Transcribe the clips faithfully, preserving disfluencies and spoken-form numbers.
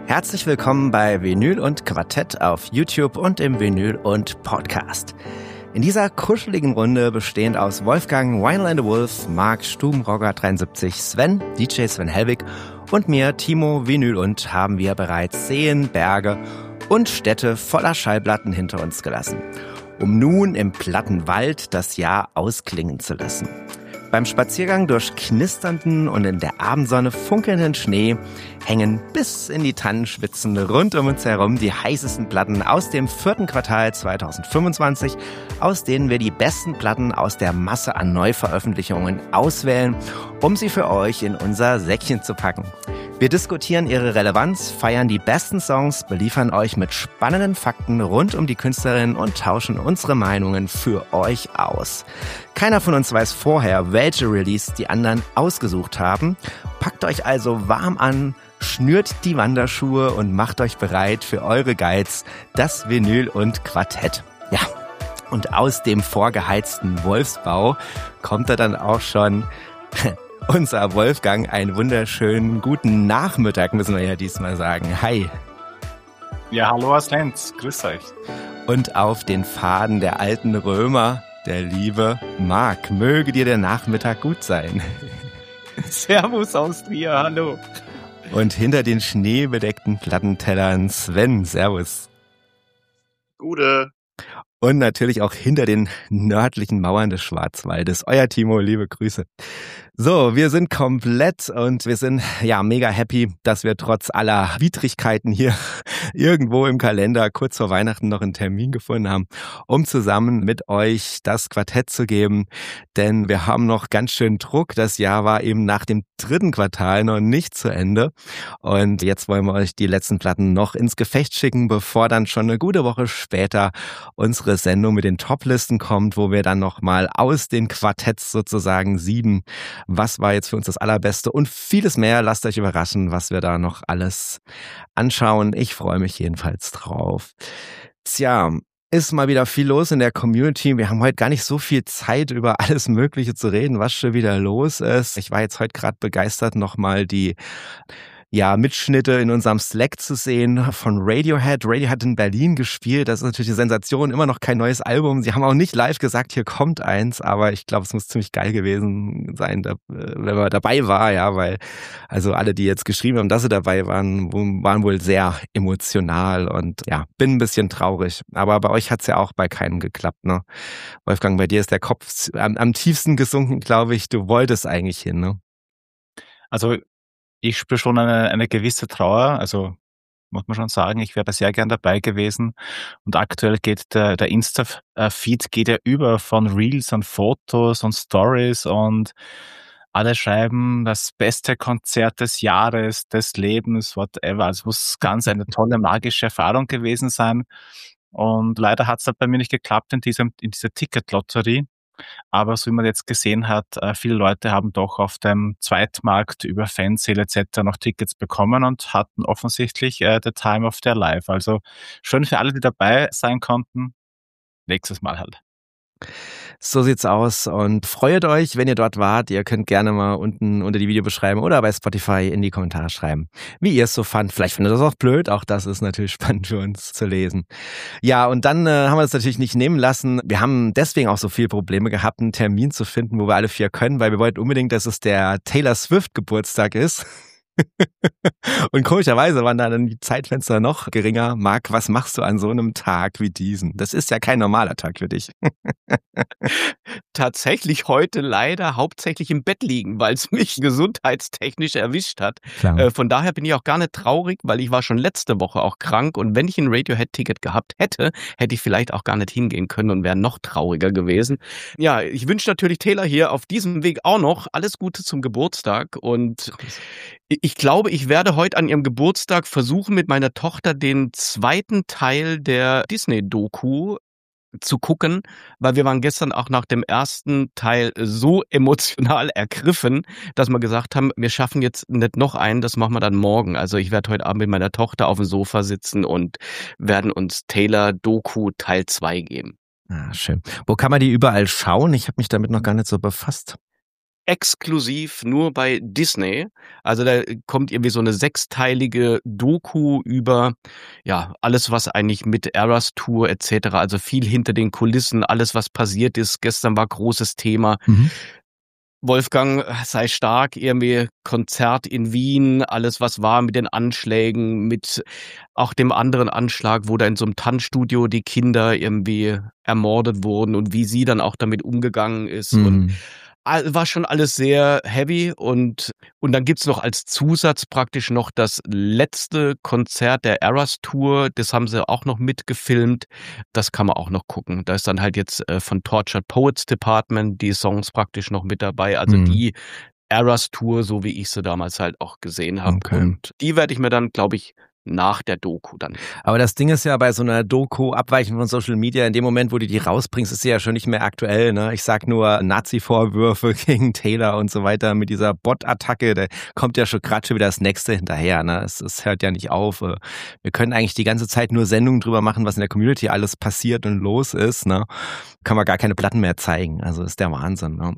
Herzlich willkommen bei Vinyl und Quartett auf YouTube und im Vinyl und Podcast. In dieser kuscheligen Runde, bestehend aus Wolfgang Vinyl and the Wolf, Marc Stubenrogger dreiundsiebzig, Sven, D J Sven Helwig und mir, Timo Vinyl und, haben wir bereits Seen, Berge und Städte voller Schallplatten hinter uns gelassen, um nun im Plattenwald das Jahr ausklingen zu lassen. Beim Spaziergang durch knisternden und in der Abendsonne funkelnden Schnee hängen bis in die Tannenspitzen rund um uns herum die heißesten Platten aus dem vierten Quartal zweitausendfünfundzwanzig, aus denen wir die besten Platten aus der Masse an Neuveröffentlichungen auswählen, um sie für euch in unser Säckchen zu packen. Wir diskutieren ihre Relevanz, feiern die besten Songs, beliefern euch mit spannenden Fakten rund um die Künstlerin und tauschen unsere Meinungen für euch aus. Keiner von uns weiß vorher, welche Release die anderen ausgesucht haben. Packt euch also warm an, schnürt die Wanderschuhe und macht euch bereit für eure Guides, das Vinyl und Quartett. Ja, und aus dem vorgeheizten Wolfsbau kommt er dann auch schon unser Wolfgang. Einen wunderschönen guten Nachmittag, müssen wir ja diesmal sagen. Hi. Ja, hallo aus Lenz. Grüß euch. Und auf den Pfaden der alten Römer, der liebe Marc. Möge dir der Nachmittag gut sein. Servus aus Trier, hallo. Und hinter den schneebedeckten Plattentellern Sven. Servus. Gute. Und natürlich auch hinter den nördlichen Mauern des Schwarzwaldes. Euer Timo, liebe Grüße. So, wir sind komplett und wir sind ja mega happy, dass wir trotz aller Widrigkeiten hier irgendwo im Kalender kurz vor Weihnachten noch einen Termin gefunden haben, um zusammen mit euch das Quartett zu geben. Denn wir haben noch ganz schön Druck. Das Jahr war eben nach dem dritten Quartal noch nicht zu Ende. Und jetzt wollen wir euch die letzten Platten noch ins Gefecht schicken, bevor dann schon eine gute Woche später unsere Sendung mit den Toplisten kommt, wo wir dann nochmal aus den Quartetts sozusagen sieben, was war jetzt für uns das Allerbeste und vieles mehr. Lasst euch überraschen, was wir da noch alles anschauen. Ich freue mich jedenfalls drauf. Tja, ist mal wieder viel los in der Community. Wir haben heute gar nicht so viel Zeit, über alles Mögliche zu reden, was schon wieder los ist. Ich war jetzt heute gerade begeistert, nochmal die ja, Mitschnitte in unserem Slack zu sehen von Radiohead. Radiohead hat in Berlin gespielt. Das ist natürlich eine Sensation. Immer noch kein neues Album. Sie haben auch nicht live gesagt, hier kommt eins. Aber ich glaube, es muss ziemlich geil gewesen sein, wenn man dabei war. Ja, weil also alle, die jetzt geschrieben haben, dass sie dabei waren, waren wohl sehr emotional. Und ja, bin ein bisschen traurig. Aber bei euch hat es ja auch bei keinem geklappt, ne? Wolfgang, bei dir ist der Kopf am, am tiefsten gesunken, glaube ich. Du wolltest eigentlich hin, ne? Also ich spüre schon eine, eine gewisse Trauer, also muss man schon sagen, ich wäre da sehr gern dabei gewesen. Und aktuell geht der, der Insta-Feed geht ja über von Reels und Fotos und Stories und alle schreiben das beste Konzert des Jahres, des Lebens, whatever. Also es muss ganz eine tolle, magische Erfahrung gewesen sein. Und leider hat es halt bei mir nicht geklappt in diesem, in dieser Ticket-Lotterie. Aber so wie man jetzt gesehen hat, viele Leute haben doch auf dem Zweitmarkt über Fansale et cetera noch Tickets bekommen und hatten offensichtlich äh, the time of their life. Also schön für alle, die dabei sein konnten. Nächstes Mal halt. So sieht's aus und freut euch, wenn ihr dort wart. Ihr könnt gerne mal unten unter die Videobeschreibung oder bei Spotify in die Kommentare schreiben, wie ihr es so fand. Vielleicht findet ihr das auch blöd. Auch das ist natürlich spannend für uns zu lesen. Ja, und dann äh, haben wir es natürlich nicht nehmen lassen. Wir haben deswegen auch so viele Probleme gehabt, einen Termin zu finden, wo wir alle vier können, weil wir wollten unbedingt, dass es der Taylor Swift Geburtstag ist. Und komischerweise waren da dann die Zeitfenster noch geringer. Marc, was machst du an so einem Tag wie diesen? Das ist ja kein normaler Tag für dich. Tatsächlich heute leider hauptsächlich im Bett liegen, weil es mich gesundheitstechnisch erwischt hat. Äh, von daher bin ich auch gar nicht traurig, weil ich war schon letzte Woche auch krank und wenn ich ein Radiohead-Ticket gehabt hätte, hätte ich vielleicht auch gar nicht hingehen können und wäre noch trauriger gewesen. Ja, ich wünsche natürlich Taylor hier auf diesem Weg auch noch alles Gute zum Geburtstag und ich glaube, ich werde heute an ihrem Geburtstag versuchen, mit meiner Tochter den zweiten Teil der Disney-Doku zu gucken, weil wir waren gestern auch nach dem ersten Teil so emotional ergriffen, dass wir gesagt haben, wir schaffen jetzt nicht noch einen, das machen wir dann morgen. Also ich werde heute Abend mit meiner Tochter auf dem Sofa sitzen und werden uns Taylor Doku Teil zwei geben. Ah, schön. Wo kann man die überall schauen? Ich habe mich damit noch gar nicht so befasst. exklusiv nur bei Disney. Also da kommt irgendwie so eine sechsteilige Doku über ja alles, was eigentlich mit Eras Tour et cetera, also viel hinter den Kulissen, alles, was passiert ist. Gestern war großes Thema. Mhm. Wolfgang sei stark, irgendwie Konzert in Wien, alles was war mit den Anschlägen, mit auch dem anderen Anschlag, wo da in so einem Tanzstudio die Kinder irgendwie ermordet wurden und wie sie dann auch damit umgegangen ist. Mhm. Und war schon alles sehr heavy und und dann gibt's noch als Zusatz praktisch noch das letzte Konzert der Eras Tour, das haben sie auch noch mitgefilmt, das kann man auch noch gucken. Da ist dann halt jetzt äh, von Tortured Poets Department die Songs praktisch noch mit dabei, also mhm. die Eras Tour, so wie ich sie damals halt auch gesehen habe. Okay. Und die werde ich mir dann, glaube ich, nach der Doku dann. Aber das Ding ist ja bei so einer Doku, abweichend von Social Media, in dem Moment, wo du die rausbringst, ist sie ja schon nicht mehr aktuell. Ne? Ich sag nur Nazi-Vorwürfe gegen Taylor und so weiter mit dieser Bot-Attacke, da kommt ja schon gerade schon wieder das Nächste hinterher. Ne? Es, es hört ja nicht auf. Wir können eigentlich die ganze Zeit nur Sendungen drüber machen, was in der Community alles passiert und los ist. Ne? Kann man gar keine Platten mehr zeigen. Also ist der Wahnsinn. Ne?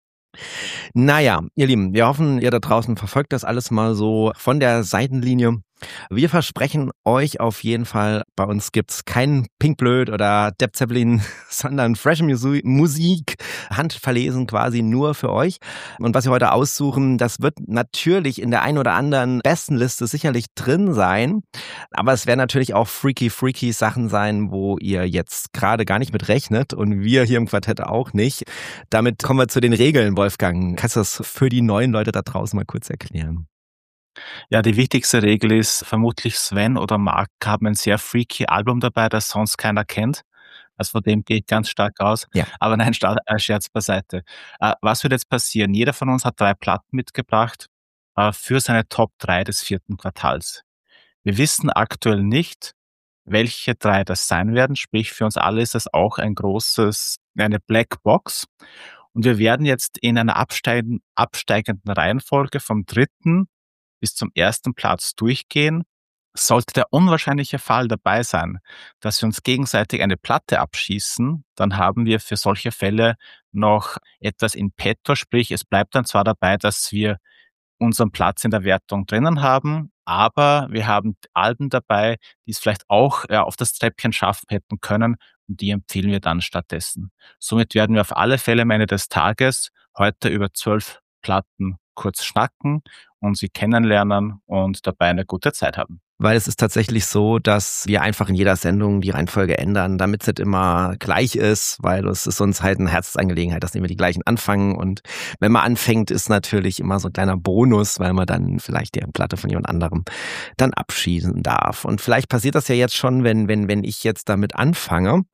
Naja, ihr Lieben, wir hoffen, ihr da draußen verfolgt das alles mal so von der Seitenlinie. Wir versprechen euch auf jeden Fall, bei uns gibt's kein Pinkblöd oder Depp Zeppelin, sondern frische Musik, handverlesen quasi nur für euch. Und was wir heute aussuchen, das wird natürlich in der ein oder anderen Bestenliste sicherlich drin sein. Aber es werden natürlich auch freaky, freaky Sachen sein, wo ihr jetzt gerade gar nicht mit rechnet und wir hier im Quartett auch nicht. Damit kommen wir zu den Regeln, Wolfgang. Kannst du das für die neuen Leute da draußen mal kurz erklären? Ja, die wichtigste Regel ist, vermutlich Sven oder Mark haben ein sehr freaky Album dabei, das sonst keiner kennt. Also von dem gehe ich ganz stark aus. Ja. Aber nein, Scherz beiseite. Äh, was wird jetzt passieren? Jeder von uns hat drei Platten mitgebracht äh, für seine Top drei des vierten Quartals. Wir wissen aktuell nicht, welche drei das sein werden. Sprich, für uns alle ist das auch ein großes, eine Black Box. Und wir werden jetzt in einer absteigenden, absteigenden Reihenfolge vom dritten bis zum ersten Platz durchgehen. Sollte der unwahrscheinliche Fall dabei sein, dass wir uns gegenseitig eine Platte abschießen, dann haben wir für solche Fälle noch etwas in petto, sprich es bleibt dann zwar dabei, dass wir unseren Platz in der Wertung drinnen haben, aber wir haben Alben dabei, die es vielleicht auch ja, auf das Treppchen schaffen hätten können und die empfehlen wir dann stattdessen. Somit werden wir auf alle Fälle am Ende des Tages heute über zwölf Platten kurz schnacken und sie kennenlernen und dabei eine gute Zeit haben. Weil es ist tatsächlich so, dass wir einfach in jeder Sendung die Reihenfolge ändern, damit es nicht immer gleich ist, weil es ist uns halt eine Herzensangelegenheit, dass wir die gleichen anfangen. Und wenn man anfängt, ist natürlich immer so ein kleiner Bonus, weil man dann vielleicht die Platte von jemand anderem dann abschießen darf. Und vielleicht passiert das ja jetzt schon, wenn, wenn, wenn ich jetzt damit anfange.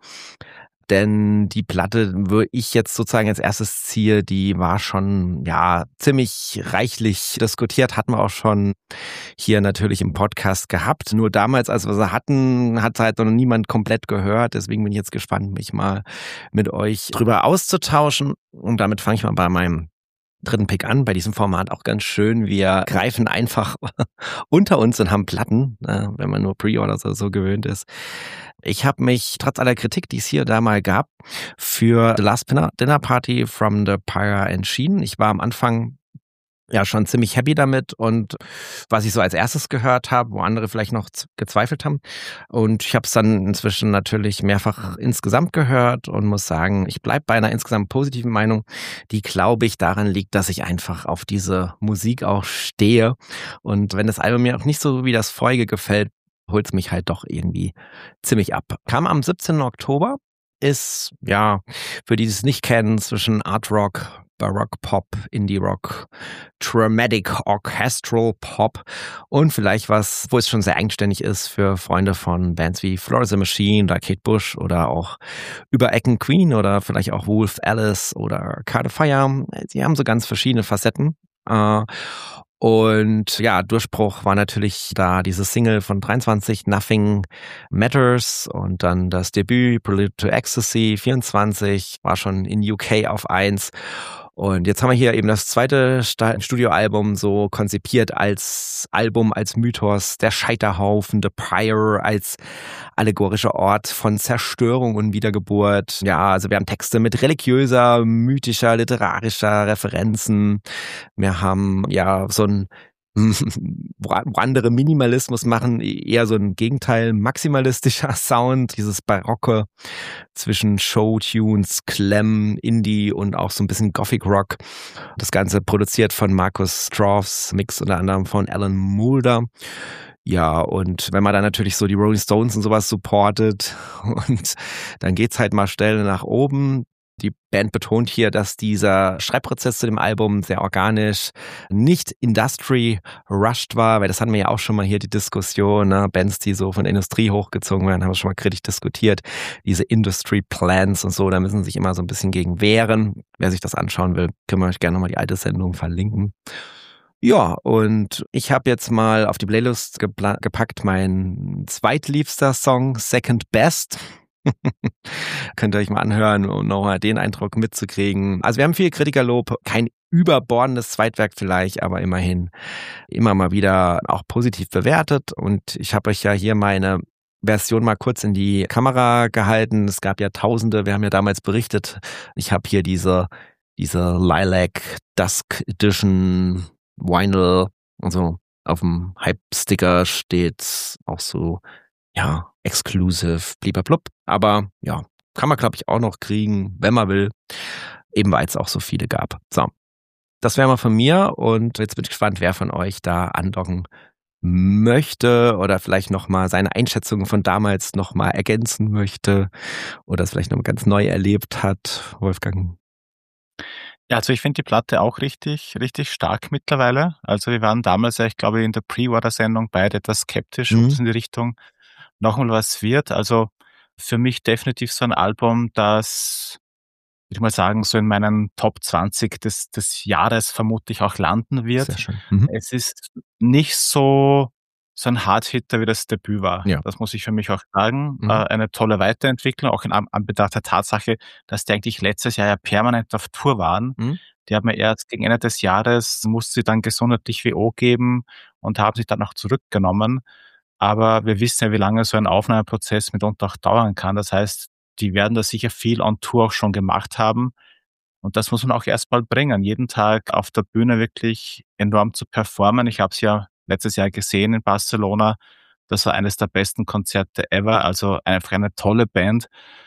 Denn die Platte, wo ich jetzt sozusagen als erstes ziehe, die war schon ja ziemlich reichlich diskutiert, hatten wir auch schon hier natürlich im Podcast gehabt. Nur damals, als wir sie hatten, hat halt noch niemand komplett gehört. Deswegen bin ich jetzt gespannt, mich mal mit euch drüber auszutauschen. Und damit fange ich mal bei meinem dritten Pick an, bei diesem Format auch ganz schön. Wir greifen einfach unter uns und haben Platten, wenn man nur Pre-Order so, so gewöhnt ist. Ich habe mich trotz aller Kritik, die es hier und da mal gab, für The Last Dinner Party from the Pyre entschieden. Ich war am Anfang ja schon ziemlich happy damit und was ich so als erstes gehört habe, wo andere vielleicht noch gezweifelt haben. Und ich habe es dann inzwischen natürlich mehrfach insgesamt gehört und muss sagen, ich bleibe bei einer insgesamt positiven Meinung, die, glaube ich, daran liegt, dass ich einfach auf diese Musik auch stehe. Und wenn das Album mir auch nicht so wie das vorige gefällt, holt es mich halt doch irgendwie ziemlich ab. Kam am siebzehnten Oktober, ist, ja, für die es nicht kennen, zwischen Art Rock, Baroque Pop, Indie Rock, Dramatic Orchestral Pop und vielleicht was, wo es schon sehr eigenständig ist für Freunde von Bands wie Florence and the Machine oder Kate Bush oder auch über Ecken Queen oder vielleicht auch Wolf Alice oder Carter Fire. Sie haben so ganz verschiedene Facetten. Und ja, Durchbruch war natürlich da diese Single von dreiundzwanzig, Nothing Matters, und dann das Debüt Prelude to Ecstasy, vierundzwanzig, war schon in U K auf eins. Und jetzt haben wir hier eben das zweite Studioalbum so konzipiert als Album, als Mythos, der Scheiterhaufen, The Pyre als allegorischer Ort von Zerstörung und Wiedergeburt. Ja, also wir haben Texte mit religiöser, mythischer, literarischer Referenzen. Wir haben ja so ein wo andere Minimalismus machen, eher so ein Gegenteil, maximalistischer Sound, dieses Barocke zwischen Showtunes, Clem, Indie und auch so ein bisschen Gothic Rock. Das Ganze produziert von Markus Stroffs, Mix unter anderem von Alan Moulder. Ja, und wenn man dann natürlich so die Rolling Stones und sowas supportet und dann geht's halt mal schnell nach oben. Die Band betont hier, dass dieser Schreibprozess zu dem Album sehr organisch, nicht Industry-rushed war, weil das hatten wir ja auch schon mal hier die Diskussion, ne? Bands, die so von der Industrie hochgezogen werden, haben wir schon mal kritisch diskutiert. Diese Industry-Plans und so, da müssen sie sich immer so ein bisschen gegen wehren. Wer sich das anschauen will, können wir euch gerne nochmal die alte Sendung verlinken. Ja, und ich habe jetzt mal auf die Playlist gepla- gepackt meinen zweitliebster Song, Second Best. Könnt ihr euch mal anhören, um nochmal den Eindruck mitzukriegen. Also wir haben viel Kritikerlob, kein überbordendes Zweitwerk vielleicht, aber immerhin immer mal wieder auch positiv bewertet. Und ich habe euch ja hier meine Version mal kurz in die Kamera gehalten. Es gab ja Tausende, wir haben ja damals berichtet. Ich habe hier diese, diese Lilac Dusk Edition Vinyl und so. Auf dem Hype-Sticker steht auch so, ja, exclusive, blieberblub. Aber ja, kann man, glaube ich, auch noch kriegen, wenn man will. Eben weil es auch so viele gab. So, das wäre mal von mir. Und jetzt bin ich gespannt, wer von euch da andocken möchte oder vielleicht nochmal seine Einschätzungen von damals nochmal ergänzen möchte oder es vielleicht nochmal ganz neu erlebt hat. Wolfgang? Ja, also ich finde die Platte auch richtig, richtig stark mittlerweile. Also wir waren damals ja, ich glaube, in der Pre-Order-Sendung beide etwas skeptisch, ob Mhm. es in die Richtung nochmal was wird. Also für mich definitiv so ein Album, das, würde ich mal sagen, so in meinen Top zwanzig des, des Jahres vermutlich auch landen wird. Sehr schön. Mhm. Es ist nicht so, so ein Hardhitter, wie das Debüt war. Ja. Das muss ich für mich auch sagen. Mhm. Äh, eine tolle Weiterentwicklung, auch in An- Anbetracht der Tatsache, dass die eigentlich letztes Jahr ja permanent auf Tour waren. Mhm. Die haben ja erst gegen Ende des Jahres, musste sie dann gesundheitlich W O geben und haben sich dann auch zurückgenommen. Aber wir wissen ja, wie lange so ein Aufnahmeprozess mitunter auch dauern kann. Das heißt, die werden da sicher viel on Tour auch schon gemacht haben. Und das muss man auch erstmal bringen, jeden Tag auf der Bühne wirklich enorm zu performen. Ich habe es ja letztes Jahr gesehen in Barcelona. Das war eines der besten Konzerte ever. Also einfach eine tolle Band.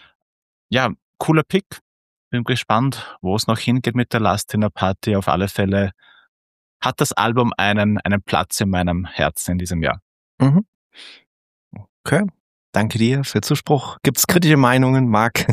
Ja, cooler Pick. Bin gespannt, wo es noch hingeht mit der Last Dinner Party. Auf alle Fälle hat das Album einen, einen Platz in meinem Herzen in diesem Jahr. Mhm. Okay, danke dir für den Zuspruch. Gibt's kritische Meinungen, Marc?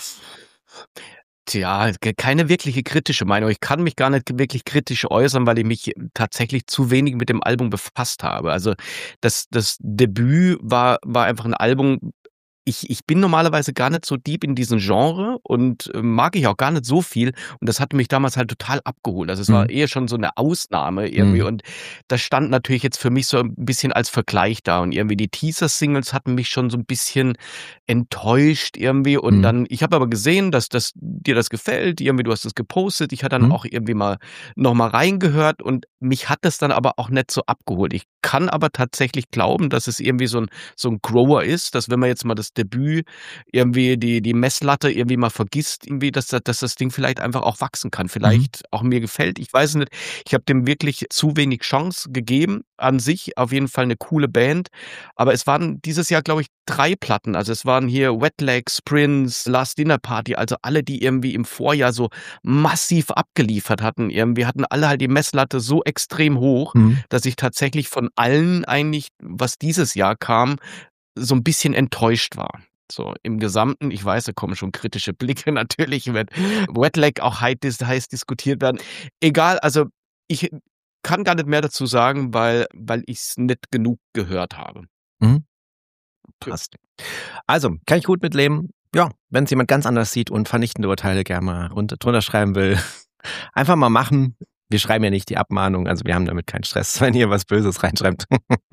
Tja, ge- keine wirkliche kritische Meinung. Ich kann mich gar nicht wirklich kritisch äußern, weil ich mich tatsächlich zu wenig mit dem Album befasst habe. Also das, das Debüt war, war einfach ein Album. Ich, ich bin normalerweise gar nicht so deep in diesem Genre und äh, mag ich auch gar nicht so viel. Und das hatte mich damals halt total abgeholt. Also es war Mhm. eher schon so eine Ausnahme irgendwie. Mhm. Und das stand natürlich jetzt für mich so ein bisschen als Vergleich da. Und irgendwie die Teaser-Singles hatten mich schon so ein bisschen enttäuscht irgendwie. Und Mhm. dann, ich habe aber gesehen, dass das, dir das gefällt. Irgendwie, du hast es gepostet. Ich hatte dann Mhm. auch irgendwie mal noch mal reingehört. Und mich hat das dann aber auch nicht so abgeholt. Ich kann aber tatsächlich glauben, dass es irgendwie so ein, so ein Grower ist, dass wenn man jetzt mal das Debüt irgendwie die, die Messlatte irgendwie mal vergisst, irgendwie, dass, das- dass das Ding vielleicht einfach auch wachsen kann. Vielleicht auch mir gefällt. Ich weiß nicht. Ich habe dem wirklich zu wenig Chance gegeben. An sich auf jeden Fall eine coole Band. Aber es waren dieses Jahr, glaube ich, drei Platten. Also es waren hier Wet Legs, Prince, Last Dinner Party. Also alle, die irgendwie im Vorjahr so massiv abgeliefert hatten. Irgendwie hatten alle halt die Messlatte so extrem hoch, Mhm. dass ich tatsächlich von allen eigentlich, was dieses Jahr kam, so ein bisschen enttäuscht war. So im Gesamten, ich weiß, da kommen schon kritische Blicke natürlich, wenn Wetlag auch heiß, dis- heiß diskutiert werden. Egal, also ich kann gar nicht mehr dazu sagen, weil, weil ich es nicht genug gehört habe. Mhm. Passt. Also, kann ich gut mitleben. Ja, wenn es jemand ganz anders sieht und vernichtende Urteile gerne mal runter, drunter schreiben will, einfach mal machen. Wir schreiben ja nicht die Abmahnung, also wir haben damit keinen Stress, wenn ihr was Böses reinschreibt.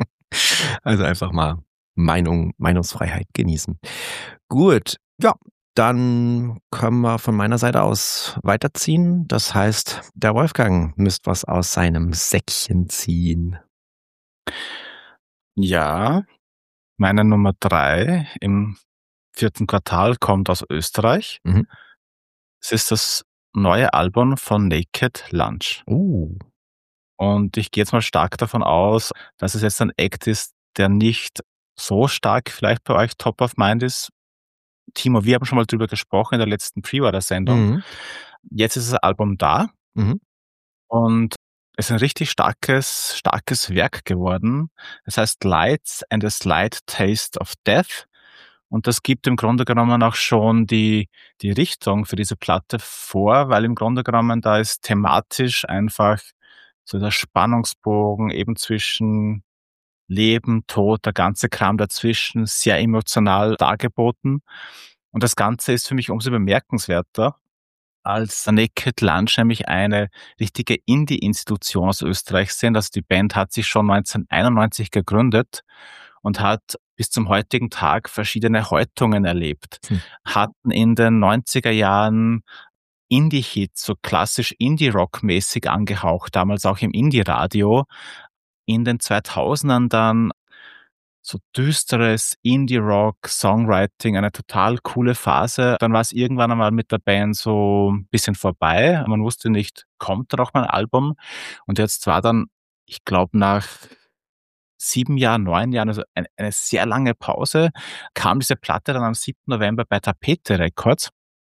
Also einfach mal Meinung, Meinungsfreiheit genießen. Gut, ja, Dann können wir von meiner Seite aus weiterziehen. Das heißt, der Wolfgang müsste was aus seinem Säckchen ziehen. Ja, meine Nummer drei im vierten Quartal kommt aus Österreich. Mhm. Es ist das neue Album von Naked Lunch. Uh. Und ich gehe jetzt mal stark davon aus, dass es jetzt ein Act ist, der nicht so stark vielleicht bei euch top of mind ist. Timo, wir haben schon mal drüber gesprochen in der letzten Pre-Order-Sendung. Mhm. Jetzt ist das Album da. Mhm. Und es ist ein richtig starkes, starkes Werk geworden. Das heißt Lights and a Slight Taste of Death. Und das gibt im Grunde genommen auch schon die, die Richtung für diese Platte vor, weil im Grunde genommen da ist thematisch einfach so der Spannungsbogen eben zwischen Leben, Tod, der ganze Kram dazwischen, sehr emotional dargeboten. Und das Ganze ist für mich umso bemerkenswerter, als Naked Lunch nämlich eine richtige Indie-Institution aus Österreich sind. Also die Band hat sich schon neunzehnhunderteinundneunzig gegründet und hat bis zum heutigen Tag verschiedene Häutungen erlebt. Hm. Hatten in den neunziger Jahren Indie-Hits, so klassisch Indie-Rock-mäßig angehaucht, damals auch im Indie-Radio. In den zweitausendern dann so düsteres Indie-Rock, Songwriting, eine total coole Phase. Dann war es irgendwann einmal mit der Band so ein bisschen vorbei. Man wusste nicht, kommt da noch mal ein Album? Und jetzt war dann, ich glaube, nach sieben Jahren, neun Jahren, also eine, eine sehr lange Pause, kam diese Platte dann am siebten November bei Tapete Records.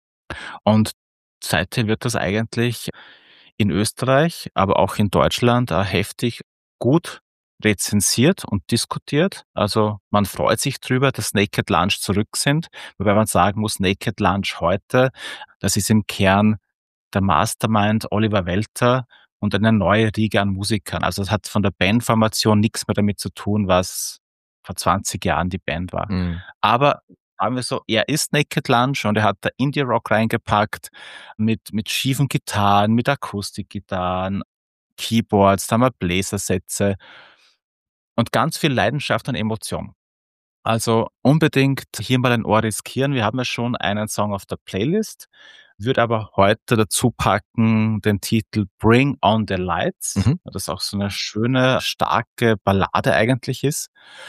Und seitdem wird das eigentlich in Österreich, aber auch in Deutschland äh, heftig gut rezensiert und diskutiert. Also man freut sich drüber, dass Naked Lunch zurück sind, wobei man sagen muss, Naked Lunch heute, das ist im Kern der Mastermind Oliver Welter und eine neue Riege an Musikern. Also es hat von der Bandformation nichts mehr damit zu tun, was vor zwanzig Jahren die Band war. Mhm. Aber sagen wir so, er ist Naked Lunch und er hat da Indie-Rock reingepackt mit, mit schiefen Gitarren, mit Akustikgitarren, Keyboards, da haben wir Bläsersätze und ganz viel Leidenschaft und Emotion. Also unbedingt hier mal ein Ohr riskieren. Wir haben ja schon einen Song auf der Playlist, würde aber heute dazu packen den Titel Bring on the Lights, Mhm. das auch so eine schöne, starke Ballade eigentlich ist.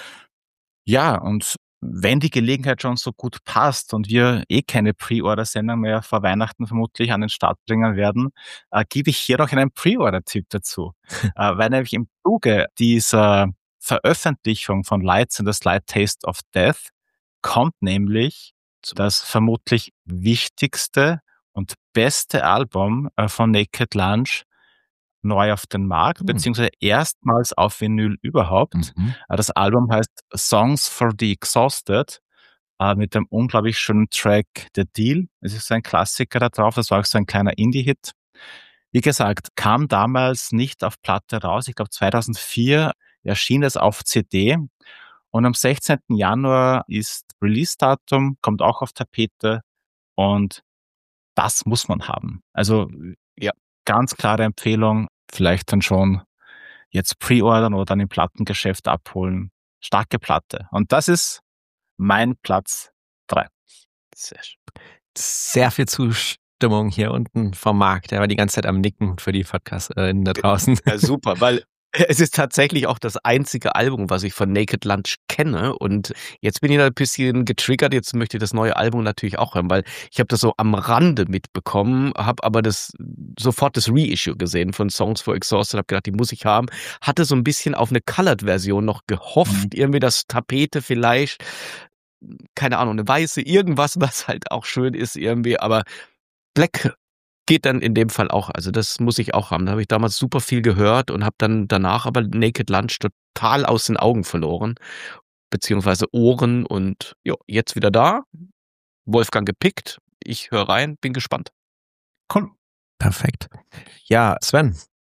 Ja, und wenn die Gelegenheit schon so gut passt und wir eh keine Pre-Order-Sendung mehr vor Weihnachten vermutlich an den Start bringen werden, äh, gebe ich hier noch einen Pre-Order-Tipp dazu. äh, weil nämlich im Zuge dieser Veröffentlichung von Lights and the Slight Taste of Death kommt nämlich das vermutlich wichtigste und beste Album äh, von Naked Lunch neu auf den Markt, Mhm. beziehungsweise erstmals auf Vinyl überhaupt. Mhm. Äh, Das Album heißt Songs for the Exhausted äh, mit dem unglaublich schönen Track The Deal. Es ist so ein Klassiker da drauf, das war auch so ein kleiner Indie-Hit. Wie gesagt, kam damals nicht auf Platte raus. Ich glaube zweitausendvier erschien es auf C D und am sechzehnten Januar ist Release-Datum, kommt auch auf Tapete und das muss man haben. Also Ja. ganz klare Empfehlung, vielleicht dann schon jetzt pre-ordern oder dann im Plattengeschäft abholen. Starke Platte. Und das ist mein Platz drei. Sehr schön. Sehr viel Zustimmung hier unten vom Markt. Der war die ganze Zeit am Nicken für die Podcast-Innen da draußen. Ja, super, weil es ist tatsächlich auch das einzige Album, was ich von Naked Lunch kenne. Und jetzt bin ich da ein bisschen getriggert. Jetzt möchte ich das neue Album natürlich auch hören, weil ich habe das so am Rande mitbekommen, habe aber das sofort das Reissue gesehen von Songs for Exhausted, habe gedacht, die muss ich haben. Hatte so ein bisschen auf eine Colored-Version noch gehofft, Mhm. irgendwie das Tapete vielleicht, keine Ahnung, eine weiße, irgendwas, was halt auch schön ist irgendwie, aber Black geht dann in dem Fall auch. Also das muss ich auch haben. Da habe ich damals super viel gehört und habe dann danach aber Naked Lunch total aus den Augen verloren, beziehungsweise Ohren und ja, jetzt wieder da. Wolfgang gepickt. Ich höre rein, bin gespannt. Cool. Perfekt. Ja, Sven.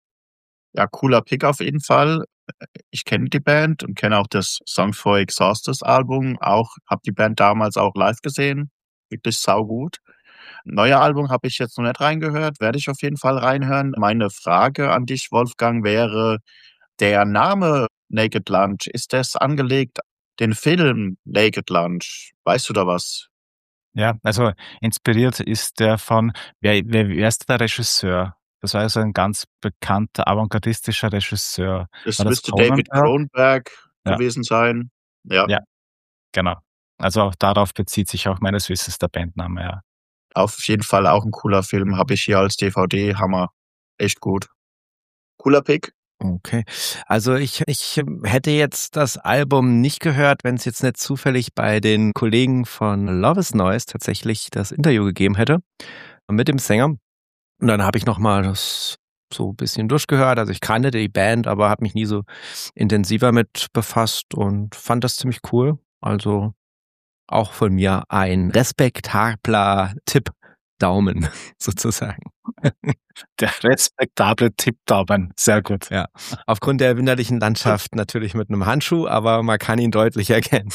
Ja, cooler Pick auf jeden Fall. Ich kenne die Band und kenne auch das Songs for Exhausted Album. Auch habe die Band damals auch live gesehen. Wirklich saugut. Neue Album habe ich jetzt noch nicht reingehört, werde ich auf jeden Fall reinhören. Meine Frage an dich, Wolfgang, wäre, der Name Naked Lunch, ist das angelegt, den Film Naked Lunch? Weißt du da was? Ja, also inspiriert ist der von, wer, wer, wer ist der Regisseur? Das war also ein ganz bekannter avantgardistischer Regisseur. Das War das müsste David Cronenberg? Cronenberg Ja. gewesen sein. Ja. Ja, genau. Also auch darauf bezieht sich auch meines Wissens der Bandname, ja. Auf jeden Fall auch ein cooler Film, habe ich hier als D V D, Hammer. Echt gut. Cooler Pick. Okay. Also ich, ich hätte jetzt das Album nicht gehört, wenn es jetzt nicht zufällig bei den Kollegen von Love is Noise tatsächlich das Interview gegeben hätte mit dem Sänger. Und dann habe ich nochmal das so ein bisschen durchgehört. Also ich kannte die Band, aber habe mich nie so intensiver mit befasst und fand das ziemlich cool. Also auch von mir ein respektabler Tipp. Daumen sozusagen. Der respektable Tippdaumen, sehr gut. Ja, aufgrund der winterlichen Landschaft natürlich mit einem Handschuh, aber man kann ihn deutlich erkennen.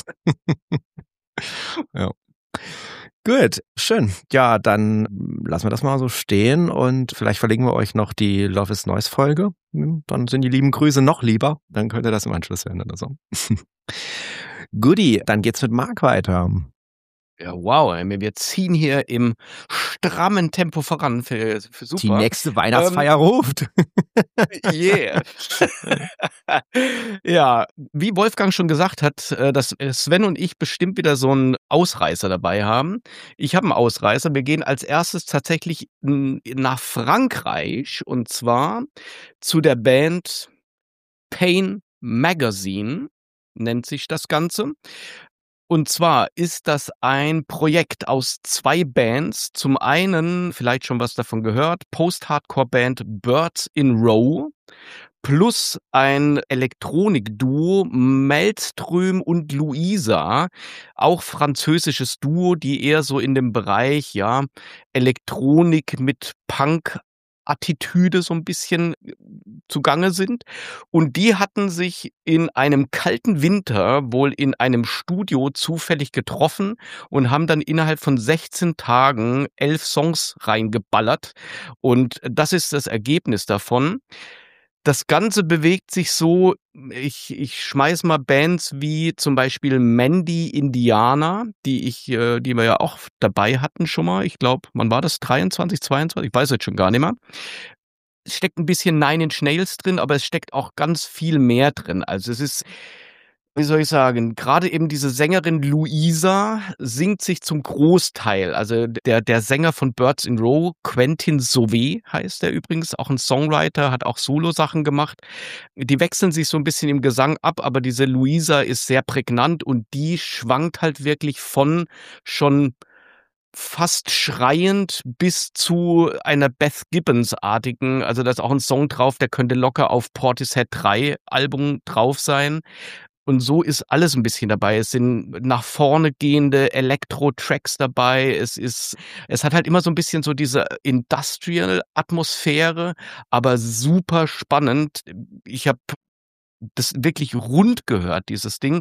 Ja. Gut, schön. Ja, dann lassen wir das mal so stehen und vielleicht verlinken wir euch noch die Love is Noise Folge. Dann sind die lieben Grüße noch lieber. Dann könnt ihr das im Anschluss hören oder so. Goodie, dann geht's mit Marc weiter. Ja, wow, wir ziehen hier im strammen Tempo voran. Für, für super. Die nächste Weihnachtsfeier ähm, ruft. Yeah. Ja, wie Wolfgang schon gesagt hat, dass Sven und ich bestimmt wieder so einen Ausreißer dabei haben. Ich habe einen Ausreißer. Wir gehen als erstes tatsächlich nach Frankreich und zwar zu der Band Pain Magazine, nennt sich das Ganze. Und zwar ist das ein Projekt aus zwei Bands. Zum einen, vielleicht schon was davon gehört, Post-Hardcore-Band Birds in Row plus ein Elektronik-Duo Maelström und Luisa, auch französisches Duo, die eher so in dem Bereich, ja, Elektronik mit Punk Attitüde so ein bisschen zugange sind. Und die hatten sich in einem kalten Winter wohl in einem Studio zufällig getroffen und haben dann innerhalb von sechzehn Tagen elf Songs reingeballert. Und das ist das Ergebnis davon. Das Ganze bewegt sich so, ich, ich schmeiß mal Bands wie zum Beispiel Mandy Indiana, die ich, die wir ja auch dabei hatten schon mal. Ich glaube, wann war das? dreiundzwanzig, zweiundzwanzig? Ich weiß jetzt schon gar nicht mehr. Es steckt ein bisschen Nine Inch Nails drin, aber es steckt auch ganz viel mehr drin. Also es ist, wie soll ich sagen, gerade eben diese Sängerin Luisa singt sich zum Großteil, also der, der Sänger von Birds in Row, Quentin Sauvé heißt er übrigens, auch ein Songwriter, hat auch Solo-Sachen gemacht. Die wechseln sich so ein bisschen im Gesang ab, aber diese Luisa ist sehr prägnant und die schwankt halt wirklich von schon fast schreiend bis zu einer Beth Gibbons-artigen, also da ist auch ein Song drauf, der könnte locker auf Portishead drei Album drauf sein. Und so ist alles ein bisschen dabei. Es sind nach vorne gehende Elektro-Tracks dabei. Es ist, es hat halt immer so ein bisschen so diese Industrial-Atmosphäre, aber super spannend. Ich habe das wirklich rund gehört, dieses Ding.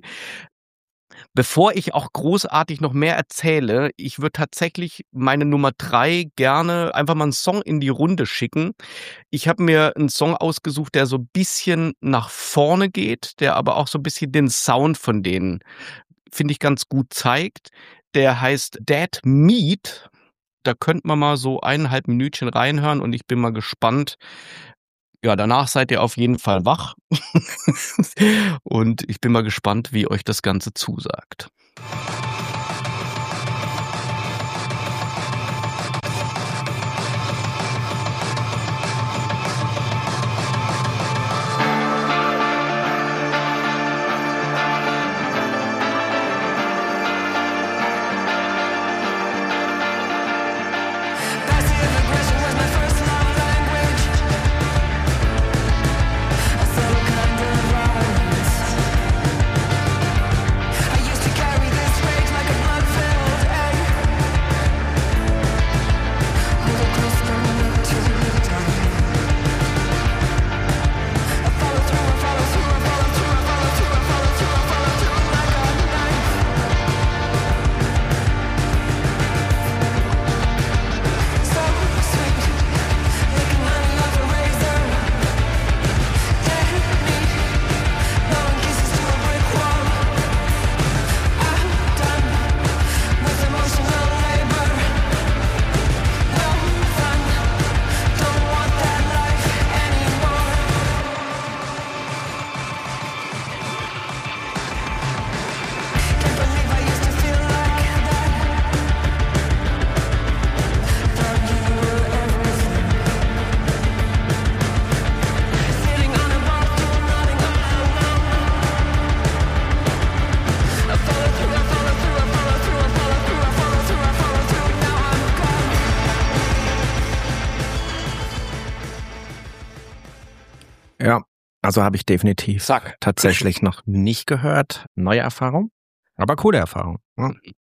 Bevor ich auch großartig noch mehr erzähle, ich würde tatsächlich meine Nummer drei gerne einfach mal einen Song in die Runde schicken. Ich habe mir einen Song ausgesucht, der so ein bisschen nach vorne geht, der aber auch so ein bisschen den Sound von denen, finde ich, ganz gut zeigt. Der heißt Dead Meat. Da könnte man mal so eineinhalb Minütchen reinhören und ich bin mal gespannt. Ja, danach seid ihr auf jeden Fall wach. Und ich bin mal gespannt, wie euch das Ganze zusagt. I used to carry this weight. Also habe ich definitiv Zack. tatsächlich noch nicht gehört. Neue Erfahrung, aber coole Erfahrung. Ja.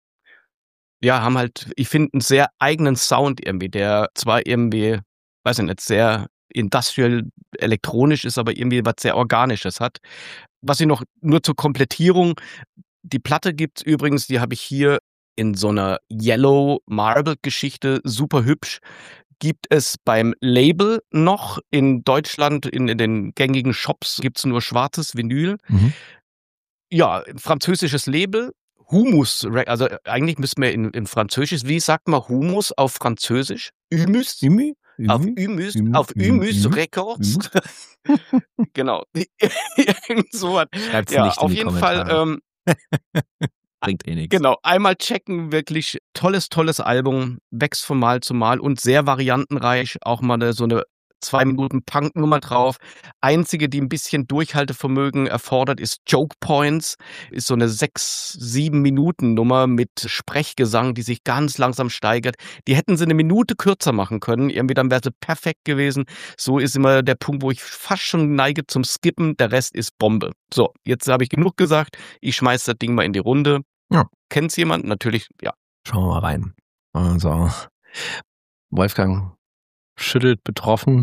Ja, haben halt, ich finde, einen sehr eigenen Sound irgendwie, der zwar irgendwie, weiß ich nicht, sehr industrial elektronisch ist, aber irgendwie was sehr Organisches hat. Was ich noch nur zur Komplettierung, die Platte gibt's übrigens, die habe ich hier in so einer Yellow Marble Geschichte, super hübsch. Gibt es beim Label noch in Deutschland, in, in den gängigen Shops gibt's nur schwarzes Vinyl. Mhm. Ja, ein französisches Label, Humus, Re- also eigentlich müssten wir in, in Französisch, wie sagt man Humus auf Französisch? Humus? Ümü? Auf Ümü? Humus, Ümü? auf Ümü? Humus Ümü? Records. Genau. Irgend so was. Schreibt's Ja, nicht in auf die jeden Kommentare. Fall, ähm, Bringt eh nichts. genau, einmal checken, wirklich tolles, tolles Album, wächst von Mal zu Mal und sehr variantenreich, auch mal eine, so eine zwei Minuten Punk-Nummer drauf. Einzige, die ein bisschen Durchhaltevermögen erfordert, ist Joke Points, ist so eine sechs, sieben Minuten Nummer mit Sprechgesang, die sich ganz langsam steigert. Die hätten sie eine Minute kürzer machen können, irgendwie dann wäre sie perfekt gewesen. So ist immer der Punkt, wo ich fast schon neige zum Skippen, der Rest ist Bombe. So, jetzt habe ich genug gesagt, ich schmeiß das Ding mal in die Runde. Ja. Kennt's jemand? Natürlich, ja. Schauen wir mal rein. Also, Wolfgang schüttelt betroffen.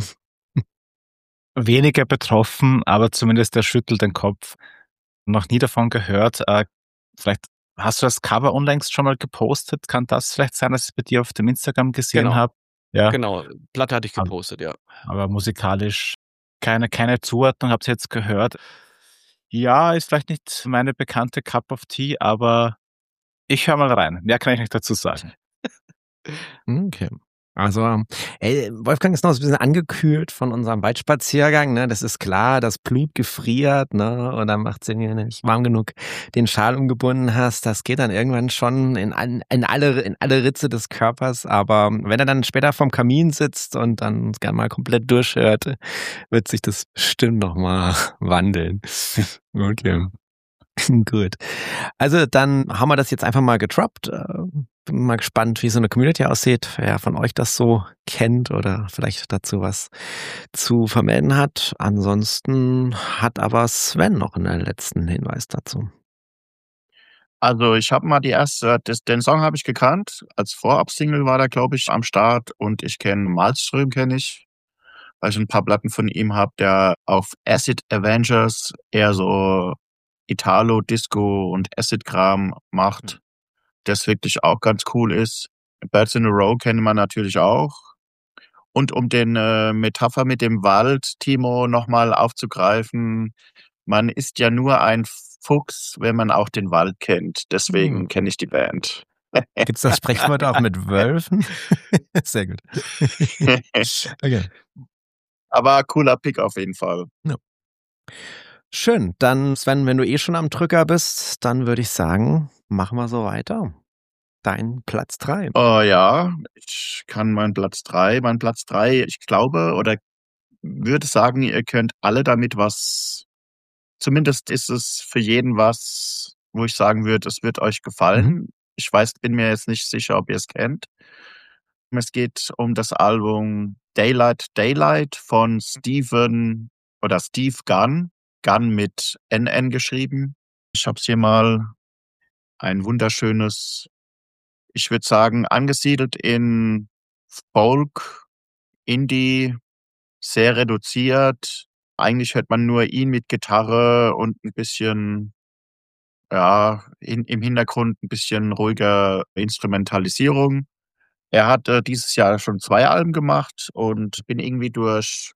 Weniger betroffen, aber zumindest er schüttelt den Kopf. Noch nie davon gehört. Äh, vielleicht hast du das Cover unlängst schon mal gepostet. Kann das vielleicht sein, dass ich es bei dir auf dem Instagram gesehen Genau. habe? Ja, Genau, Platte hatte ich Aber- gepostet, ja. aber musikalisch keine, keine Zuordnung, hab's jetzt gehört. Ja, ist vielleicht nicht meine bekannte Cup of Tea, aber ich höre mal rein. Mehr kann ich nicht dazu sagen. Okay. Also, ey, Wolfgang ist noch so ein bisschen angekühlt von unserem Waldspaziergang, ne? Das ist klar, das Blut gefriert, ne? Und dann macht es irgendwie nicht warm genug, den Schal umgebunden hast. Das geht dann irgendwann schon in, an- in alle, in alle Ritze des Körpers. Aber wenn er dann später vorm Kamin sitzt und dann es gerne mal komplett durchhört, wird sich das bestimmt nochmal wandeln. Okay. Gut. Also dann haben wir das jetzt einfach mal gedroppt. Äh, Bin mal gespannt, wie so eine Community aussieht, wer von euch das so kennt oder vielleicht dazu was zu vermelden hat. Ansonsten hat aber Sven noch einen letzten Hinweis dazu. Also ich habe mal die erste, das, den Song habe ich gekannt. Als Vorab-Single war der, glaube ich, am Start. Und ich kenne Malmström, kenne ich, weil ich ein paar Platten von ihm habe, der auf Acid Avengers eher so Italo, Disco und Acid-Kram macht, das wirklich auch ganz cool ist. Birds in a Row kennt man natürlich auch. Und um den äh, Metapher mit dem Wald, Timo, nochmal aufzugreifen, man ist ja nur ein Fuchs, wenn man auch den Wald kennt. Deswegen Hm. kenne ich die Band. Gibt's das Sprichwort auch mit Wölfen? Sehr gut. Okay. Aber cooler Pick auf jeden Fall. Schön. Dann, Sven, wenn du eh schon am Drücker bist, dann würde ich sagen, machen wir so weiter. Dein Platz drei. Oh ja, ich kann meinen Platz drei, mein Platz drei, ich glaube oder würde sagen, ihr könnt alle damit was, zumindest ist es für jeden was, wo ich sagen würde, es wird euch gefallen. Ich weiß, bin mir jetzt nicht sicher, ob ihr es kennt. Es geht um das Album Daylight Daylight von Steven oder Steve Gunn. Gunn mit N N geschrieben. Ich habe es hier mal, ein wunderschönes, ich würde sagen, angesiedelt in Folk, Indie, sehr reduziert. Eigentlich hört man nur ihn mit Gitarre und ein bisschen, ja, in, im Hintergrund ein bisschen ruhiger Instrumentalisierung. Er hat äh, dieses Jahr schon zwei Alben gemacht und bin irgendwie durch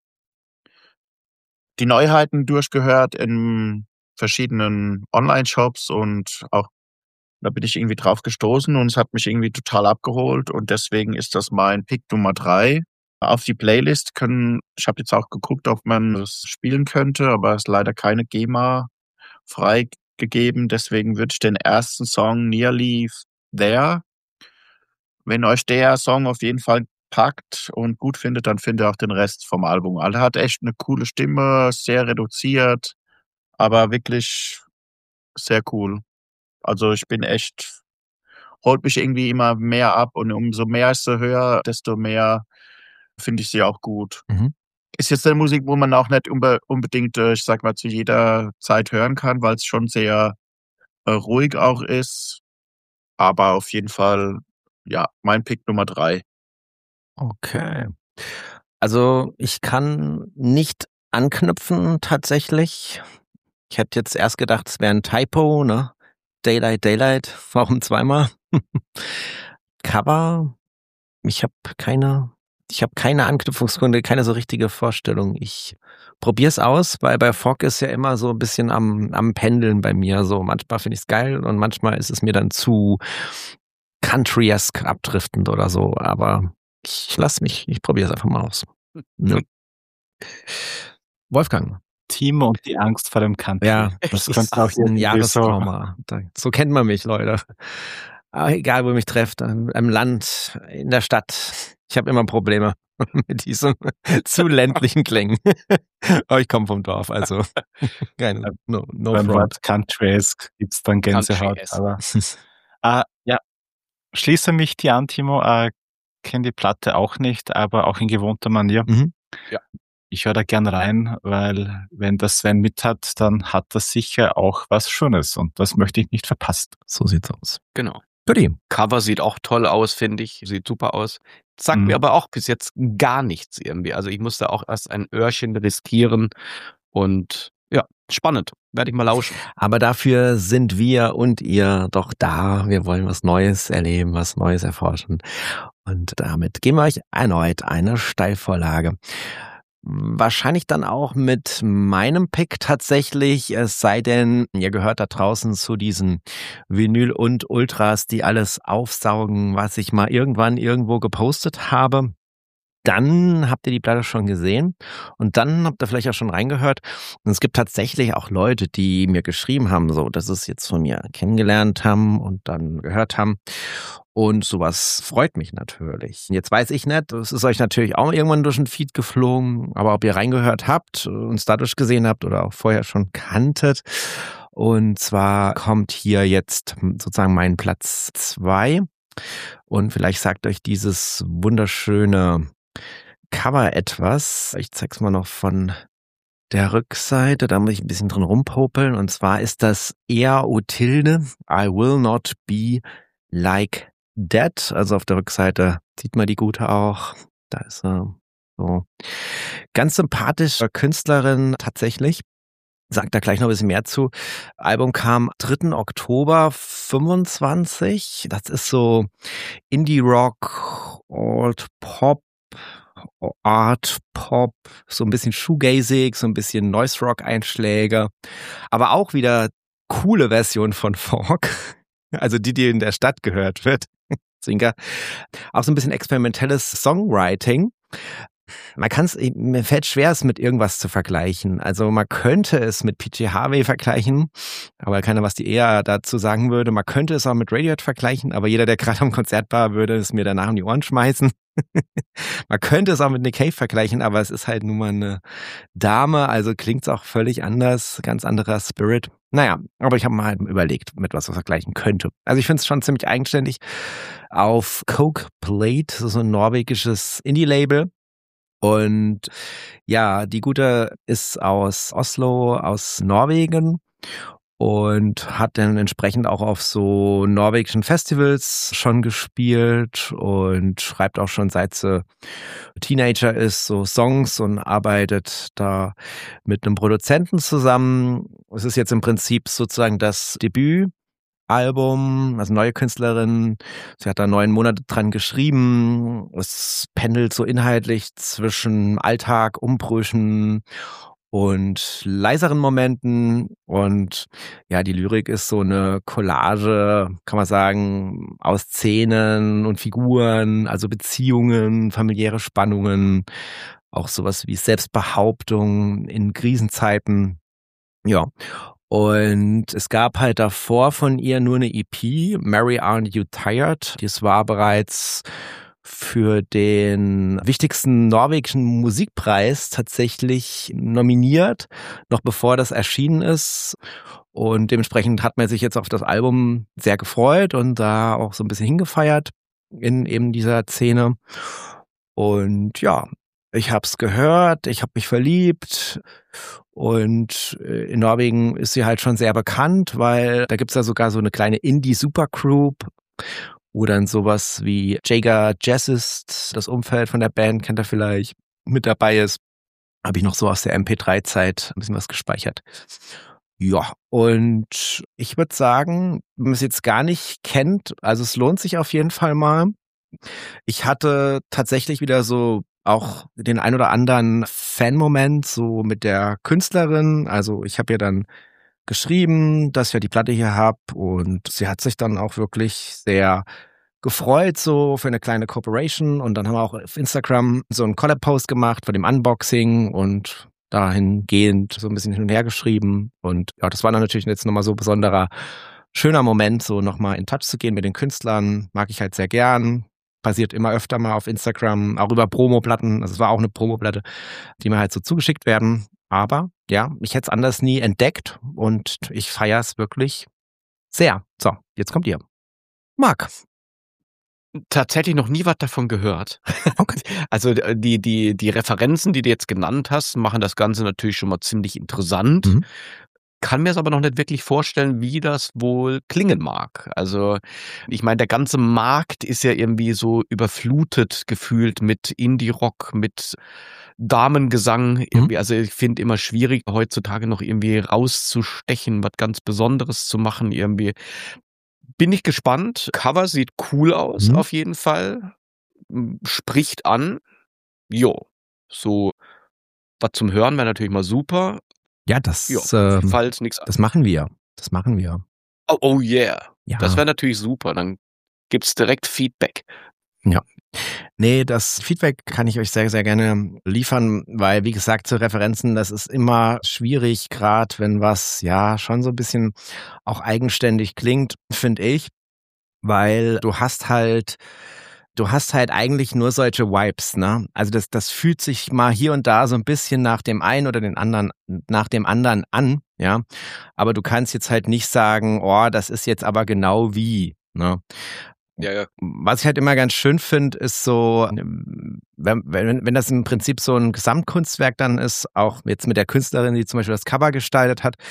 die Neuheiten durchgehört in verschiedenen Online-Shops und auch da bin ich irgendwie drauf gestoßen und es hat mich irgendwie total abgeholt und deswegen ist das mein Pick Nummer drei. Auf die Playlist können, ich habe jetzt auch geguckt, ob man das spielen könnte, aber es ist leider keine GEMA freigegeben, deswegen würde ich den ersten Song Nearly There, wenn euch der Song auf jeden Fall packt und gut findet, dann findet ihr auch den Rest vom Album. Also er hat echt eine coole Stimme, sehr reduziert, aber wirklich sehr cool. Also ich bin echt, holt mich irgendwie immer mehr ab und umso mehr ich sie höre, desto mehr finde ich sie auch gut. Mhm. Ist jetzt eine Musik, wo man auch nicht unbe unbedingt, äh, ich sage mal, zu jeder Zeit hören kann, weil es schon sehr, äh, ruhig auch ist. Aber auf jeden Fall, ja, mein Pick Nummer drei. Okay. Also, ich kann nicht anknüpfen tatsächlich. Ich hätte jetzt erst gedacht, es wäre ein Typo, ne? Daylight, Daylight, warum zweimal? Cover, ich habe keine ich habe keine Anknüpfungspunkte, keine so richtige Vorstellung. Ich probiere es aus, weil bei Fog ist ja immer so ein bisschen am am Pendeln bei mir. So manchmal finde ich es geil und manchmal ist es mir dann zu country-esque abdriftend oder so. Aber ich lasse mich, ich probiere es einfach mal aus. Ne? Wolfgang. Timo und die Angst vor dem Country. Ja, das ist auch ein Jahrestrauma. So, so kennt man mich, Leute. Aber egal, wo ihr mich trefft, im Land, in der Stadt. Ich habe immer Probleme mit diesem zu ländlichen Klängen. Aber ich komme vom Dorf, also keine, no, no Beim front. Wort Country-esque gibt es dann Gänsehaut. Aber, äh, ja, schließe mich dir an, Timo. Äh, kenne die Platte auch nicht, aber auch in gewohnter Manier. Mhm. Ja. Ich höre da gern rein, weil wenn das Sven mit hat, dann hat das sicher auch was Schönes und das möchte ich nicht verpassen. So sieht's aus. Genau. Goodie. Cover sieht auch toll aus, finde ich. Sieht super aus. Sagt Mhm. mir aber auch bis jetzt gar nichts irgendwie. Also ich musste auch erst ein Öhrchen riskieren und ja, spannend. Werde ich mal lauschen. Aber dafür sind wir und ihr doch da. Wir wollen was Neues erleben, was Neues erforschen. Und damit geben wir euch erneut eine Steilvorlage. Wahrscheinlich dann auch mit meinem Pick tatsächlich, es sei denn, ihr gehört da draußen zu diesen Vinyl und Ultras, die alles aufsaugen, was ich mal irgendwann irgendwo gepostet habe. Dann habt ihr die Platte schon gesehen und dann habt ihr vielleicht auch schon reingehört. Und es gibt tatsächlich auch Leute, die mir geschrieben haben, so, dass sie es jetzt von mir kennengelernt haben und dann gehört haben. Und sowas freut mich natürlich. Jetzt weiß ich nicht, es ist euch natürlich auch irgendwann durch den Feed geflogen, aber ob ihr reingehört habt, uns dadurch gesehen habt oder auch vorher schon kanntet. Und zwar kommt hier jetzt sozusagen mein Platz zwei. Und vielleicht sagt euch dieses wunderschöne Cover etwas. Ich zeig's mal noch von der Rückseite, da muss ich ein bisschen drin rumpopeln. Und zwar ist das eher Otilde, I will not be like that. Also auf der Rückseite sieht man die Gute auch. Da ist er. So. Ganz sympathische Künstlerin tatsächlich. Sagt da gleich noch ein bisschen mehr zu. Album kam dritten Oktober fünfundzwanzig. Das ist so Indie-Rock, Alt-Pop, Art-Pop, so ein bisschen Shoegazig, so ein bisschen Noise-Rock-Einschläge. Aber auch wieder coole Version von Fog. Also die, die in der Stadt gehört wird. Singer. Auch so ein bisschen experimentelles Songwriting. Man kann es, mir fällt schwer, es mit irgendwas zu vergleichen. Also man könnte es mit P J Harvey vergleichen, aber keiner, was die eher dazu sagen würde. Man könnte es auch mit Radiohead vergleichen, aber jeder, der gerade am Konzert war, würde es mir danach um die Ohren schmeißen. Man könnte es auch mit Nick Cave vergleichen, aber es ist halt nun mal eine Dame, also klingt es auch völlig anders, ganz anderer Spirit. Naja, aber ich habe mal halt überlegt, mit was man vergleichen könnte. Also ich finde es schon ziemlich eigenständig. Auf Coke Plate, so ein norwegisches Indie-Label. Und ja, die Gute ist aus Oslo, aus Norwegen und hat dann entsprechend auch auf so norwegischen Festivals schon gespielt und schreibt auch schon seit sie Teenager ist so Songs und arbeitet da mit einem Produzenten zusammen. Es ist jetzt im Prinzip sozusagen das Debüt. Album, also neue Künstlerin. Sie hat da neun Monate dran geschrieben. Es pendelt so inhaltlich zwischen Alltag, Umbrüchen und leiseren Momenten. Und ja, die Lyrik ist so eine Collage, kann man sagen, aus Szenen und Figuren, also Beziehungen, familiäre Spannungen, auch sowas wie Selbstbehauptung in Krisenzeiten. Ja. Und es gab halt davor von ihr nur eine E P, Mary Aren't You Tired? Das war bereits für den wichtigsten norwegischen Musikpreis tatsächlich nominiert, noch bevor das erschienen ist. Und dementsprechend hat man sich jetzt auf das Album sehr gefreut und da auch so ein bisschen hingefeiert in eben dieser Szene. Und ja, Ich habe es gehört, ich habe mich verliebt und in Norwegen ist sie halt schon sehr bekannt, weil da gibt's ja sogar so eine kleine Indie-Supergroup, wo dann sowas wie Jager Jazzist, das Umfeld von der Band, kennt ihr vielleicht, mit dabei ist. Habe ich noch so aus der M P drei Zeit ein bisschen was gespeichert. Ja, und ich würde sagen, wenn man es jetzt gar nicht kennt, also es lohnt sich auf jeden Fall mal. Ich hatte tatsächlich wieder so auch den ein oder anderen Fan-Moment so mit der Künstlerin. Also ich habe ihr dann geschrieben, dass ich ja die Platte hier hab und sie hat sich dann auch wirklich sehr gefreut so für eine kleine Cooperation und dann haben wir auch auf Instagram so einen Collab-Post gemacht von dem Unboxing und dahingehend so ein bisschen hin und her geschrieben und ja, das war dann natürlich jetzt nochmal so ein besonderer, schöner Moment, so nochmal in Touch zu gehen mit den Künstlern, mag ich halt sehr gern. Passiert immer öfter mal auf Instagram, auch über Promoplatten. Also es war auch eine Promoplatte, die mir halt so zugeschickt werden. Aber ja, ich hätte es anders nie entdeckt und ich feiere es wirklich sehr. So, jetzt kommt ihr. Marc. Tatsächlich noch nie was davon gehört. Okay. Also die, die, die Referenzen, die du jetzt genannt hast, machen das Ganze natürlich schon mal ziemlich interessant. Mhm. Kann mir es aber noch nicht wirklich vorstellen, wie das wohl klingen mag. Also ich meine, der ganze Markt ist ja irgendwie so überflutet gefühlt mit Indie-Rock, mit Damengesang. Irgendwie. Also ich finde immer schwierig, heutzutage noch irgendwie rauszustechen, was ganz Besonderes zu machen. Irgendwie bin ich gespannt. Cover sieht cool aus, mhm. auf jeden Fall. Spricht an. Jo, so was zum Hören wäre natürlich mal super. Ja, das, ja, äh, falls nix das machen wir. Das machen wir. Oh, oh yeah. Ja. Das wäre natürlich super. Dann gibt's direkt Feedback. Ja. Nee, das Feedback kann ich euch sehr, sehr gerne liefern, weil, wie gesagt, zu Referenzen, das ist immer schwierig, gerade wenn was, ja, schon so ein bisschen auch eigenständig klingt, finde ich, weil du hast halt Du hast halt eigentlich nur solche Vibes, ne? Also das, das fühlt sich mal hier und da so ein bisschen nach dem einen oder den anderen, nach dem anderen an, ja. Aber du kannst jetzt halt nicht sagen, oh, das ist jetzt aber genau wie, ne? Ja, ja. Was ich halt immer ganz schön finde, ist so, wenn, wenn, wenn das im Prinzip so ein Gesamtkunstwerk dann ist, auch jetzt mit der Künstlerin, die zum Beispiel das Cover gestaltet hat,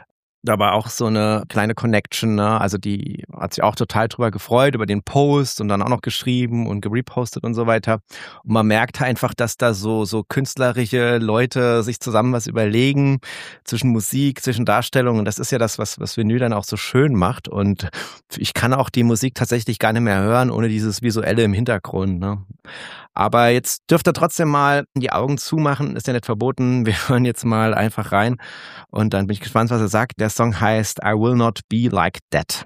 da war auch so eine kleine Connection, ne? Also die hat sich auch total drüber gefreut, über den Post und dann auch noch geschrieben und gerepostet und so weiter. Und man merkt einfach, dass da so so künstlerische Leute sich zusammen was überlegen zwischen Musik, zwischen Darstellung. Und das ist ja das, was was Vinyl dann auch so schön macht. Und ich kann auch die Musik tatsächlich gar nicht mehr hören, ohne dieses Visuelle im Hintergrund, ne? Aber jetzt dürft ihr trotzdem mal die Augen zumachen, ist ja nicht verboten. Wir hören jetzt mal einfach rein und dann bin ich gespannt, was er sagt. Der Song heißt I Will Not Be Like That.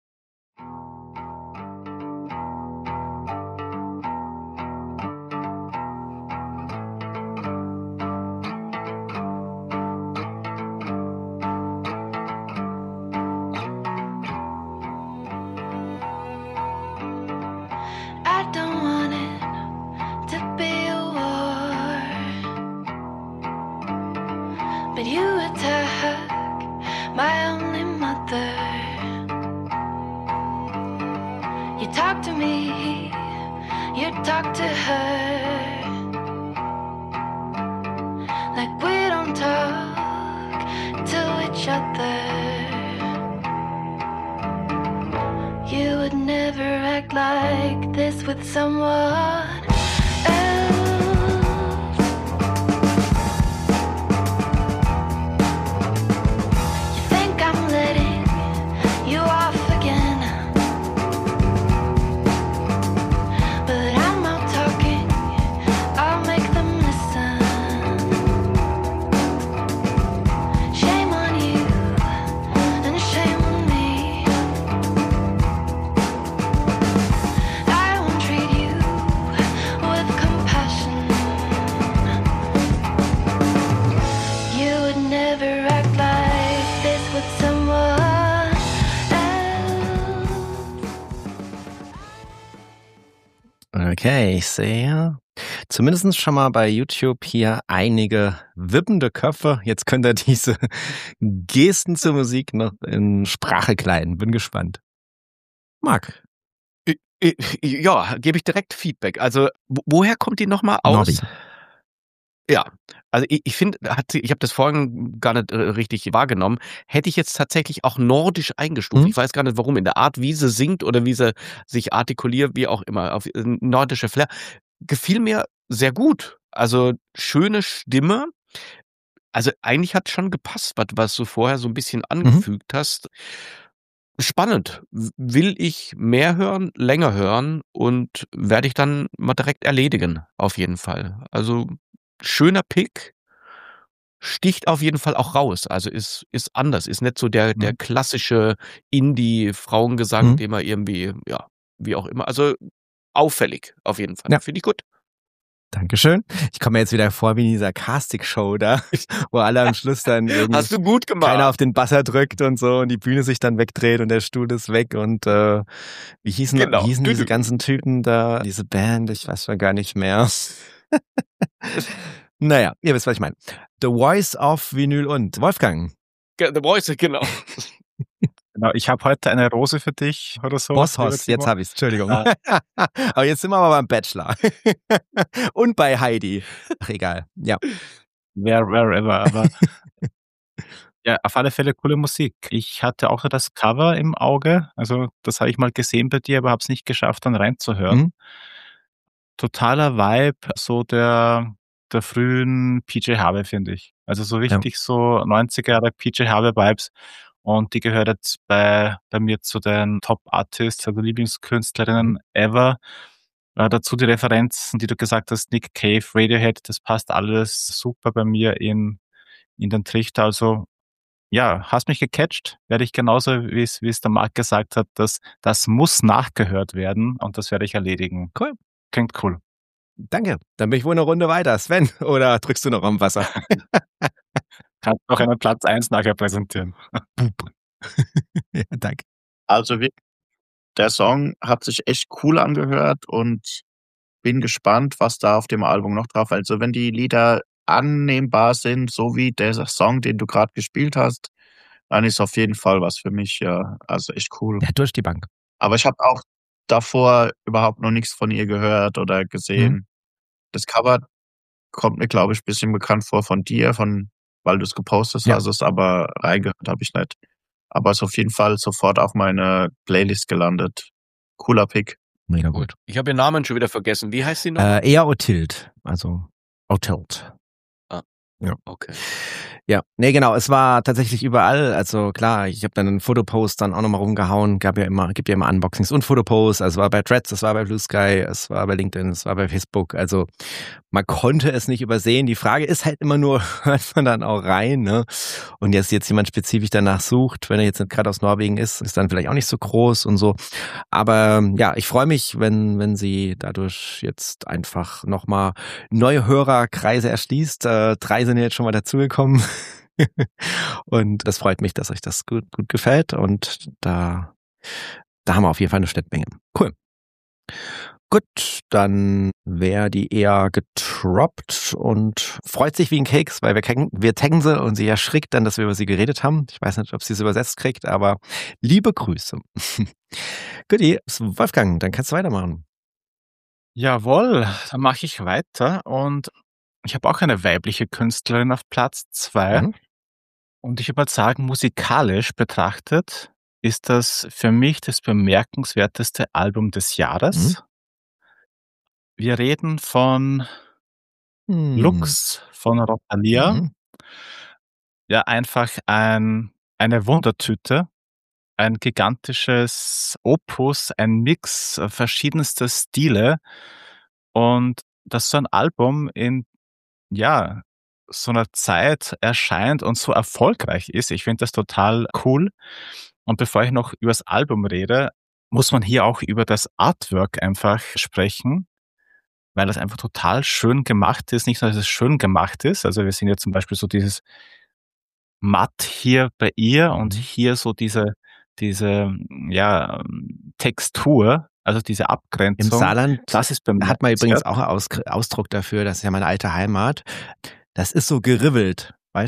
Okay, ich sehe zumindest schon mal bei YouTube hier einige wippende Köpfe. Jetzt könnt ihr diese Gesten zur Musik noch in Sprache kleiden. Bin gespannt. Marc. Ja, gebe ich direkt Feedback. Also, woher kommt die nochmal aus? Nordi. Ja, also ich, ich finde, hat sie, ich habe das vorhin gar nicht äh, richtig wahrgenommen, hätte ich jetzt tatsächlich auch nordisch eingestuft. Mhm. Ich weiß gar nicht warum, in der Art, wie sie singt oder wie sie sich artikuliert, wie auch immer, auf äh, nordische Flair, gefiel mir sehr gut. Also schöne Stimme. Also eigentlich hat schon gepasst, was, was du vorher so ein bisschen Mhm. angefügt hast. Spannend. W- Will ich mehr hören, länger hören und werde ich dann mal direkt erledigen, auf jeden Fall. Also schöner Pick, sticht auf jeden Fall auch raus. Also ist, ist anders, ist nicht so der, der Mhm. klassische Indie-Frauengesang, Mhm. den man irgendwie, ja, wie auch immer. Also auffällig, auf jeden Fall. Ja. Finde ich gut. Dankeschön. Ich komme mir jetzt wieder vor wie in dieser Casting-Show da, wo alle am Schluss dann irgendwie Hast du gut keiner gemacht. auf den Buzzer drückt und so und die Bühne sich dann wegdreht und der Stuhl ist weg und äh, wie hießen, Genau. wie hießen diese Düdü. ganzen Typen da, diese Band, ich weiß schon gar nicht mehr. Naja, ihr wisst, was ich meine. The Voice of Vinyl und Wolfgang. Ge- The Voice, genau. Genau, ich habe heute eine Rose für dich oder so. Bosshaus, lieber jetzt Timo. habe ich's, Entschuldigung. Ah. Aber jetzt sind wir aber beim Bachelor. Und bei Heidi. Ach, egal. Ja. Where, wherever, aber ja, auf alle Fälle coole Musik. Ich hatte auch das Cover im Auge, also das habe ich mal gesehen bei dir, aber habe es nicht geschafft, dann reinzuhören. Mhm. Totaler Vibe, so der, der frühen P J Harvey, finde ich. Also so richtig so neunziger Jahre P J Harvey Vibes. Und die gehört jetzt bei, bei mir zu den Top Artists, also Lieblingskünstlerinnen Mhm. ever. Äh, dazu die Referenzen, die du gesagt hast, Nick Cave, Radiohead, das passt alles super bei mir in, in den Trichter. Also ja, hast mich gecatcht, werde ich genauso, wie es, wie es der Marc gesagt hat, das, das muss nachgehört werden und das werde ich erledigen. Cool. Klingt cool. Danke. Dann bin ich wohl eine Runde weiter. Sven, oder drückst du noch am Wasser? Kannst noch einen Platz eins nachher präsentieren. Ja, danke. Also wir- der Song hat sich echt cool angehört und bin gespannt, was da auf dem Album noch drauf. Also wenn die Lieder annehmbar sind, so wie der Song, den du gerade gespielt hast, dann ist auf jeden Fall was für mich. Ja, also echt cool. Ja, durch die Bank. Aber ich habe auch davor überhaupt noch nichts von ihr gehört oder gesehen. Mhm. Das Cover kommt mir, glaube ich, ein bisschen bekannt vor von dir, von weil du es gepostet Ja. hast, es aber reingehört habe ich nicht. Aber ist auf jeden Fall sofort auf meine Playlist gelandet. Cooler Pick. Mega gut. Ich habe ihren Namen schon wieder vergessen. Wie heißt sie noch? Äh, eher Otilt. Also Otilt. Ja. Okay. Ja, nee, genau, es war tatsächlich überall, also klar, ich habe dann einen Fotopost dann auch nochmal rumgehauen, gab ja immer, gibt ja immer Unboxings und Fotoposts, also es war bei Threads, es war bei Blue Sky, es war bei LinkedIn, es war bei Facebook, also man konnte es nicht übersehen, die Frage ist halt immer nur, hört man dann auch rein, ne? Und jetzt jetzt jemand spezifisch danach sucht, wenn er jetzt nicht gerade aus Norwegen ist, ist dann vielleicht auch nicht so groß und so, aber ja, ich freue mich, wenn wenn sie dadurch jetzt einfach nochmal neue Hörerkreise erschließt, äh, drei sind jetzt schon mal dazugekommen. Und das freut mich, dass euch das gut, gut gefällt. Und da, da haben wir auf jeden Fall eine Schnittmenge. Cool. Gut, dann wäre die eher getroppt und freut sich wie ein Keks, weil wir, kennen, wir taggen sie und sie erschrickt dann, dass wir über sie geredet haben. Ich weiß nicht, ob sie es übersetzt kriegt, aber liebe Grüße. Guti, Wolfgang, dann kannst du weitermachen. Jawohl, dann mache ich weiter und ich habe auch eine weibliche Künstlerin auf Platz zwei. Mhm. Und ich würde sagen, musikalisch betrachtet ist das für mich das bemerkenswerteste Album des Jahres. Mhm. Wir reden von Hm. Lux von Rosalia. Mhm. Ja, einfach ein, eine Wundertüte, ein gigantisches Opus, ein Mix verschiedenster Stile und dass so ein Album in, ja, so einer Zeit erscheint und so erfolgreich ist. Ich finde das total cool. Und bevor ich noch über das Album rede, muss man hier auch über das Artwork einfach sprechen, weil das einfach total schön gemacht ist. Nicht nur, dass es schön gemacht ist, also wir sehen ja zum Beispiel so dieses Matt hier bei ihr und hier so diese, diese, ja, Textur, also diese Im Abgrenzung. Saarland Das ist hat man übrigens bemerkenswert. auch einen Aus Ausdruck dafür, das ist ja meine alte Heimat. Das ist so geribbelt, weißt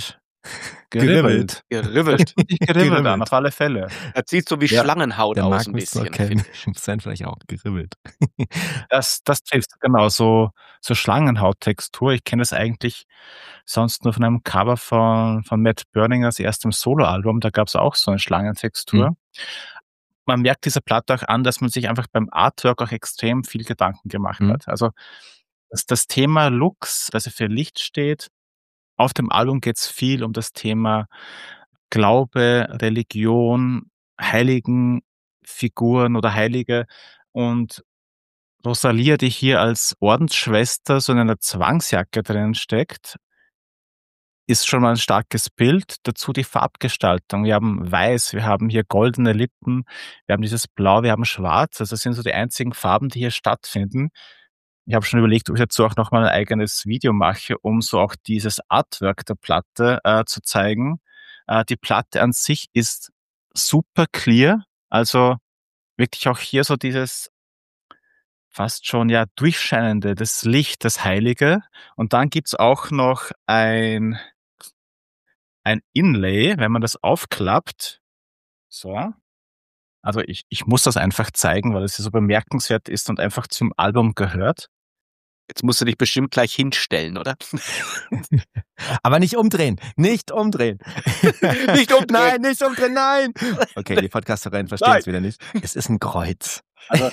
Geribbelt. Geribbelt. Nicht geribbelt an, auf alle Fälle. Das sieht so wie Ja, Schlangenhaut Der aus Marc ein muss noch bisschen. kennen. finde ich. Muss dann vielleicht auch geribbelt. Das, das trifft genau so, so Schlangenhauttextur. Ich kenne das eigentlich sonst nur von einem Cover von, von Matt Berningers erstem Soloalbum. Da gab es auch so eine Schlangentextur. Mhm. Man merkt dieser Platte auch an, dass man sich einfach beim Artwork auch extrem viel Gedanken gemacht Mhm. hat. Also das, das Thema Lux, das für Licht steht, auf dem Album geht es viel um das Thema Glaube, Religion, heiligen Figuren oder Heilige. Und Rosalia, die hier als Ordensschwester so in einer Zwangsjacke drinnen steckt, ist schon mal ein starkes Bild. Dazu die Farbgestaltung. Wir haben weiß, wir haben hier goldene Lippen, wir haben dieses Blau, wir haben Schwarz. Also das sind so die einzigen Farben, die hier stattfinden. Ich habe schon überlegt, ob ich dazu auch nochmal ein eigenes Video mache, um so auch dieses Artwork der Platte äh, zu zeigen. Äh, die Platte an sich ist super clear. Also wirklich auch hier so dieses fast schon ja durchscheinende, das Licht, das Heilige. Und dann gibt's auch noch ein, ein Inlay, wenn man das aufklappt. So. Also ich, ich muss das einfach zeigen, weil es ja so bemerkenswert ist und einfach zum Album gehört. Jetzt musst du dich bestimmt gleich hinstellen, oder? Aber nicht umdrehen. Nicht umdrehen. Nicht umdrehen. Nein, nicht umdrehen, nein. Okay, die Podcastereien verstehen es wieder nicht. Es ist ein Kreuz. Also,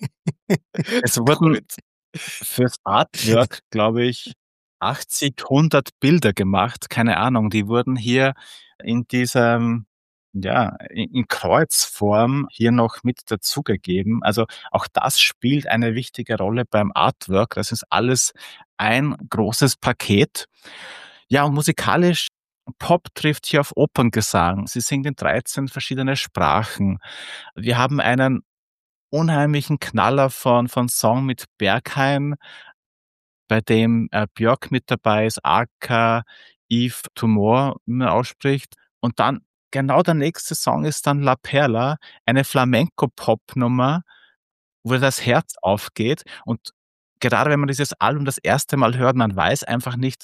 es wurden fürs Artwork, glaube ich, achtzig, hundert Bilder gemacht. Keine Ahnung. Die wurden hier in diesem, ja, in, in Kreuzform hier noch mit dazugegeben. Also auch das spielt eine wichtige Rolle beim Artwork. Das ist alles ein großes Paket. Ja, und musikalisch, Pop trifft hier auf Operngesang. Sie singt in dreizehn verschiedene Sprachen. Wir haben einen unheimlichen Knaller von, von Song mit Berghain, bei dem äh, Björk mit dabei ist, Aka, Yves Tumor, wie man ausspricht. Und dann genau der nächste Song ist dann La Perla, eine Flamenco-Pop-Nummer, wo das Herz aufgeht. Und gerade wenn man dieses Album das erste Mal hört, man weiß einfach nicht,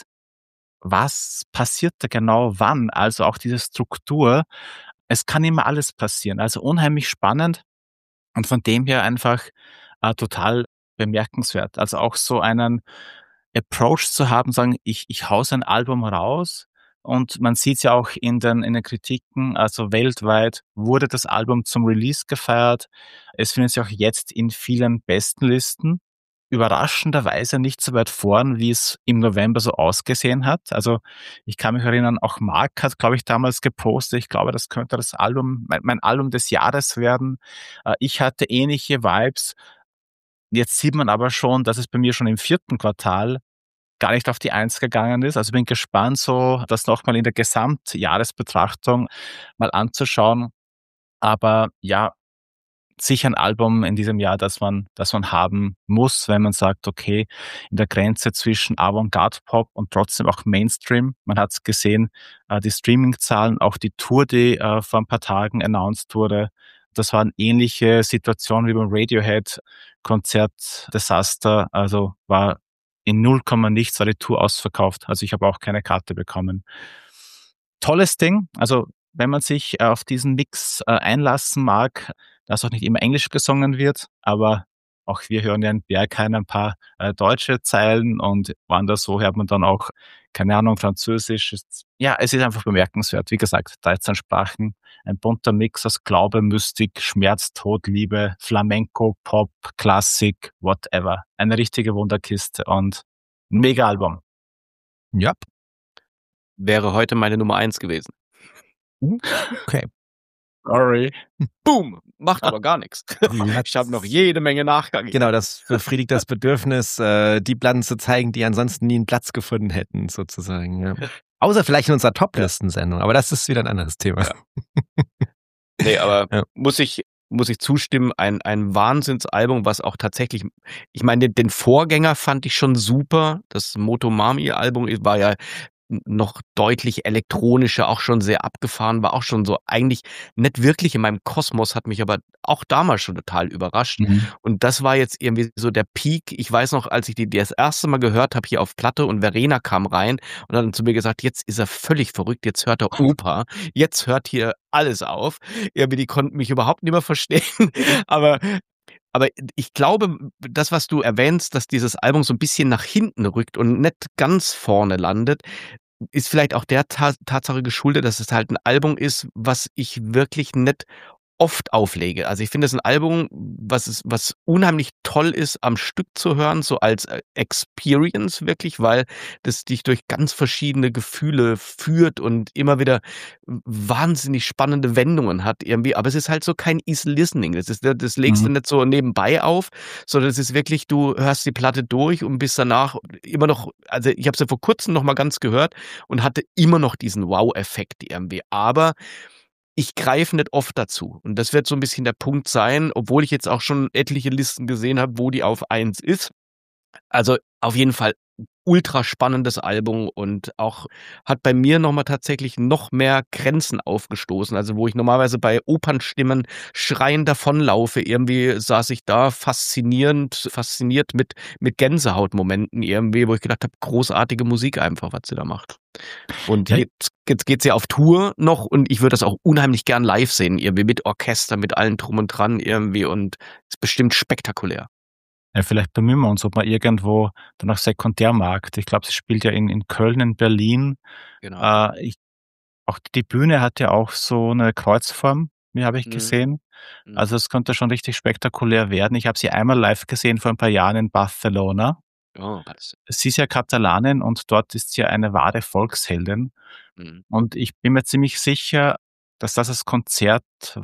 was passiert da genau wann. Also auch diese Struktur. Es kann immer alles passieren. Also unheimlich spannend. Und von dem her einfach äh, total bemerkenswert. Also auch so einen Approach zu haben, sagen, ich, ich hau ein Album raus. Und man sieht es ja auch in den, in den Kritiken, also weltweit wurde das Album zum Release gefeiert. Es findet sich auch jetzt in vielen Bestenlisten. Überraschenderweise nicht so weit vorn, wie es im November so ausgesehen hat. Also ich kann mich erinnern, auch Marc hat, glaube ich, damals gepostet, ich glaube, das könnte das Album, mein, mein Album des Jahres werden. Äh, ich hatte ähnliche Vibes. Jetzt sieht man aber schon, dass es bei mir schon im vierten Quartal gar nicht auf die Eins gegangen ist. Also bin gespannt, so das nochmal in der Gesamtjahresbetrachtung mal anzuschauen. Aber ja, sicher ein Album in diesem Jahr, das man, das man haben muss, wenn man sagt, okay, in der Grenze zwischen Avantgarde-Pop und trotzdem auch Mainstream. Man hat es gesehen, äh, die Streaming-Zahlen, auch die Tour, die äh, vor ein paar Tagen announced wurde. Das waren ähnliche Situationen wie beim Radiohead-Konzert Desaster. Also war in null Komma nichts war die Tour ausverkauft. Also ich habe auch keine Karte bekommen. Tolles Ding. Also wenn man sich auf diesen Mix äh, einlassen mag, dass auch nicht immer Englisch gesungen wird, aber auch wir hören ja in Berghain ein paar äh, deutsche Zeilen und woanders so hört man dann auch, keine Ahnung, Französisch. Ist, ja, es ist einfach bemerkenswert. Wie gesagt, dreizehn Sprachen, ein bunter Mix aus Glaube, Mystik, Schmerz, Tod, Liebe, Flamenco, Pop, Klassik, whatever. Eine richtige Wunderkiste und ein Mega-Album. Ja. Wäre heute meine Nummer eins gewesen. Okay. Sorry. Boom! Macht aber gar nichts. Ich habe noch jede Menge Nachgang. Genau, das befriedigt das Bedürfnis, äh, die Platten zu zeigen, die ansonsten nie einen Platz gefunden hätten, sozusagen. Ja. Außer vielleicht in unserer Top-Listen-Sendung, aber das ist wieder ein anderes Thema. Ja. Nee, aber ja. muss ich muss ich zustimmen, ein ein Wahnsinnsalbum, was auch tatsächlich, ich meine, den, den Vorgänger fand ich schon super. Das Motomami-Album war ja noch deutlich elektronischer, auch schon sehr abgefahren, war auch schon so eigentlich nicht wirklich in meinem Kosmos, hat mich aber auch damals schon total überrascht. Mhm. Und das war jetzt irgendwie so der Peak. Ich weiß noch, als ich die, die das erste Mal gehört habe hier auf Platte und Verena kam rein und hat dann zu mir gesagt, jetzt ist er völlig verrückt, jetzt hört er Oper, jetzt hört hier alles auf. Irgendwie, die konnten mich überhaupt nicht mehr verstehen, aber aber ich glaube, das, was du erwähnst, dass dieses Album so ein bisschen nach hinten rückt und nicht ganz vorne landet, ist vielleicht auch der Ta Tatsache geschuldet, dass es halt ein Album ist, was ich wirklich nicht oft auflege. Also, ich finde es ein Album, was es was unheimlich toll ist, am Stück zu hören, so als, äh, Experience wirklich, weil das dich durch ganz verschiedene Gefühle führt und immer wieder wahnsinnig spannende Wendungen hat irgendwie. Aber es ist halt so kein Easy Listening. Das ist das legst du Mhm. nicht so nebenbei auf, sondern es ist wirklich, du hörst die Platte durch und bist danach immer noch, also, ich habe sie vor Kurzem noch mal ganz gehört und hatte immer noch diesen Wow-Effekt irgendwie. Aber ich greife nicht oft dazu. Und das wird so ein bisschen der Punkt sein, obwohl ich jetzt auch schon etliche Listen gesehen habe, wo die auf eins ist. Also, auf jeden Fall ultra spannendes Album und auch hat bei mir noch mal tatsächlich noch mehr Grenzen aufgestoßen. Also, wo ich normalerweise bei Opernstimmen schreiend davonlaufe, irgendwie saß ich da faszinierend fasziniert mit mit Gänsehautmomenten irgendwie, wo ich gedacht habe: „Großartige Musik einfach, was sie da macht.“ Und Ja, jetzt jetzt geht sie auf Tour noch und ich würde das auch unheimlich gern live sehen, irgendwie mit Orchester, mit allem drum und dran irgendwie und ist bestimmt spektakulär. ja, vielleicht bemühen wir uns, ob man irgendwo dann auch Sekundärmarkt. Ich glaube, sie spielt ja in in Köln, in Berlin. Genau. Äh, ich Auch die Bühne hat ja auch so 'ne Kreuzform, wie habe ich Mhm. gesehen. Mhm. Also, es könnte schon richtig spektakulär werden. Ich habe sie einmal live gesehen vor ein paar Jahren in Barcelona. Oh, was. Sie ist ja Katalanin und dort ist sie ja eine wahre Volksheldin. Mhm. Und ich bin mir ziemlich sicher, dass das das Konzert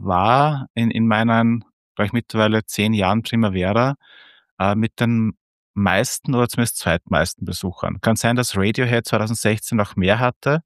war in in meinen, glaube ich, mittlerweile zehn Jahren Primavera, äh, mit den meisten oder zumindest zweitmeisten Besuchern. Kann sein, dass Radiohead zwanzig sechzehn noch mehr hatte,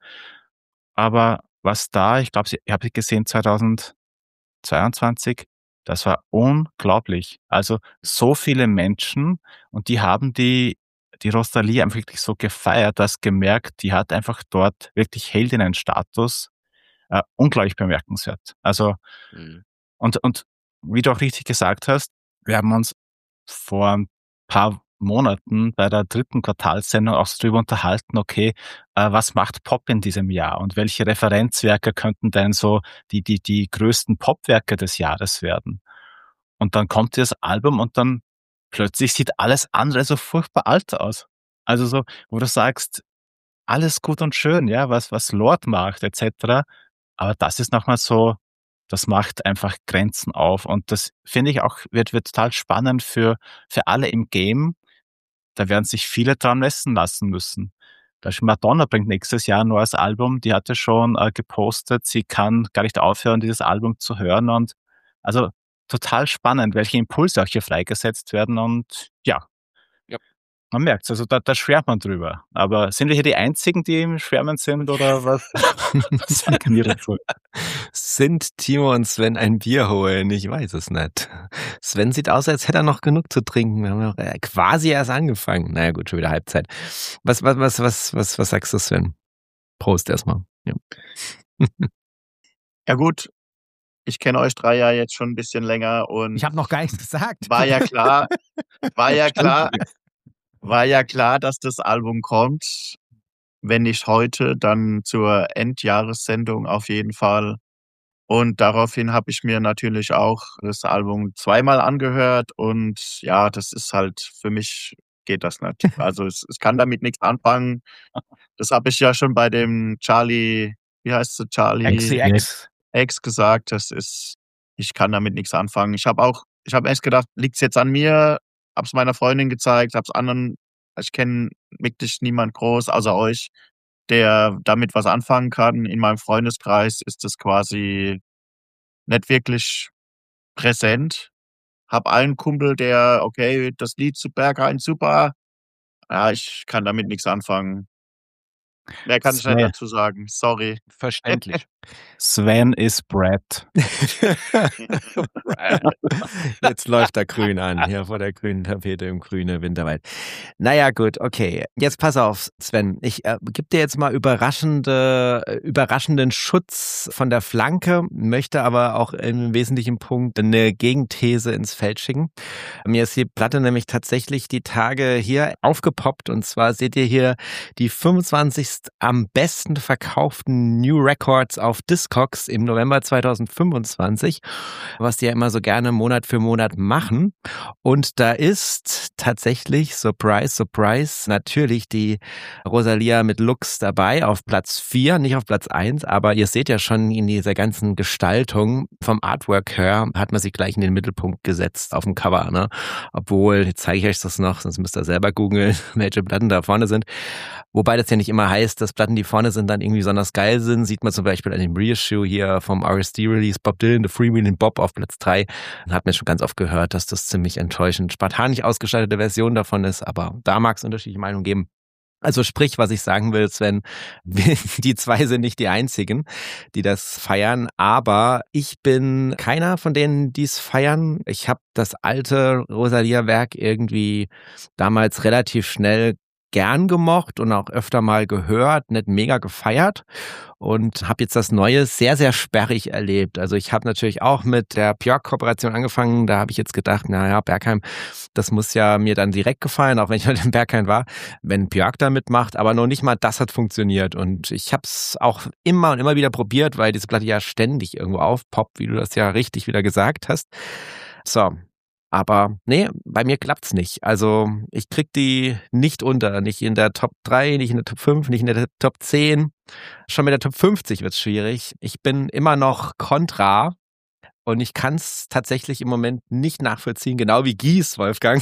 aber was da, ich glaube, sie ich habe sie gesehen zweitausendzweiundzwanzig, das war unglaublich. Also, so viele Menschen und die haben die die Rosalie einfach wirklich so gefeiert. Du hast gemerkt, die hat einfach dort wirklich Heldinnenstatus. Äh, unglaublich bemerkenswert. Also, Mhm. und und wie du auch richtig gesagt hast, wir haben uns vor ein paar Monaten bei der dritten Quartalssendung auch so drüber unterhalten, okay, äh, was macht Pop in diesem Jahr und welche Referenzwerke könnten denn so die die die größten Popwerke des Jahres werden? Und dann kommt dieses Album und dann plötzlich sieht alles andere so furchtbar alt aus. Also so, wo du sagst: „Alles gut und schön, ja, was was Lord macht et cetera.“ Aber das ist noch mal so, das macht einfach Grenzen auf und das finde ich auch, wird wird total spannend für für alle im Game. Da werden sich viele dran messen lassen müssen. Beispiel Madonna bringt nächstes Jahr 'n neues Album. Die hatte schon, äh, gepostet, sie kann gar nicht aufhören, dieses Album zu hören und also total spannend, welche Impulse auch hier freigesetzt werden und ja, Ja. man merkt's, also da da schwärmt man drüber. Aber sind wir hier die Einzigen, die im Schwärmen sind oder was? Was sagen wir dazu? Sind Timo und Sven ein Bier holen? Ich weiß es nicht. Sven sieht aus, als hätte er noch genug zu trinken. Wir haben noch äh, quasi erst angefangen. Naja gut, schon wieder Halbzeit. Was, was, was, was, was, was sagst du, Sven? Prost erstmal. Ja. Ja gut, ich kenne euch drei ja jetzt schon ein bisschen länger und Ich habe noch gar nichts gesagt. war ja klar war ja klar Entschuldige. war ja klar, dass das Album kommt. Wenn nicht heute, dann zur Endjahressendung auf jeden Fall. Und daraufhin habe ich mir natürlich auch das Album zweimal angehört und ja, das ist halt für mich geht das nicht. Also, es ich kann damit nichts anfangen. Das habe ich ja schon bei dem Charlie wie heißt sie? Charlie X C X. X gesagt. Das ist ich kann damit nichts anfangen. Ich habe auch ich habe erst gedacht, liegt's jetzt an mir? Habe es meiner Freundin gezeigt, habe es anderen ich kenne wirklich niemand groß außer euch, der damit was anfangen kann. In meinem Freundeskreis ist das quasi nicht wirklich präsent. Habe einen Kumpel, der okay, das Lied zu Berghain super. Ja, ich kann damit nix anfangen. Mehr kann ich nicht Sven, dazu sagen. Sorry. Verständlich. Sven ist Brad. Jetzt läuft er grün an, hier vor der grünen Tapete im grünen Winterwald. Naja, gut, okay. Jetzt pass auf, Sven. Ich äh, gebe dir jetzt mal überraschende, äh, überraschenden Schutz von der Flanke, möchte aber auch im wesentlichen Punkt eine Gegenthese ins Feld schicken. Mir ist die Platte nämlich tatsächlich die Tage hier aufgepoppt, und zwar seht ihr hier die fünfundzwanzig am besten verkauften New Records auf Discogs im November zweitausendfünfundzwanzig, was die ja immer so gerne Monat für Monat machen. Und da ist tatsächlich, surprise, surprise, natürlich die Rosalia mit Lux dabei auf Platz vier, nicht auf Platz eins, aber ihr seht ja schon in dieser ganzen Gestaltung vom Artwork her, hat man sie gleich in den Mittelpunkt gesetzt auf dem Cover, ne? Obwohl, jetzt zeige ich euch das noch, sonst müsst ihr selber googeln, welche Platten da vorne sind. Wobei das ja nicht immer heißt, dass Platten, die vorne sind, dann irgendwie besonders geil sind. Sieht man zum Beispiel an dem Reissue hier vom R S D-Release Bob Dylan, The Freewheeling Bob auf Platz drei. Hat man schon ganz oft gehört, dass das ziemlich enttäuschend spartanisch ausgestaltete Version davon ist, aber da mag es unterschiedliche Meinungen geben. Also sprich, was ich sagen will, Sven, die zwei sind nicht die einzigen, die das feiern, aber ich bin keiner von denen, die es feiern. Ich habe das alte Rosalia-Werk irgendwie damals relativ schnell gern gemocht und auch öfter mal gehört, nicht mega gefeiert, und habe jetzt das Neue sehr, sehr sperrig erlebt. Also ich habe natürlich auch mit der Björk-Kooperation angefangen, da habe ich jetzt gedacht, naja, Berghain, das muss ja mir dann direkt gefallen, auch wenn ich heute in Berghain war, wenn Björk da mitmacht, aber noch nicht mal das hat funktioniert, und ich habe es auch immer und immer wieder probiert, weil diese Platte ja ständig irgendwo aufpoppt, wie du das ja richtig wieder gesagt hast. So, aber nee, bei mir klappt's nicht. Also ich krieg die nicht unter, nicht in der Top drei, nicht in der Top fünf, nicht in der Top zehn. Schon mit der Top fünfzig wird's schwierig. Ich bin immer noch kontra und ich kann's tatsächlich im Moment nicht nachvollziehen, genau wie Gies, Wolfgang.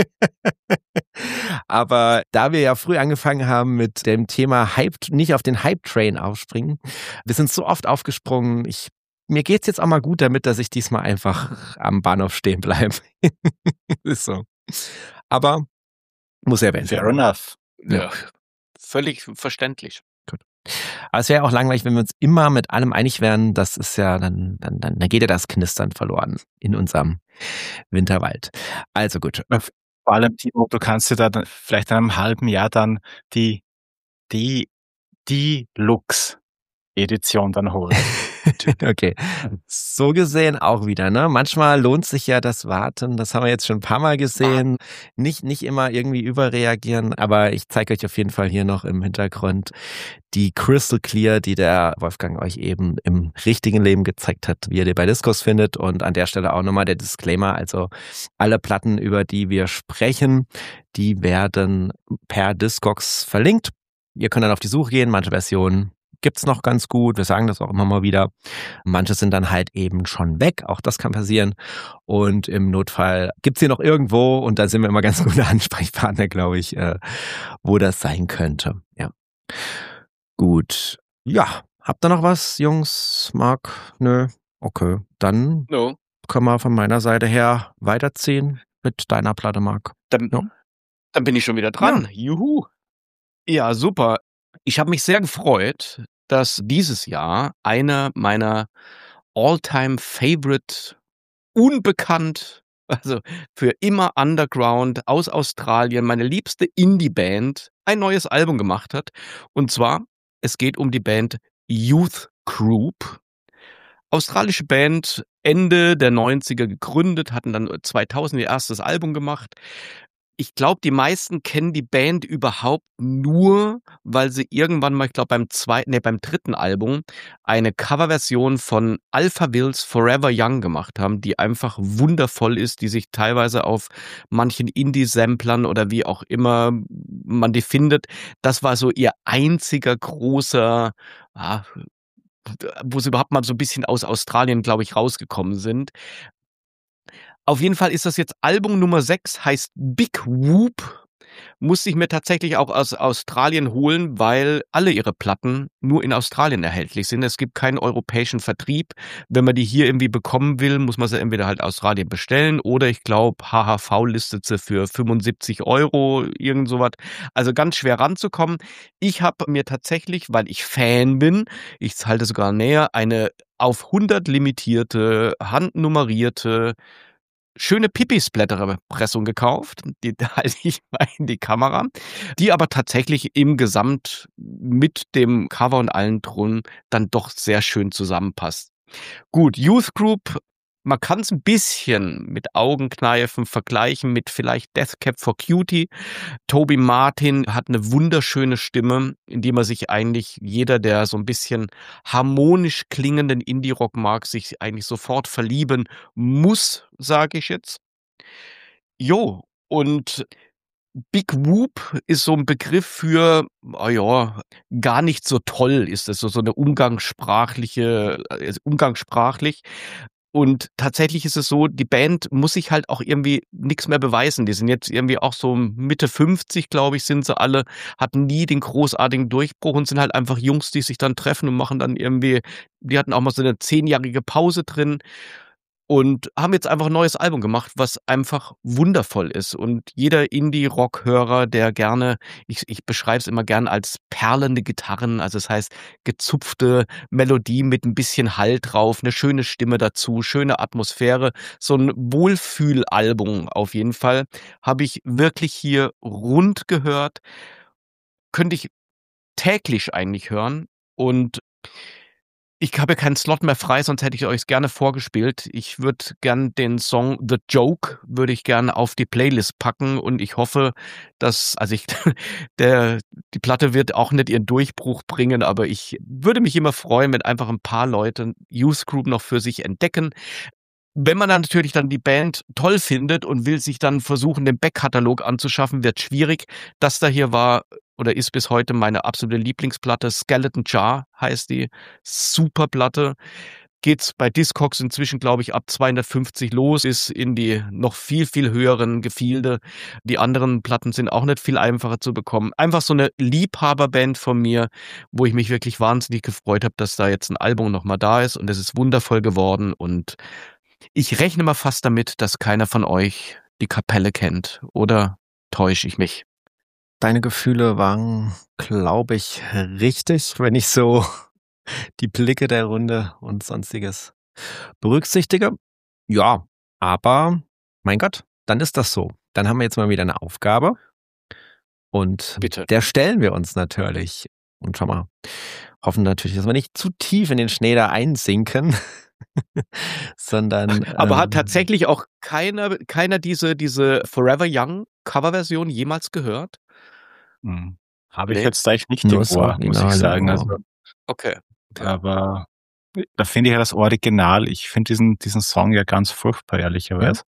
Aber da wir ja früh angefangen haben mit dem Thema Hype, nicht auf den Hype-Train aufspringen, wir sind so oft aufgesprungen, ich Mir geht's jetzt auch mal gut damit, dass ich diesmal einfach am Bahnhof stehen bleibe. Ist so. Aber muss erwähnt werden. Fair enough. Ja, völlig verständlich. Gut. Aber es wäre auch langweilig, wenn wir uns immer mit allem einig wären. Das ist ja, dann, dann, dann, dann geht ja das Knistern verloren in unserem Winterwald. Also gut. Vor allem, Timo, du kannst dir da dann vielleicht in einem halben Jahr dann die, die, die Lux-Edition dann holen. Okay, so gesehen auch wieder, ne? Manchmal lohnt sich ja das Warten, das haben wir jetzt schon ein paar Mal gesehen. Nicht, nicht immer irgendwie überreagieren, aber ich zeige euch auf jeden Fall hier noch im Hintergrund die Crystal Clear, die der Wolfgang euch eben im richtigen Leben gezeigt hat, wie ihr die bei Discogs findet. Und an der Stelle auch nochmal der Disclaimer, also alle Platten, über die wir sprechen, die werden per Discogs verlinkt. Ihr könnt dann auf die Suche gehen, manche Versionen gibt's noch ganz gut, wir sagen das auch immer mal wieder. Manche sind dann halt eben schon weg, auch das kann passieren. Und im Notfall gibt's sie noch irgendwo, und da sind wir immer ganz gute Ansprechpartner, glaube ich, äh, wo das sein könnte. Ja. Gut. Ja, habt ihr noch was, Jungs? Marc? Nö? Okay, dann No. können wir von meiner Seite her weiterziehen mit deiner Platte, Marc. Dann, Ja. dann bin ich schon wieder dran. Ja. Juhu. Ja, super. Ich habe mich sehr gefreut, dass dieses Jahr einer meiner All-Time-Favorite, unbekannt, also für immer Underground aus Australien, meine liebste Indie-Band, ein neues Album gemacht hat. Und zwar, es geht um die Band Youth Group. Australische Band, Ende der neunziger gegründet, hatten dann zweitausend ihr erstes Album gemacht. Ich glaube, die meisten kennen die Band überhaupt nur, weil sie irgendwann mal, ich glaube beim zweiten, nee, beim dritten Album eine Coverversion von Alphavilles Forever Young gemacht haben, die einfach wundervoll ist, die sich teilweise auf manchen Indie-Samplern oder wie auch immer man die findet. Das war so ihr einziger großer, ah, wo sie überhaupt mal so ein bisschen aus Australien, glaube ich, rausgekommen sind. Auf jeden Fall ist das jetzt Album Nummer sechs, heißt Big Whoop. musste ich mir tatsächlich auch aus Australien holen, weil alle ihre Platten nur in Australien erhältlich sind. Es gibt keinen europäischen Vertrieb. Wenn man die hier irgendwie bekommen will, muss man sie entweder halt Australien bestellen oder ich glaube, H H V listet sie für fünfundsiebzig Euro, irgend sowas. Also ganz schwer ranzukommen. Ich habe mir tatsächlich, weil ich Fan bin, ich halte sogar näher, eine auf hundert limitierte, handnummerierte, schöne Pipi-Splatter-Pressung gekauft. Die halte ich mal in die Kamera. Die aber tatsächlich im Gesamt mit dem Cover und allen drum dann doch sehr schön zusammenpasst. Gut, Youth Group, man kann es ein bisschen mit Augenkneifen vergleichen mit vielleicht Death Cab for Cutie. Toby Martin hat eine wunderschöne Stimme, in die man sich eigentlich jeder, der so ein bisschen harmonisch klingenden Indie-Rock mag, sich eigentlich sofort verlieben muss, sage ich jetzt. Jo, und Big Whoop ist so ein Begriff für, oh ja, gar nicht so toll ist das, so so 'ne umgangssprachliche äh, umgangssprachlich. Und tatsächlich ist es so, die Band muss sich halt auch irgendwie nix mehr beweisen. Die sind jetzt irgendwie auch so Mitte fünfzig, glaube ich, sind sie alle, hatten nie den großartigen Durchbruch und sind halt einfach Jungs, die sich dann treffen und machen dann irgendwie, die hatten auch mal so 'ne zehnjährige Pause drin und haben jetzt einfach ein neues Album gemacht, was einfach wundervoll ist. Und jeder Indie-Rock-Hörer, der gerne, ich, ich beschreibe es immer gern als perlende Gitarren, also das heißt gezupfte Melodie mit ein bisschen Hall drauf, eine schöne Stimme dazu, schöne Atmosphäre, so ein Wohlfühlalbum auf jeden Fall, habe ich wirklich hier rund gehört. Könnte ich täglich eigentlich hören und ich habe ja keinen Slot mehr frei, sonst hätte ich euch gerne vorgespielt. Ich würde gern den Song The Joke würde ich gern auf die Playlist packen und ich hoffe, dass, also ich, der, die Platte wird auch nicht ihren Durchbruch bringen, aber ich würde mich immer freuen, wenn einfach ein paar Leute Youth Group noch für sich entdecken. Wenn man dann natürlich dann die Band toll findet und will sich dann versuchen, den Backkatalog anzuschaffen, wird schwierig. Das da hier war oder ist bis heute meine absolute Lieblingsplatte. Skeleton Jar heißt die. Super Platte. Geht's bei Discogs inzwischen, glaube ich, ab zweihundertfünfzig los, ist in die noch viel, viel höheren Gefilde. Die anderen Platten sind auch nicht viel einfacher zu bekommen. Einfach so eine Liebhaberband von mir, wo ich mich wirklich wahnsinnig gefreut habe, dass da jetzt ein Album nochmal da ist und es ist wundervoll geworden und ich rechne mal fast damit, dass keiner von euch die Kapelle kennt. Oder täusche ich mich? Deine Gefühle waren, glaube ich, richtig, wenn ich so die Blicke der Runde und Sonstiges berücksichtige. Ja, aber mein Gott, dann ist das so. Dann haben wir jetzt mal wieder eine Aufgabe. Und Bitte. Der stellen wir uns natürlich. Und schau mal, hoffen natürlich, dass wir nicht zu tief in den Schnee da einsinken. Sondern. Aber ähm, hat tatsächlich auch keiner, keiner diese, diese Forever Young Coverversion jemals gehört? Hm. Habe ich Nee. jetzt eigentlich nicht Nur im das Ohr, muss ich Original, sagen. ja. Also, Okay. aber da finde ich ja das Original, ich finde diesen, diesen Song ja ganz furchtbar, ehrlicherweise.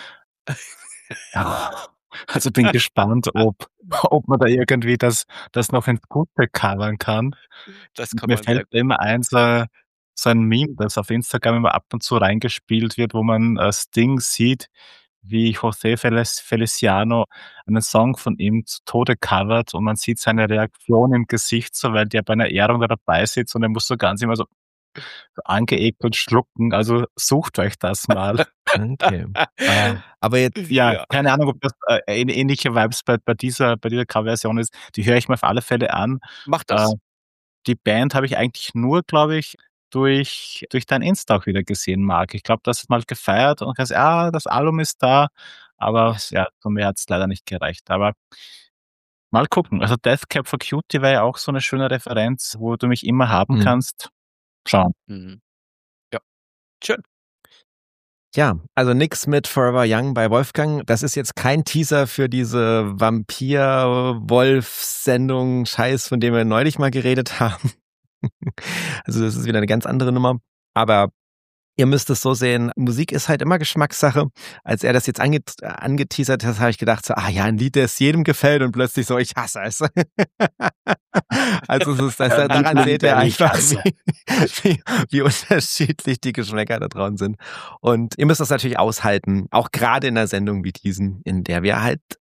Ja. Also bin gespannt, ob, ob man da irgendwie das, das noch ins Gute covern kann. Das kann Mir man sehr fällt immer ein, so, so ein Meme, das auf Instagram immer ab und zu reingespielt wird, wo man äh, Sting sieht, wie José Felic- Feliciano einen Song von ihm zu Tode covert und man sieht seine Reaktion im Gesicht, so weil der bei einer Ehrung da dabei sitzt und er muss so ganz immer so so angeeckt und schlucken. Also sucht euch das mal. Okay. äh, aber jetzt, Ja, Ja. keine Ahnung, ob das äh, ähn- ähnliche Vibes bei, bei dieser, bei dieser Coverversion ist. Die höre ich mir auf alle Fälle an. Macht das. Äh, die Band habe ich eigentlich nur, glaube ich, durch, durch dein Insta auch wieder gesehen, Marc. Ich glaube, das ist mal gefeiert und gesagt, ah, das Album ist da. Aber Yes. ja, zu mir hat es leider nicht gereicht. Aber mal gucken. Also Death Cab for Cutie war ja auch so eine schöne Referenz, wo du mich immer haben Mhm. kannst. Schauen. Mhm. Ja. Schön. ja, also nix mit Forever Young bei Wolfgang. Das ist jetzt kein Teaser für diese Vampir-Wolf-Sendung Scheiß, von dem wir neulich mal geredet haben. Also das ist wieder eine ganz andere Nummer. Aber ihr müsst es so sehen, Musik ist halt immer Geschmackssache. Als er das jetzt ange angeteasert hat, habe ich gedacht so, ah ja, ein Lied, das jedem gefällt und plötzlich so, ich hasse es. Also es ist, das, daran seht ihr einfach, wie, wie, wie unterschiedlich die Geschmäcker da draußen sind. Und ihr müsst das natürlich aushalten, auch gerade in einer Sendung wie diesen, in der wir halt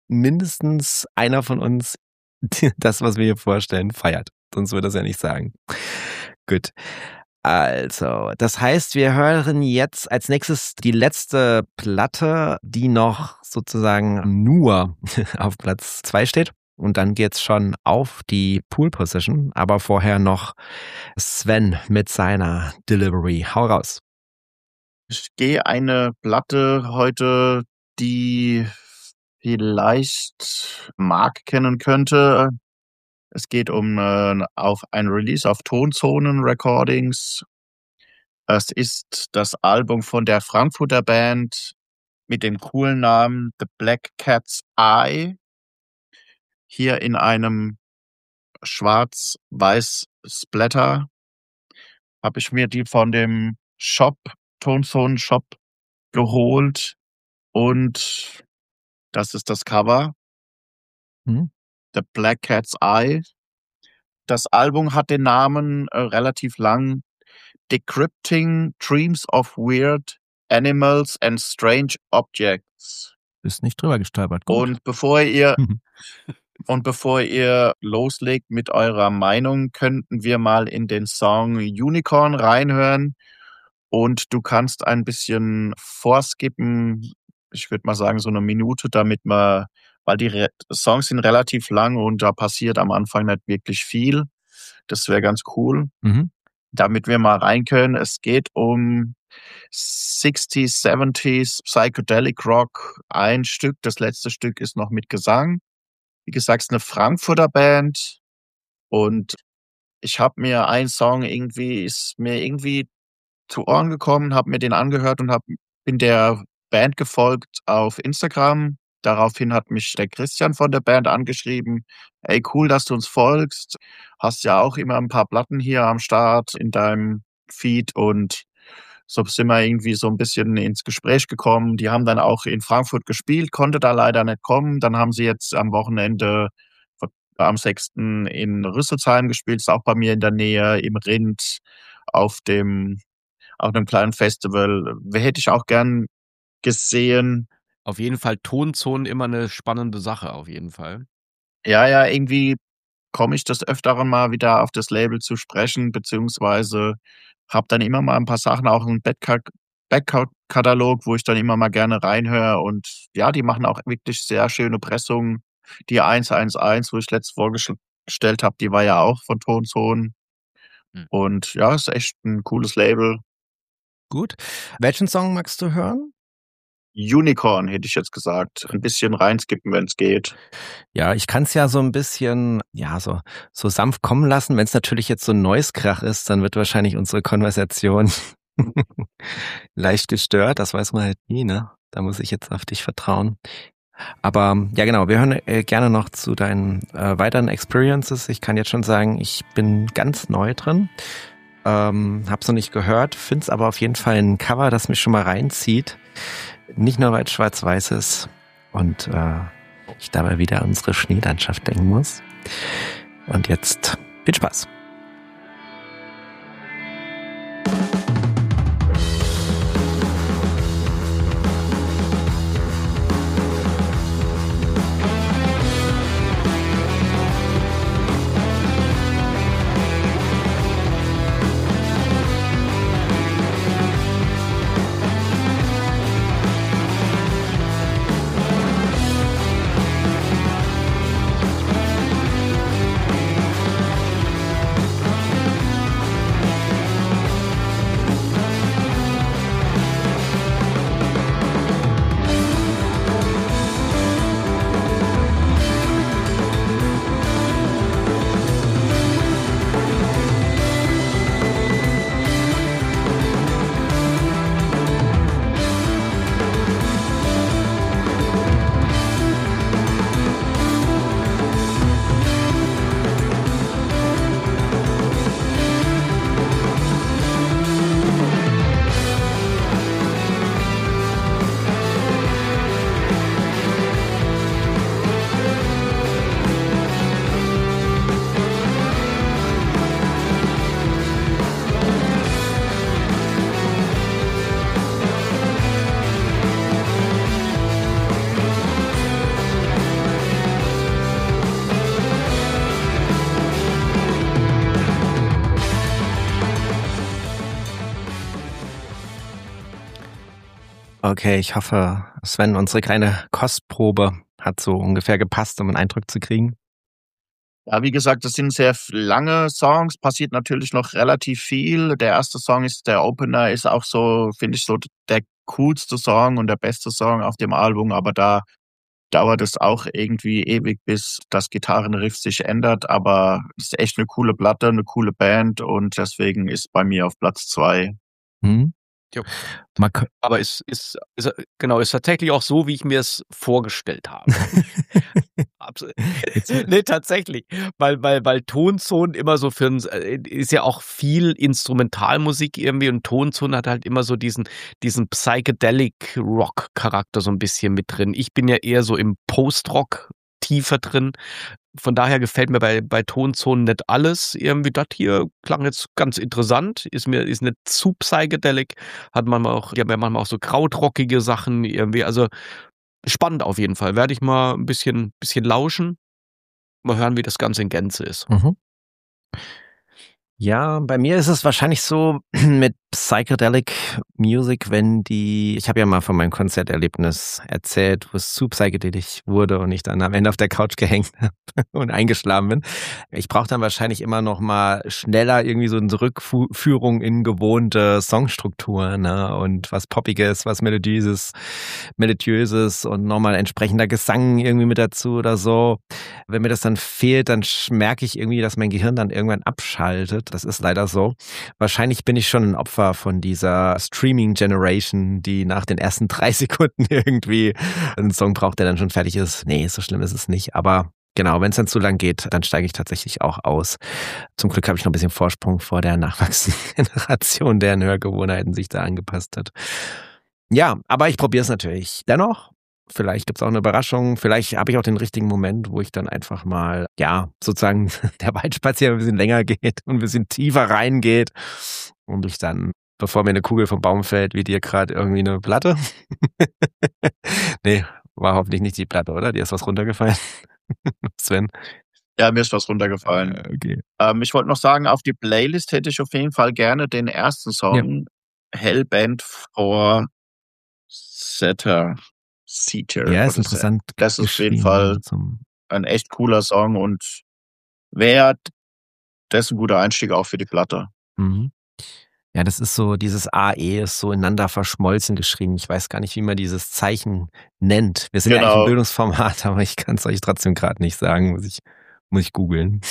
mindestens einer von uns das, was wir hier vorstellen, feiert. Sonst würde das ja nicht sagen. Gut. Also, das heißt, wir hören jetzt als nächstes die letzte Platte, die noch sozusagen nur auf Platz zwei steht. Und dann geht's schon auf die Pool Position. Aber vorher noch Sven mit seiner Delivery. Hau raus. Ich gehe eine Platte heute, die vielleicht Marc kennen könnte. Es geht um äh, auf ein Release auf Tonzonen Recordings. Es ist das Album von der Frankfurter Band mit dem coolen Namen The Black Cat's Eye. Hier in einem schwarz-weiß Splatter habe ich mir die von dem Shop, Tonzonen Shop geholt. Und das ist das Cover. Mhm. The Black Cat's Eye. Das Album hat den Namen äh, relativ lang Decrypting Dreams of Weird Animals and Strange Objects. Bist nicht drüber gestolpert. Gut. Und bevor ihr und bevor ihr loslegt mit eurer Meinung, könnten wir mal in den Song Unicorn reinhören. Und du kannst ein bisschen vorskippen, ich würde mal sagen so eine Minute, damit man, weil die Re- Songs sind relativ lang und da passiert am Anfang nicht wirklich viel. Das wäre ganz cool. Mhm. Damit wir mal rein können. Es geht um sixties, seventies Psychedelic Rock. Ein Stück, das letzte Stück ist noch mit Gesang. Wie gesagt, es ist eine Frankfurter Band. Und ich habe mir einen Song irgendwie, ist mir irgendwie zu Ohren gekommen, habe mir den angehört und hab, bin der Band gefolgt auf Instagram. Daraufhin hat mich der Christian von der Band angeschrieben. Ey, cool, dass du uns folgst. Hast ja auch immer ein paar Platten hier am Start in deinem Feed und so sind wir irgendwie so ein bisschen ins Gespräch gekommen. Die haben dann auch in Frankfurt gespielt, konnte da leider nicht kommen. Dann haben sie jetzt am Wochenende am sechsten in Rüsselsheim gespielt, ist auch bei mir in der Nähe, im Rind, auf dem, auf einem kleinen Festival. Hätte ich auch gern gesehen. Auf jeden Fall Tonzonen immer eine spannende Sache, auf jeden Fall. Ja, ja, irgendwie komme ich des Öfteren mal wieder auf das Label zu sprechen, beziehungsweise habe dann immer mal ein paar Sachen, auch einen Backkatalog, wo ich dann immer mal gerne reinhöre. Und ja, die machen auch wirklich sehr schöne Pressungen. Die eins eins eins, wo ich letztes vorgestellt habe, die war ja auch von Tonzonen. Hm. Und ja, ist echt ein cooles Label. Gut. Welchen Song magst du hören? Unicorn, hätte ich jetzt gesagt. Ein bisschen reinskippen, wenn es geht. Ja, ich kann es ja so ein bisschen, ja, so, so sanft kommen lassen. Wenn es natürlich jetzt so ein Noise-Krach ist, dann wird wahrscheinlich unsere Konversation leicht gestört. Das weiß man halt nie, ne? Da muss ich jetzt auf dich vertrauen. Aber ja, genau, wir hören äh, gerne noch zu deinen äh, weiteren Experiences. Ich kann jetzt schon sagen, ich bin ganz neu drin. Ähm, hab's noch nicht gehört, find's aber auf jeden Fall ein Cover, das mich schon mal reinzieht. Nicht nur, weil es schwarz-weiß ist und äh, ich dabei wieder an unsere Schneelandschaft denken muss. Und jetzt viel Spaß. Okay, ich hoffe, Sven, unsere kleine Kostprobe hat so ungefähr gepasst, um einen Eindruck zu kriegen. Ja, wie gesagt, das sind sehr lange Songs, passiert natürlich noch relativ viel. Der erste Song ist der Opener, ist auch so, finde ich, so der coolste Song und der beste Song auf dem Album, aber da dauert es auch irgendwie ewig, bis das Gitarrenriff sich ändert, aber es ist echt eine coole Platte, eine coole Band und deswegen ist bei mir auf Platz zwei. Hm? Ja. Aber es ist, ist, genau, ist tatsächlich auch so, wie ich mir es vorgestellt habe. Nee, tatsächlich. Weil, weil, weil Tonzonen immer so für ein, ist ja auch viel Instrumentalmusik irgendwie und Tonzonen hat halt immer so diesen, diesen Psychedelic-Rock-Charakter so ein bisschen mit drin. Ich bin ja eher so im Post-Rock tiefer drin. Von daher gefällt mir bei, bei Tonzonen nicht alles. Irgendwie das hier klang jetzt ganz interessant, ist mir, ist nicht zu psychedelic, hat manchmal auch, ja, manchmal auch so krautrockige Sachen irgendwie, also spannend auf jeden Fall. Werde ich mal ein bisschen, bisschen lauschen, mal hören, wie das Ganze in Gänze ist. Mhm. Ja, bei mir ist es wahrscheinlich so mit Psychedelic Music, wenn die, ich habe ja mal von meinem Konzerterlebnis erzählt, wo es zu psychedelisch wurde und ich dann am Ende auf der Couch gehängt habe und eingeschlafen bin. Ich brauche dann wahrscheinlich immer noch mal schneller irgendwie so eine Rückführung in gewohnte Songstruktur, ne? Und was Poppiges, was Melodiöses, Melodiöses und nochmal entsprechender Gesang irgendwie mit dazu oder so. Wenn mir das dann fehlt, dann merke ich irgendwie, dass mein Gehirn dann irgendwann abschaltet. Das ist leider so. Wahrscheinlich bin ich schon ein Opfer von dieser Streaming-Generation, die nach den ersten drei Sekunden irgendwie einen Song braucht, der dann schon fertig ist. Nee, so schlimm ist es nicht. Aber genau, wenn es dann zu lang geht, dann steige ich tatsächlich auch aus. Zum Glück habe ich noch ein bisschen Vorsprung vor der nachwachsenden Generation, deren Hörgewohnheiten sich da angepasst hat. Ja, aber ich probiere es natürlich dennoch. Vielleicht gibt's auch eine Überraschung. Vielleicht habe ich auch den richtigen Moment, wo ich dann einfach mal, ja, sozusagen der Waldspaziergang ein bisschen länger geht und ein bisschen tiefer reingeht und ich dann, bevor mir eine Kugel vom Baum fällt, wie dir gerade irgendwie eine Platte. Nee, war hoffentlich nicht die Platte, oder? Dir ist was runtergefallen, Sven? Ja, mir ist was runtergefallen. Äh, okay. Ähm, ich wollte noch sagen, auf die Playlist hätte ich auf jeden Fall gerne den ersten Song, ja. Hellbent for Setter. Seater. Ja, ist interessant. Das ist auf jeden Fall ein echt cooler Song und wäre das ist ein guter Einstieg auch für die Platte. Mhm. Ja, das ist so, dieses A E ist so ineinander verschmolzen geschrieben. Ich weiß gar nicht, wie man dieses Zeichen nennt. Wir sind genau. ja eigentlich im Bildungsformat, aber ich kann es euch trotzdem gerade nicht sagen. Muss ich, muss ich googeln.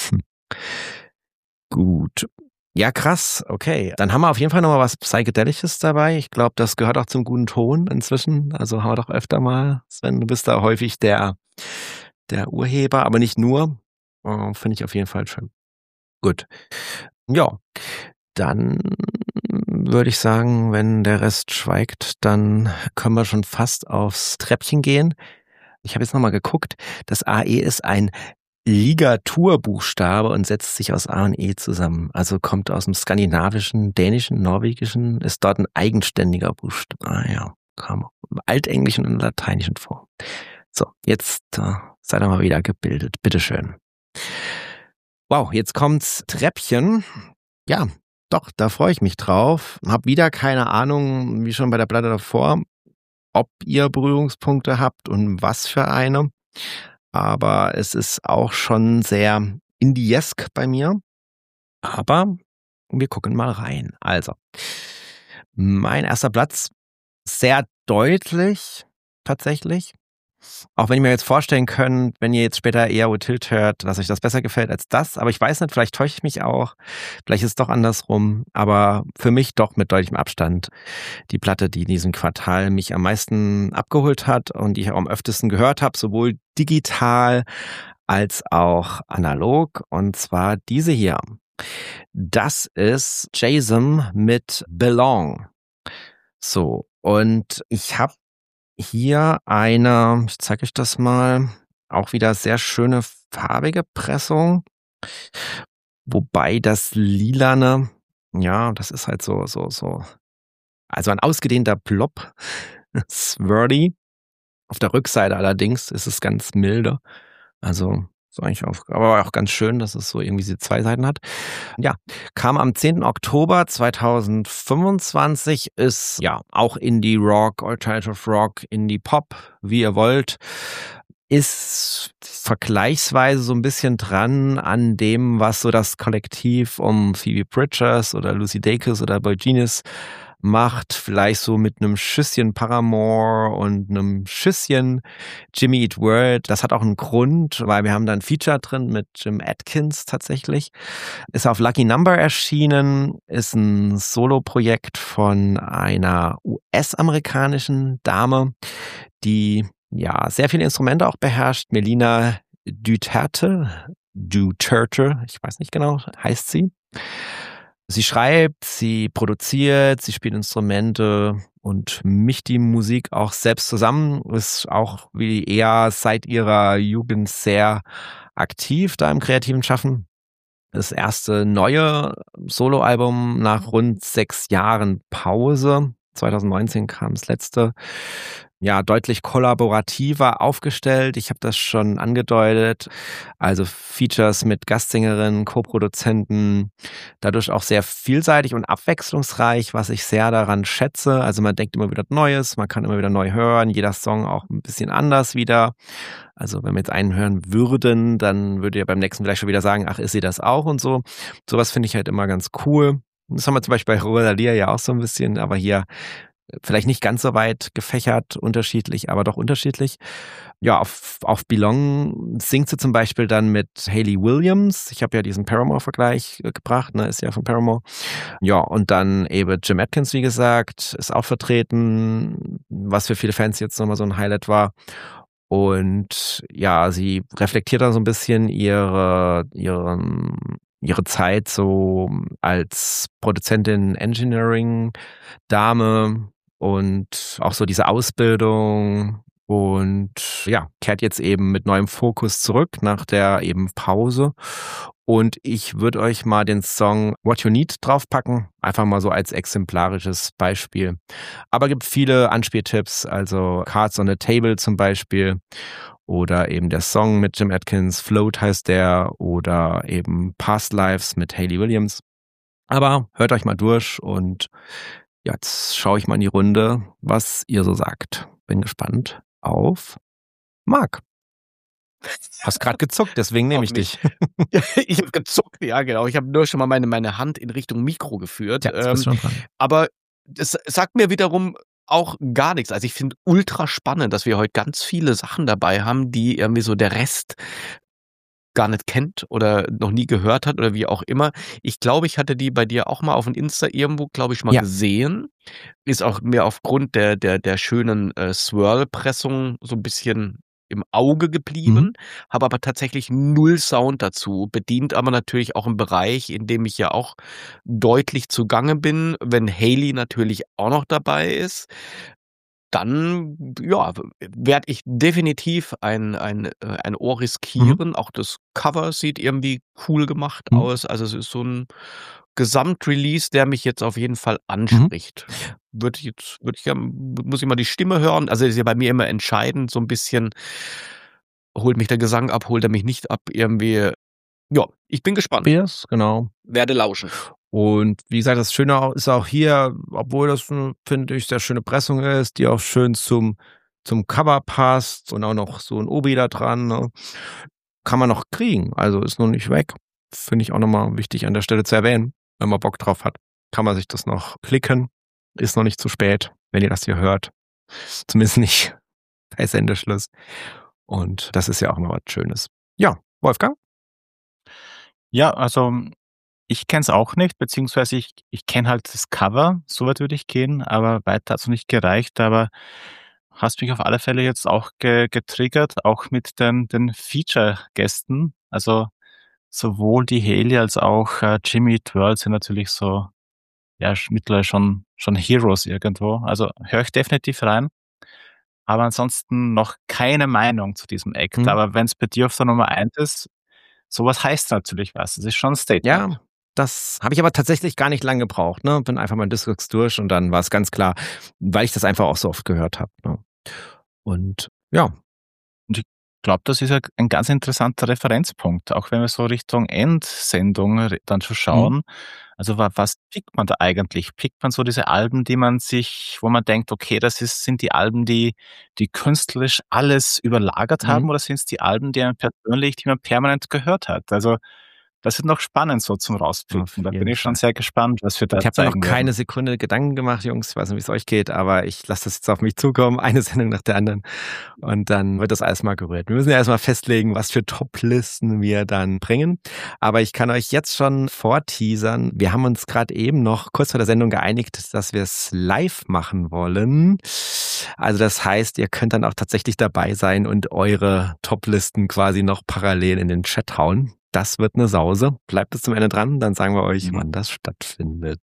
Gut. Ja, krass. Okay. Dann haben wir auf jeden Fall nochmal was Psychedelisches dabei. Ich glaube, das gehört auch zum guten Ton inzwischen. Also haben wir doch öfter mal, Sven, du bist da häufig der, der Urheber, aber nicht nur. Oh, finde ich auf jeden Fall schön. Gut. Ja. Dann würde ich sagen, wenn der Rest schweigt, dann können wir schon fast aufs Treppchen gehen. Ich habe jetzt nochmal geguckt. Das A E ist ein Ligaturbuchstabe und setzt sich aus A und E zusammen. Also kommt aus dem skandinavischen, dänischen, norwegischen, ist dort ein eigenständiger Buchstabe. Ah ja, kam auch im Altenglischen und im Lateinischen vor. So, jetzt äh, seid ihr mal wieder gebildet. Bitteschön. Wow, jetzt kommt's Treppchen. Ja, doch, da freue ich mich drauf. Hab wieder keine Ahnung, wie schon bei der Platte davor, ob ihr Berührungspunkte habt und was für eine. Aber es ist auch schon sehr indiesk bei mir. Aber wir gucken mal rein. Also, mein erster Platz, sehr deutlich tatsächlich. Auch wenn ich mir jetzt vorstellen könnt, wenn ihr jetzt später eher Tilt hört, dass euch das besser gefällt als das. Aber ich weiß nicht, vielleicht täusche ich mich auch. Vielleicht ist es doch andersrum. Aber für mich doch mit deutlichem Abstand die Platte, die in diesem Quartal mich am meisten abgeholt hat und die ich auch am öftesten gehört habe, sowohl digital als auch analog. Und zwar diese hier. Das ist Jason mit Belong. So, und ich habe hier eine, ich zeige euch das mal, auch wieder sehr schöne farbige Pressung. Wobei das Lilane, ja, das ist halt so, so, so, also ein ausgedehnter Blob, Swirly. Auf der Rückseite allerdings ist es ganz milde. Also Ist eigentlich auch, aber auch ganz schön, dass es so irgendwie diese zwei Seiten hat. Ja, kam am zehnten Oktober zweitausendfünfundzwanzig, ist ja auch Indie-Rock, Alternative Rock, Indie-Pop, wie ihr wollt. Ist vergleichsweise so ein bisschen dran an dem, was so das Kollektiv um Phoebe Bridgers oder Lucy Dacus oder Boy Genius macht, vielleicht so mit einem Schüsschen Paramore und einem Schüsschen Jimmy Eat World. Das hat auch einen Grund, weil wir haben da ein Feature drin mit Jim Atkins tatsächlich. Ist auf Lucky Number erschienen, ist ein Solo-Projekt von einer U S-amerikanischen Dame, die ja sehr viele Instrumente auch beherrscht. Melina Duterte, Duterte, ich weiß nicht genau, heißt sie. Sie schreibt, sie produziert, sie spielt Instrumente und mischt die Musik auch selbst zusammen. Ist auch wie eher seit ihrer Jugend sehr aktiv da im kreativen Schaffen. Das erste neue Soloalbum nach rund sechs Jahren Pause. zweitausendneunzehn kam das letzte. Ja, deutlich kollaborativer aufgestellt. Ich habe das schon angedeutet. Also Features mit Gastsängerinnen, Co-Produzenten, dadurch auch sehr vielseitig und abwechslungsreich, was ich sehr daran schätze. Also man denkt immer wieder Neues, man kann immer wieder neu hören, jeder Song auch ein bisschen anders wieder. Also wenn wir jetzt einen hören würden, dann würde ihr beim nächsten vielleicht schon wieder sagen, ach, ist sie das auch und so. Sowas finde ich halt immer ganz cool. Das haben wir zum Beispiel bei Rosalia ja auch so ein bisschen, aber hier vielleicht nicht ganz so weit gefächert, unterschiedlich, aber doch unterschiedlich. Ja, auf, auf Belong singt sie zum Beispiel dann mit Hayley Williams. Ich habe ja diesen Paramore-Vergleich gebracht, ne, ist ja von Paramore. Ja, und dann eben Jim Atkins, wie gesagt, ist auch vertreten, was für viele Fans jetzt nochmal so ein Highlight war. Und ja, sie reflektiert da so ein bisschen ihre, ihren, ihre Zeit so als Produzentin, Engineering-Dame und auch so diese Ausbildung und ja, kehrt jetzt eben mit neuem Fokus zurück nach der eben Pause. Und ich würde euch mal den Song What You Need draufpacken, einfach mal so als exemplarisches Beispiel. Aber gibt viele Anspieltipps, also Cards on the Table zum Beispiel oder eben der Song mit Jim Atkins, Float heißt der, oder eben Past Lives mit Hayley Williams. Aber hört euch mal durch und jetzt schaue ich mal in die Runde, was ihr so sagt. Bin gespannt auf Marc. Hast gerade gezuckt, deswegen nehme ich dich. Ich habe gezuckt, ja genau. Ich habe nur schon mal meine, meine Hand in Richtung Mikro geführt. Ja, das bist schon dran. Aber das sagt mir wiederum auch gar nichts. Also ich finde ultra spannend, dass wir heute ganz viele Sachen dabei haben, die irgendwie so der Rest gar nicht kennt oder noch nie gehört hat oder wie auch immer. Ich glaube, ich hatte die bei dir auch mal auf dem Insta irgendwo, glaube ich, mal ja. gesehen. Ist auch mir aufgrund der, der, der schönen äh, Swirl-Pressung so ein bisschen im Auge geblieben, mhm. habe aber tatsächlich null Sound dazu, bedient aber natürlich auch einen Bereich, in dem ich ja auch deutlich zugange bin, wenn Hayley natürlich auch noch dabei ist. Dann ja, werde ich definitiv ein, ein, ein Ohr riskieren. Mhm. Auch das Cover sieht irgendwie cool gemacht mhm. aus. Also es ist so ein Gesamtrelease, der mich jetzt auf jeden Fall anspricht. Mhm. Würde ich jetzt, würde ich ja, muss ich mal die Stimme hören. Also ist ja bei mir immer entscheidend, so ein bisschen, holt mich der Gesang ab, holt er mich nicht ab, irgendwie. Ja, ich bin gespannt. Yes, genau. Werde lauschen. Und wie gesagt, das Schöne ist auch hier, obwohl das, finde ich, sehr schöne Pressung ist, die auch schön zum, zum Cover passt und auch noch so ein Obi da dran, ne? Kann man noch kriegen, also ist noch nicht weg. Finde ich auch nochmal wichtig an der Stelle zu erwähnen. Wenn man Bock drauf hat, kann man sich das noch klicken. Ist noch nicht zu spät, wenn ihr das hier hört. Zumindest nicht bei Sendeschluss. Und das ist ja auch immer was Schönes. Ja, Wolfgang? Ja, also ich kenne es auch nicht, beziehungsweise ich, ich kenne halt das Cover, so weit würde ich gehen, aber weiter hat es nicht gereicht, aber hast mich auf alle Fälle jetzt auch ge- getriggert, auch mit den, den Feature-Gästen, also sowohl die Hayley als auch äh, Jimmy Eat World sind natürlich so, ja, mittlerweile schon, schon Heroes irgendwo, also höre ich definitiv rein, aber ansonsten noch keine Meinung zu diesem Act, mhm. aber wenn es bei dir auf der Nummer eins ist, sowas heißt natürlich was, das ist schon ein Statement. Ja. Das habe ich aber tatsächlich gar nicht lange gebraucht. Ne? Bin einfach mal Discogs durch und dann war es ganz klar, weil ich das einfach auch so oft gehört habe. Ne? Und ja. Und ich, glaube, das ist ein ganz interessanter Referenzpunkt, auch wenn wir so Richtung Endsendung dann schon schauen. Mhm. Also was pickt man da eigentlich? Pickt man so diese Alben, die man sich, wo man denkt, okay, das ist, sind die Alben, die, die künstlerisch alles überlagert haben, mhm. oder sind es die Alben, die man persönlich, die man permanent gehört hat? Also das wird noch spannend so zum Rauspicken. Da bin ich schon sehr gespannt, was wir da zeigen werden. Ich habe mir noch keine werden. Sekunde Gedanken gemacht, Jungs. Ich weiß nicht, wie es euch geht, aber ich lasse das jetzt auf mich zukommen. Eine Sendung nach der anderen. Und dann wird das alles mal gerührt. Wir müssen ja erstmal festlegen, was für Top-Listen wir dann bringen. Aber ich kann euch jetzt schon vorteasern. Wir haben uns gerade eben noch kurz vor der Sendung geeinigt, dass wir es live machen wollen. Also das heißt, ihr könnt dann auch tatsächlich dabei sein und eure Top-Listen quasi noch parallel in den Chat hauen. Das wird eine Sause. Bleibt bis zum Ende dran, dann sagen wir euch, mhm. wann das stattfindet.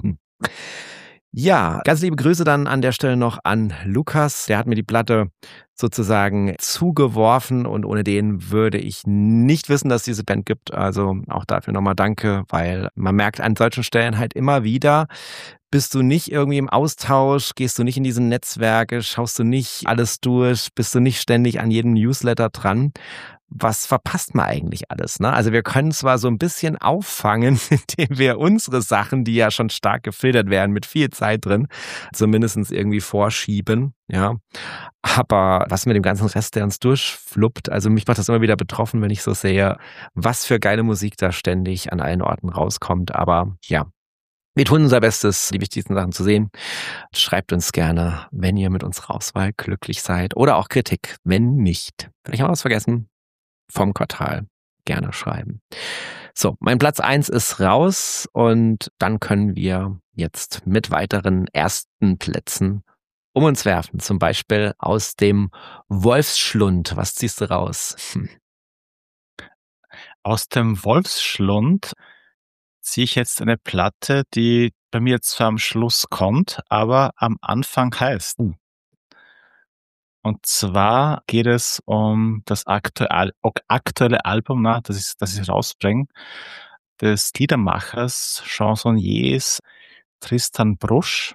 Ja, ganz liebe Grüße dann an der Stelle noch an Lukas. Der hat mir die Platte sozusagen zugeworfen und ohne den würde ich nicht wissen, dass es diese Band gibt. Also auch dafür nochmal danke, weil man merkt an solchen Stellen halt immer wieder, bist du nicht irgendwie im Austausch, gehst du nicht in diese Netzwerke, schaust du nicht alles durch, bist du nicht ständig an jedem Newsletter dran. Was verpasst man eigentlich alles, ne? Also wir können zwar so ein bisschen auffangen, indem wir unsere Sachen, die ja schon stark gefiltert werden, mit viel Zeit drin, zumindest irgendwie vorschieben, ja. Aber was mit dem ganzen Rest, der uns durchfluppt, also mich macht das immer wieder betroffen, wenn ich so sehe, was für geile Musik da ständig an allen Orten rauskommt. Aber ja, wir tun unser Bestes, die wichtigsten Sachen zu sehen. Schreibt uns gerne, wenn ihr mit uns Rauswahl glücklich seid oder auch Kritik, wenn nicht. Vielleicht haben wir was vergessen. Vom Quartal gerne schreiben. So, mein Platz eins ist raus und dann können wir jetzt mit weiteren ersten Plätzen um uns werfen. Zum Beispiel aus dem Wolfsschlund. Was ziehst du raus? Hm. Aus dem Wolfsschlund ziehe ich jetzt eine Platte, die bei mir zwar am Schluss kommt, aber am Anfang heißt. Hm. Und zwar geht es um das aktuelle, aktuelle Album, na, das, ist, das ich rausbringe, des Liedermachers, Chansonniers Tristan Brusch.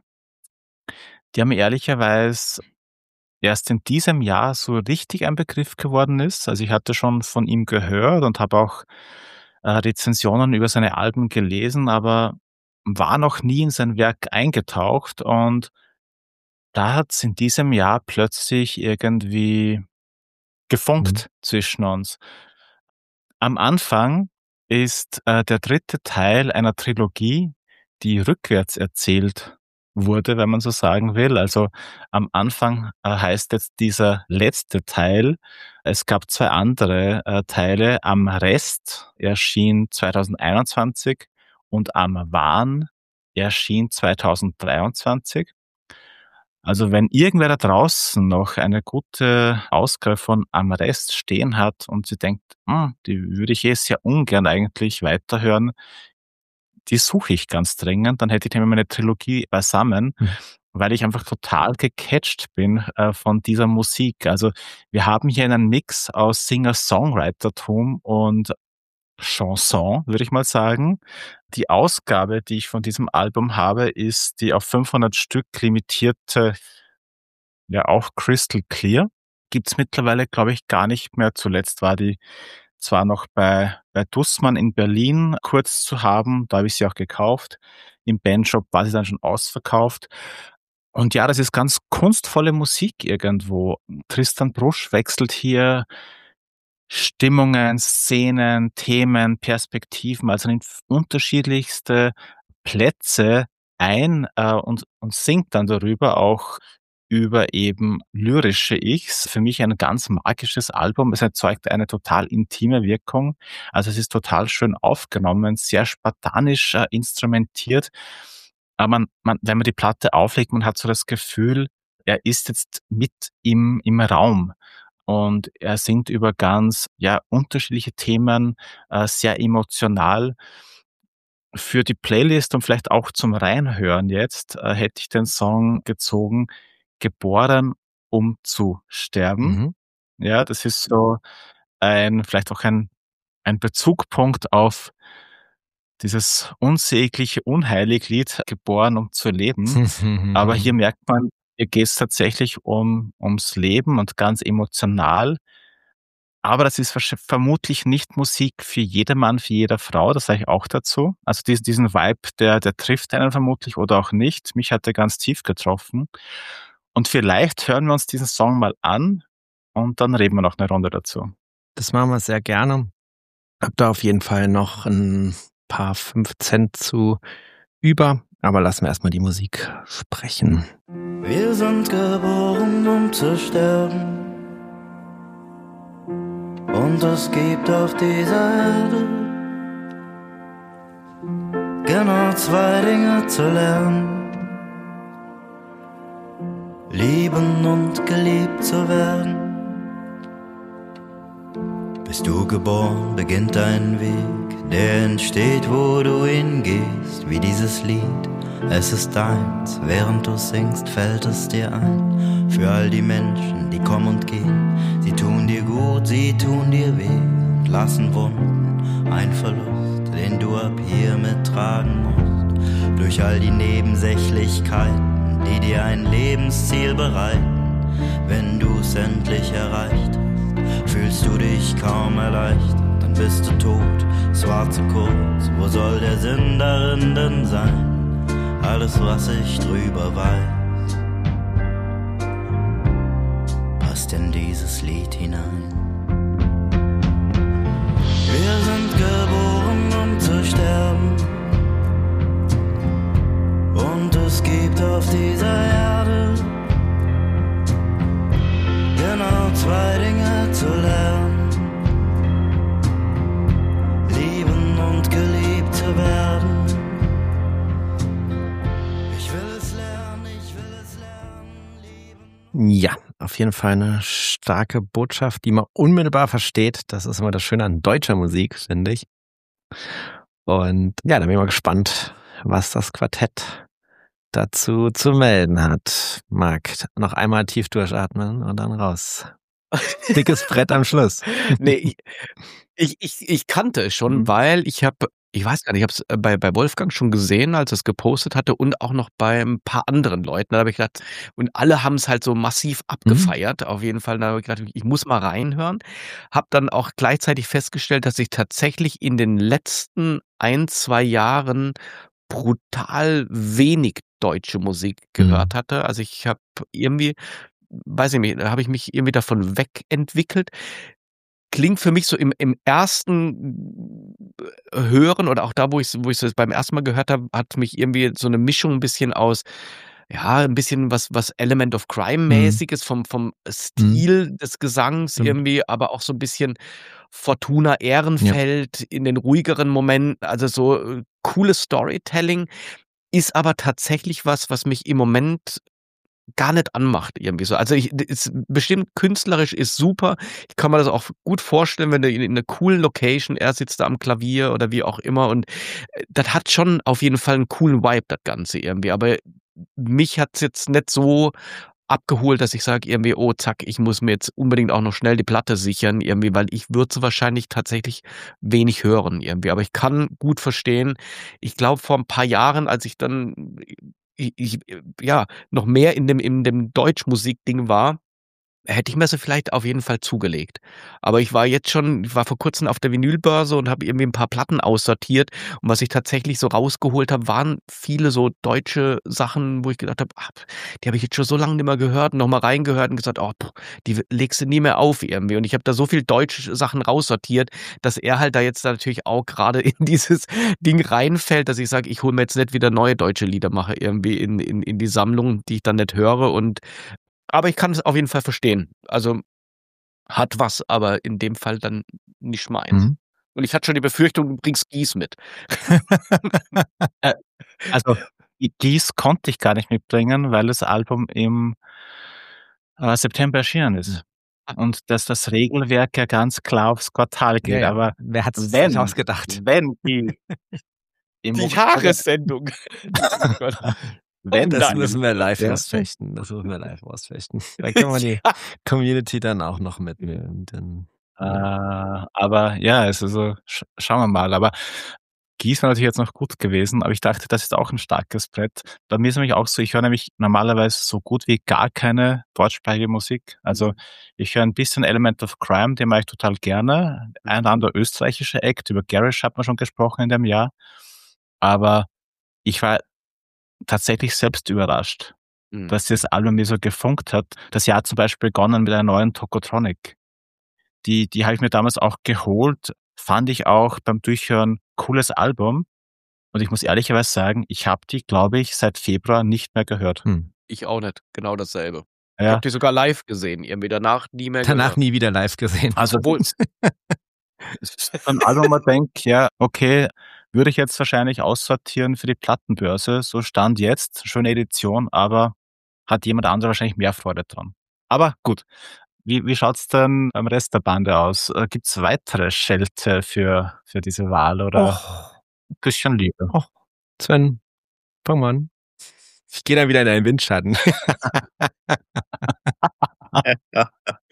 Die haben ehrlicherweise erst in diesem Jahr so richtig ein Begriff geworden ist. Also ich hatte schon von ihm gehört und habe auch äh, Rezensionen über seine Alben gelesen, aber war noch nie in sein Werk eingetaucht und da hat es in diesem Jahr plötzlich irgendwie gefunkt mhm. zwischen uns. Am Anfang ist äh, der dritte Teil einer Trilogie, die rückwärts erzählt wurde, wenn man so sagen will. Also am Anfang äh, heißt jetzt dieser letzte Teil. Es gab zwei andere äh, Teile. Am Rest erschien zwanzig einundzwanzig und Am Wahn erschien zwanzig dreiundzwanzig. Also wenn irgendwer da draußen noch eine gute Ausgabe von Am Rest stehen hat und sie denkt, hm, die würde ich eh sehr ungern eigentlich weiterhören, die suche ich ganz dringend, dann hätte ich nämlich meine Trilogie beisammen, mhm. weil ich einfach total gecatcht bin äh, von dieser Musik. Also wir haben hier einen Mix aus Singer-Songwritertum und Chanson, würde ich mal sagen. Die Ausgabe, die ich von diesem Album habe, ist die auf fünfhundert Stück limitierte, ja auch Crystal Clear. Gibt's mittlerweile, glaube ich, gar nicht mehr. Zuletzt war die zwar noch bei, bei Dussmann in Berlin kurz zu haben, da habe ich sie auch gekauft. Im Bandshop war sie dann schon ausverkauft. Und ja, das ist ganz kunstvolle Musik irgendwo. Tristan Brusch wechselt hier Stimmungen, Szenen, Themen, Perspektiven, also in unterschiedlichste Plätze ein äh, und, und singt dann darüber auch über eben lyrische Ichs. Für mich ein ganz magisches Album. Es erzeugt eine total intime Wirkung. Also es ist total schön aufgenommen, sehr spartanisch äh, instrumentiert. Aber man, man, wenn man die Platte auflegt, man hat so das Gefühl, er ist jetzt mit im, im Raum. Und er singt über ganz ja unterschiedliche Themen, äh, sehr emotional. Für die Playlist und vielleicht auch zum Reinhören jetzt äh, hätte ich den Song gezogen, Geboren, um zu sterben. Mhm. Ja, das ist so ein vielleicht auch ein ein Bezugpunkt auf dieses unsägliche Unheiliglied, Geboren, um zu leben. Aber hier merkt man, hier geht es tatsächlich um ums Leben und ganz emotional. Aber das ist wahrsch- vermutlich nicht Musik für jedermann, für jede Frau, das sage ich auch dazu. Also diesen, diesen Vibe, der, der trifft einen vermutlich oder auch nicht. Mich hat er ganz tief getroffen. Und vielleicht hören wir uns diesen Song mal an und dann reden wir noch eine Runde dazu. Das machen wir sehr gerne. Hab da auf jeden Fall noch ein paar fünf Cent zu über, aber lassen wir erstmal die Musik sprechen. Wir sind geboren, um zu sterben. Und es gibt auf dieser Erde genau zwei Dinge zu lernen: lieben und geliebt zu werden. Bist du geboren, beginnt dein Weg, der entsteht, wo du hingehst, wie dieses Lied. Es ist deins, während du singst, fällt es dir ein. Für all die Menschen, die kommen und gehen, sie tun dir gut, sie tun dir weh und lassen Wunden, ein Verlust, den du ab hier mittragen musst. Durch all die Nebensächlichkeiten, die dir ein Lebensziel bereiten. Wenn du's endlich erreicht hast, fühlst du dich kaum erleichtert, dann bist du tot, es war zu kurz, wo soll der Sinn darin denn sein? Alles, was ich drüber weiß, passt in dieses Lied hinein. Wir sind geboren, um zu sterben. Und es gibt auf dieser Erde genau zwei Dinge zu lernen: lieben und geliebt zu werden. Ja, auf jeden Fall eine starke Botschaft, die man unmittelbar versteht. Das ist immer das Schöne an deutscher Musik, finde ich. Und ja, da bin ich mal gespannt, was das Quartett dazu zu melden hat. Marc, noch einmal tief durchatmen und dann raus. Dickes Brett am Schluss. Nee, ich, ich, ich kannte es schon, Mhm. weil ich habe, ich weiß gar nicht, ich habe es bei, bei Wolfgang schon gesehen, als er es gepostet hatte und auch noch bei ein paar anderen Leuten. Da habe ich gedacht, und alle haben es halt so massiv abgefeiert. Auf jeden Fall, da habe ich gedacht, ich muss mal reinhören. Habe dann auch gleichzeitig festgestellt, dass ich tatsächlich in den letzten ein, zwei Jahren brutal wenig deutsche Musik gehört hatte. Also ich habe irgendwie, weiß ich nicht, da habe ich mich irgendwie davon wegentwickelt. Klingt für mich so im, im ersten Hören oder auch da, wo ich wo ich es beim ersten Mal gehört habe, hat mich irgendwie so eine Mischung ein bisschen aus, ja, ein bisschen was, was Element of Crime-mäßiges vom, vom Stil des Gesangs Stimmt. irgendwie, aber auch so ein bisschen Fortuna Ehrenfeld in den ruhigeren Momenten, also so äh, cooles Storytelling, ist aber tatsächlich was, was mich im Moment gar nicht anmacht irgendwie so. Also ich, ist bestimmt künstlerisch ist super. Ich kann mir das auch gut vorstellen, wenn du in, in einer coolen Location, er sitzt da am Klavier oder wie auch immer und äh, das hat schon auf jeden Fall einen coolen Vibe, das Ganze irgendwie. Aber mich hat's jetzt nicht so abgeholt, dass ich sage irgendwie, oh zack, ich muss mir jetzt unbedingt auch noch schnell die Platte sichern irgendwie, weil ich würde sie wahrscheinlich tatsächlich wenig hören irgendwie. Aber ich kann gut verstehen, ich glaube vor ein paar Jahren, als ich dann ich, ich, ja, noch mehr in dem, in dem Deutschmusik-Ding war, hätte ich mir sie vielleicht auf jeden Fall zugelegt. Aber ich war jetzt schon, ich war vor kurzem auf der Vinylbörse und habe irgendwie ein paar Platten aussortiert. Und was ich tatsächlich so rausgeholt habe, waren viele so deutsche Sachen, wo ich gedacht habe, ah, die habe ich jetzt schon so lange nicht mehr gehört, nochmal reingehört und gesagt, oh, die legst du nie mehr auf irgendwie. Und ich habe da so viel deutsche Sachen raussortiert, dass er halt da jetzt natürlich auch gerade in dieses Ding reinfällt, dass ich sage, ich hole mir jetzt nicht wieder neue deutsche Lieder, mache irgendwie in, in, in die Sammlung, die ich dann nicht höre. Und aber ich kann es auf jeden Fall verstehen. Also hat was, aber in dem Fall dann nicht meins. Mhm. Und ich hatte schon die Befürchtung, du bringst Gies mit. Äh, also dies konnte ich gar nicht mitbringen, weil das Album im äh, September erschienen ist. Und dass das Regelwerk ja ganz klar auf Scott Hall geht. Ja, ja. Aber Wer hat es wenn, sich ausgedacht? wenn die im Die Moment- Jahressendung. Oh Gott. wenn Das nein. müssen wir live Ja. ausfechten. Das müssen wir live ausfechten. Da können wir die Community dann auch noch mitnehmen. Dann, Äh, aber ja, also so, sch schauen wir mal. Aber Geese war natürlich jetzt noch gut gewesen, aber ich dachte, das ist auch ein starkes Brett. Bei mir ist nämlich auch so, ich höre nämlich normalerweise so gut wie gar keine deutschsprachige Musik. Also ich höre ein bisschen Element of Crime, den mag ich total gerne. Ein oder andere österreichische Act, über Garish hat man schon gesprochen in dem Jahr. Aber ich war tatsächlich selbst überrascht, Mhm. dass das Album mir so gefunkt hat. Das Jahr zum Beispiel begonnen mit einer neuen Tokotronic. Die, die habe ich mir damals auch geholt, fand ich auch beim Durchhören cooles Album. Und ich muss ehrlicherweise sagen, ich habe die, glaube ich, seit Februar nicht mehr gehört. Hm. Ich auch nicht, genau dasselbe. Ich Ja, habe die sogar live gesehen, irgendwie danach nie mehr Danach gehört. nie wieder live gesehen. also Obwohl, es ist so ein Album, wo man denkt, ja, okay, würde ich jetzt wahrscheinlich aussortieren für die Plattenbörse. So Stand jetzt, schöne Edition, aber hat jemand anderes wahrscheinlich mehr Freude dran. Aber gut, wie, wie schaut's denn beim Rest der Bande aus? Äh, Gibt's weitere Schelte für, für diese Wahl oder Och, ein bisschen Liebe? och, Sven, fang mal an. Ich gehe dann wieder in deinen Windschatten. Ja.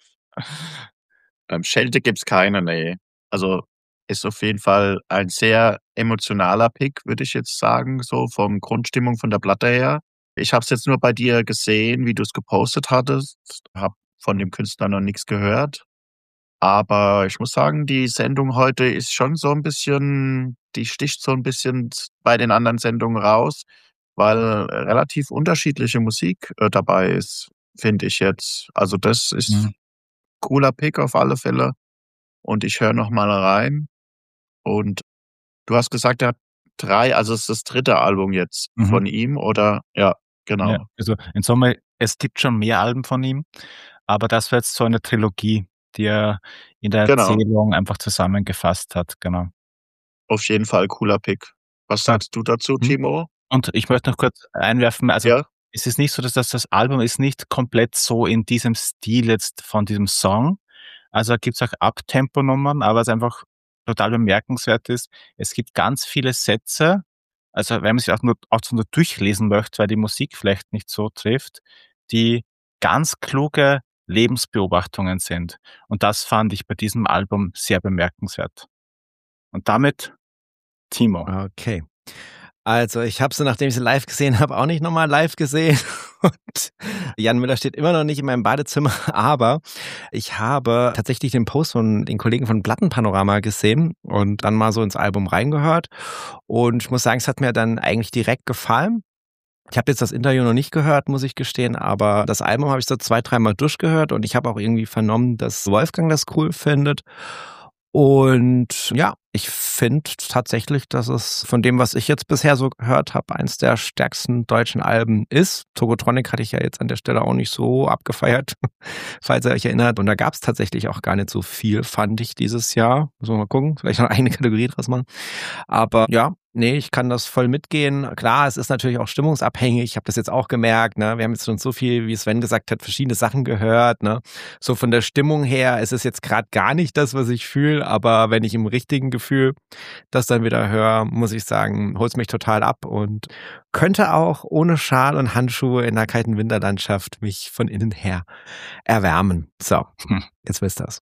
Ähm, Schelte gibt's keine, nee. Also, ist auf jeden Fall ein sehr emotionaler Pick, würde ich jetzt sagen, so vom Grundstimmung von der Platte her. Ich habe es jetzt nur bei dir gesehen, wie du es gepostet hattest, habe von dem Künstler noch nichts gehört. Aber ich muss sagen, die Sendung heute ist schon so ein bisschen, die sticht so ein bisschen z bei den anderen Sendungen raus, weil relativ unterschiedliche Musik, äh, dabei ist, finde ich jetzt. Also, das ist Mhm. cooler Pick auf alle Fälle und ich höre noch mal rein. Und du hast gesagt, er hat drei, also, es ist das dritte Album jetzt Mhm. von ihm, oder? Ja, genau. Ja, also in Summe, es gibt schon mehr Alben von ihm, aber das war jetzt so eine Trilogie, die er in der Genau. Erzählung einfach zusammengefasst hat, genau. Auf jeden Fall cooler Pick. Was Ja. sagst du dazu, Hm? Timo? Und ich möchte noch kurz einwerfen, also Ja? es ist nicht so, dass das das Album ist nicht komplett so in diesem Stil jetzt von diesem Song. Also, da gibt's auch Abtempo-Nummern, aber was einfach total bemerkenswert ist, es gibt ganz viele Sätze, also, wenn man sich auch nur auch so nur durchlesen möchte, weil die Musik vielleicht nicht so trifft, die ganz kluge Lebensbeobachtungen sind. Und das fand ich bei diesem Album sehr bemerkenswert. Und damit Timo. Okay. Also, ich habe sie, nachdem ich sie live gesehen habe, auch nicht nochmal live gesehen. Und Jan Müller steht immer noch nicht in meinem Badezimmer, aber ich habe tatsächlich den Post von den Kollegen von Plattenpanorama gesehen und dann mal so ins Album reingehört. Und ich muss sagen, es hat mir dann eigentlich direkt gefallen. Ich habe jetzt das Interview noch nicht gehört, muss ich gestehen, aber das Album habe ich so zwei, dreimal durchgehört und ich habe auch irgendwie vernommen, dass Wolfgang das cool findet. Und ja, ich finde tatsächlich, dass es von dem, was ich jetzt bisher so gehört habe, eins der stärksten deutschen Alben ist. Tokotronic hatte ich ja jetzt an der Stelle auch nicht so abgefeiert, falls ihr euch erinnert. Und da gab es tatsächlich auch gar nicht so viel, fand ich dieses Jahr. Müssen wir mal gucken, vielleicht noch eine Kategorie draus machen. Aber ja, nee, ich kann das voll mitgehen. Klar, es ist natürlich auch stimmungsabhängig. Ich habe das jetzt auch gemerkt. Ne? Wir haben jetzt schon so viel, wie Sven gesagt hat, verschiedene Sachen gehört. Ne? So von der Stimmung her ist es jetzt gerade gar nicht das, was ich fühle. Aber wenn ich im richtigen Gefühl das dann wieder höre, muss ich sagen, holt es mich total ab und könnte auch ohne Schal und Handschuhe in einer kalten Winterlandschaft mich von innen her erwärmen. So, Hm. jetzt wisst ihr das.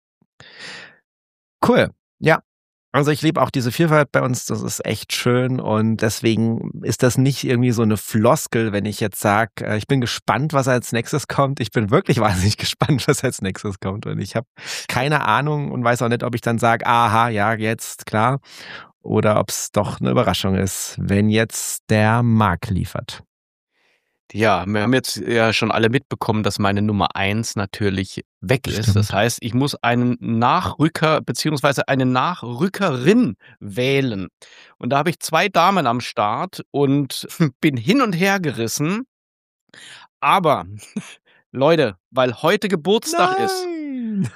Cool. Ja. Also ich liebe auch diese Vielfalt bei uns, das ist echt schön und deswegen ist das nicht irgendwie so eine Floskel, wenn ich jetzt sage, ich bin gespannt, was als nächstes kommt. Ich bin wirklich wahnsinnig gespannt, was als nächstes kommt und ich habe keine Ahnung und weiß auch nicht, ob ich dann sage, aha, ja, jetzt, klar, oder ob es doch eine Überraschung ist, wenn jetzt der Marc liefert. Ja, wir haben jetzt ja schon alle mitbekommen, dass meine Nummer eins natürlich weg ist. Stimmt. Das heißt, ich muss einen Nachrücker beziehungsweise eine Nachrückerin wählen. Und da habe ich zwei Damen am Start und bin hin und her gerissen. Aber, Leute, weil heute Geburtstag ist. Nein!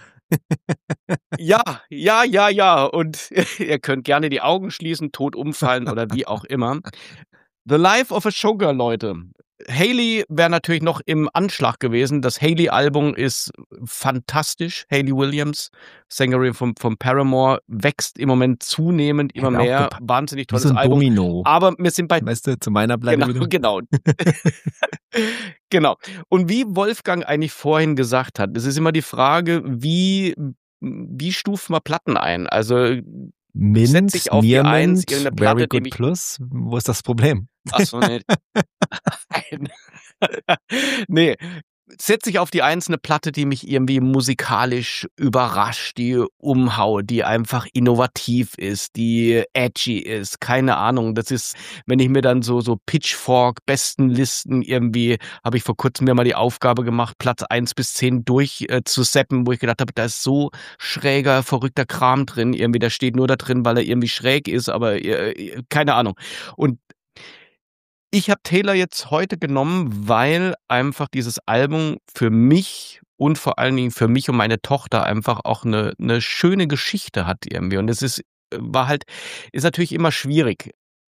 Ja, ja, ja, ja. Und ihr könnt gerne die Augen schließen, tot umfallen oder wie auch immer. The Life of a Sugar, Leute. Hayley wäre natürlich noch im Anschlag gewesen. Das Hayley-Album ist fantastisch. Hayley Williams, Sängerin vom, vom Paramore, wächst im Moment zunehmend immer Hätte auch mehr. gepa- Wahnsinnig Wie tolles so ein Album. Domino. Aber wir sind bei Weißt du, zu meiner Platte Genau, wieder. genau. Genau. Und wie Wolfgang eigentlich vorhin gesagt hat, es ist immer die Frage, wie, wie stuft man Platten ein? Also Mint, setze ich auf die Eins, Nearmint, irgendeine Very Platte, die Good mich... Plus. Wo ist das Problem? Ach so, nee. Nee, setze ich auf die Eins eine Platte, die mich irgendwie musikalisch überrascht, die umhaut, die einfach innovativ ist, die edgy ist, keine Ahnung. Das ist, wenn ich mir dann so so Pitchfork-Bestenlisten irgendwie, habe ich vor kurzem mir mal die Aufgabe gemacht, Platz eins bis zehn durch äh, zu zappen, wo ich gedacht habe, da ist so schräger, verrückter Kram drin. Irgendwie, der steht nur da drin, weil er irgendwie schräg ist, aber äh, keine Ahnung. Und ich habe Taylor jetzt heute genommen, weil einfach dieses Album für mich und vor allen Dingen für mich und meine Tochter einfach auch eine, eine schöne Geschichte hat irgendwie. Und es ist, war halt, ist natürlich immer schwierig.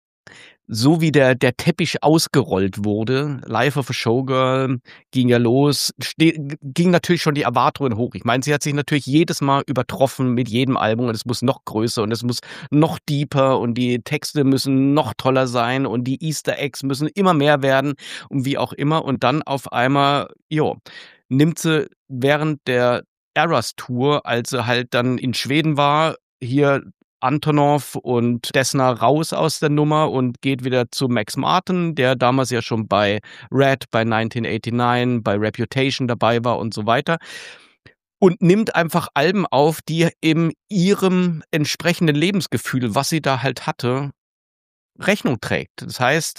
So wie der, der Teppich ausgerollt wurde, Life of a Showgirl, ging ja los, ste- ging natürlich schon die Erwartungen hoch. Ich meine, sie hat sich natürlich jedes Mal übertroffen mit jedem Album und es muss noch größer und es muss noch deeper und die Texte müssen noch toller sein und die Easter Eggs müssen immer mehr werden und wie auch immer. Und dann auf einmal, jo, nimmt sie während der Eras Tour, als sie halt dann in Schweden war, hier Antonov und Dessner raus aus der Nummer und geht wieder zu Max Martin, der damals ja schon bei Red, bei neunzehnhundertneunundachtzig, bei Reputation dabei war und so weiter. Und nimmt einfach Alben auf, die eben ihrem entsprechenden Lebensgefühl, was sie da halt hatte, Rechnung trägt. Das heißt,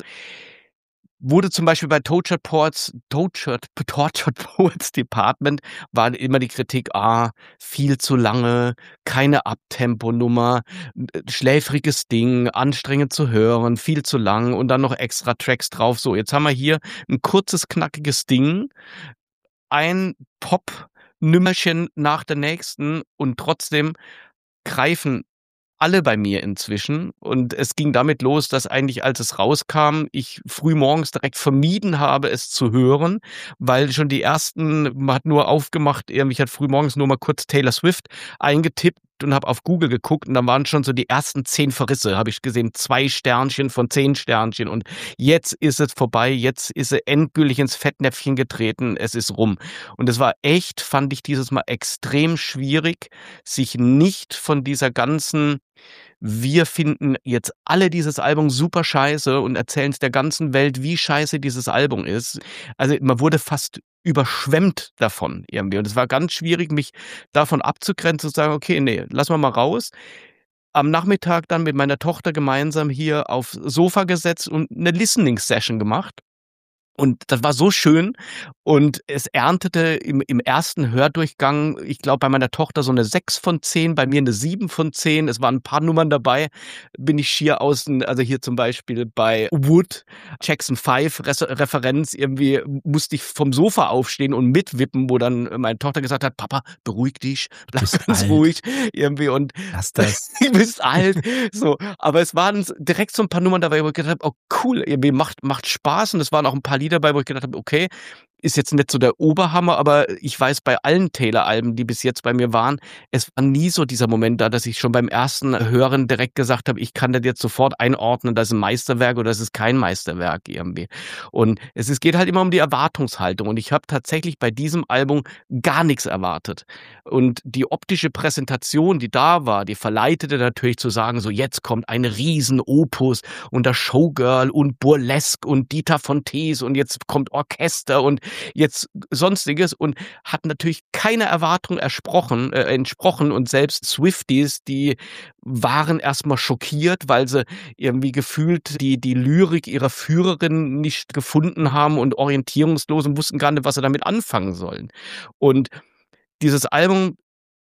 wurde zum Beispiel bei Tortured Poets, Tortured, Tortured Poets Department, war immer die Kritik, ah, viel zu lange, keine Abtempo-Nummer, schläfriges Ding, anstrengend zu hören, viel zu lang und dann noch extra Tracks drauf. So, jetzt haben wir hier ein kurzes, knackiges Ding, ein Pop-Nümmerchen nach der nächsten und trotzdem greifen alle bei mir inzwischen. Und es ging damit los, dass eigentlich, als es rauskam, ich frühmorgens direkt vermieden habe, es zu hören, weil schon die ersten, man hat nur aufgemacht, ich hatte frühmorgens nur mal kurz Taylor Swift eingetippt und habe auf Google geguckt und dann waren schon so die ersten zehn Verrisse, habe ich gesehen, zwei Sternchen von zehn Sternchen und jetzt ist es vorbei, jetzt ist sie endgültig ins Fettnäpfchen getreten, es ist rum. Und es war echt, fand ich dieses Mal extrem schwierig, sich nicht von dieser ganzen, wir finden jetzt alle dieses Album super scheiße und erzählen es der ganzen Welt, wie scheiße dieses Album ist. Also man wurde fast überschwemmt davon irgendwie. Und es war ganz schwierig, mich davon abzugrenzen, zu sagen, okay, nee, lass mal mal raus. Am Nachmittag dann mit meiner Tochter gemeinsam hier aufs Sofa gesetzt und eine Listening-Session gemacht. Und das war so schön und es erntete im, im ersten Hördurchgang, ich glaube bei meiner Tochter so eine sechs von zehn, bei mir eine sieben von zehn. Es waren ein paar Nummern dabei, bin ich schier außen, also hier zum Beispiel bei Wood, Jackson fünf Referenz, irgendwie musste ich vom Sofa aufstehen und mitwippen, wo dann meine Tochter gesagt hat, Papa, beruhig dich, bleib ganz alt. Ruhig. Irgendwie und Lass das. Du bist alt. So, aber es waren direkt so ein paar Nummern dabei, wo ich gedacht habe, oh cool, irgendwie macht, macht Spaß und es waren auch ein paar Lieder dabei, wo ich gedacht habe, okay, ist jetzt nicht so der Oberhammer, aber ich weiß bei allen Taylor-Alben, die bis jetzt bei mir waren, es war nie so dieser Moment da, dass ich schon beim ersten Hören direkt gesagt habe, ich kann das jetzt sofort einordnen, das ist ein Meisterwerk oder das ist kein Meisterwerk irgendwie. Und es ist, geht halt immer um die Erwartungshaltung und ich habe tatsächlich bei diesem Album gar nichts erwartet. Und die optische Präsentation, die da war, die verleitete natürlich zu sagen, so jetzt kommt ein Riesen-Opus und das Showgirl und Burlesque und Dieter von Tees und jetzt kommt Orchester und jetzt Sonstiges und hat natürlich keine Erwartung ersprochen, äh, entsprochen und selbst Swifties, die waren erstmal schockiert, weil sie irgendwie gefühlt die, die Lyrik ihrer Führerin nicht gefunden haben und orientierungslos und wussten gar nicht, was sie damit anfangen sollen. Und dieses Album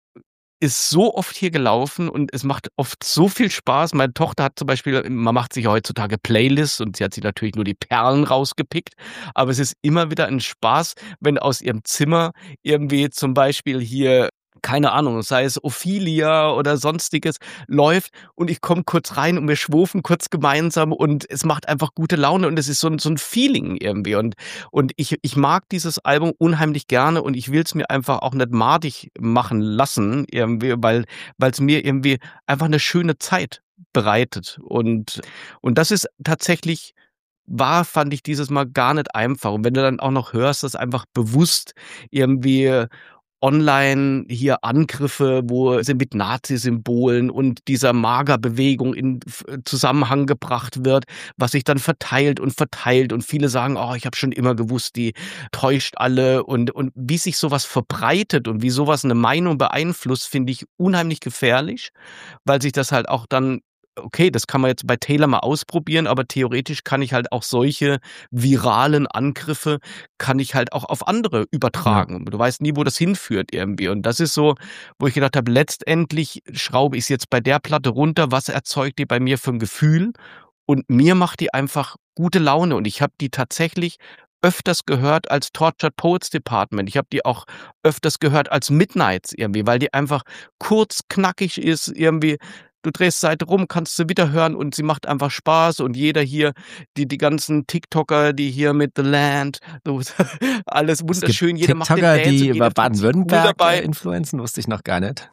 ist so oft hier gelaufen und es macht oft so viel Spaß. Meine Tochter hat zum Beispiel, man macht sich heutzutage Playlists und sie hat sich natürlich nur die Perlen rausgepickt, aber es ist immer wieder ein Spaß, wenn aus ihrem Zimmer irgendwie zum Beispiel hier, keine Ahnung, sei es Ophelia oder sonstiges, läuft und ich komme kurz rein und wir schwufen kurz gemeinsam und es macht einfach gute Laune und es ist so ein, so ein Feeling irgendwie und, und ich, ich mag dieses Album unheimlich gerne und ich will es mir einfach auch nicht madig machen lassen, irgendwie, weil weil es mir irgendwie einfach eine schöne Zeit bereitet und, und das ist tatsächlich war, fand ich dieses Mal gar nicht einfach und wenn du dann auch noch hörst, dass einfach bewusst irgendwie online hier Angriffe, wo sie mit Nazi-Symbolen und dieser Magerbewegung in Zusammenhang gebracht wird, was sich dann verteilt und verteilt und viele sagen, oh, ich habe schon immer gewusst, die täuscht alle und, und wie sich sowas verbreitet und wie sowas eine Meinung beeinflusst, finde ich unheimlich gefährlich, weil sich das halt auch dann okay, das kann man jetzt bei Taylor mal ausprobieren, aber theoretisch kann ich halt auch solche viralen Angriffe kann ich halt auch auf andere übertragen. Ja. Du weißt nie, wo das hinführt irgendwie. Und das ist so, wo ich gedacht habe, letztendlich schraube ich es jetzt bei der Platte runter, was erzeugt die bei mir für ein Gefühl? Und mir macht die einfach gute Laune. Und ich habe die tatsächlich öfters gehört als Tortured Poets Department. Ich habe die auch öfters gehört als Midnights irgendwie, weil die einfach kurz, knackig ist, irgendwie. Du drehst Seite rum, kannst sie wieder hören und sie macht einfach Spaß und jeder hier, die die ganzen TikToker, die hier mit The Land, so, alles wunderschön, jeder macht den Dance. Die über Baden-Württemberg cool influenzen, wusste ich noch gar nicht.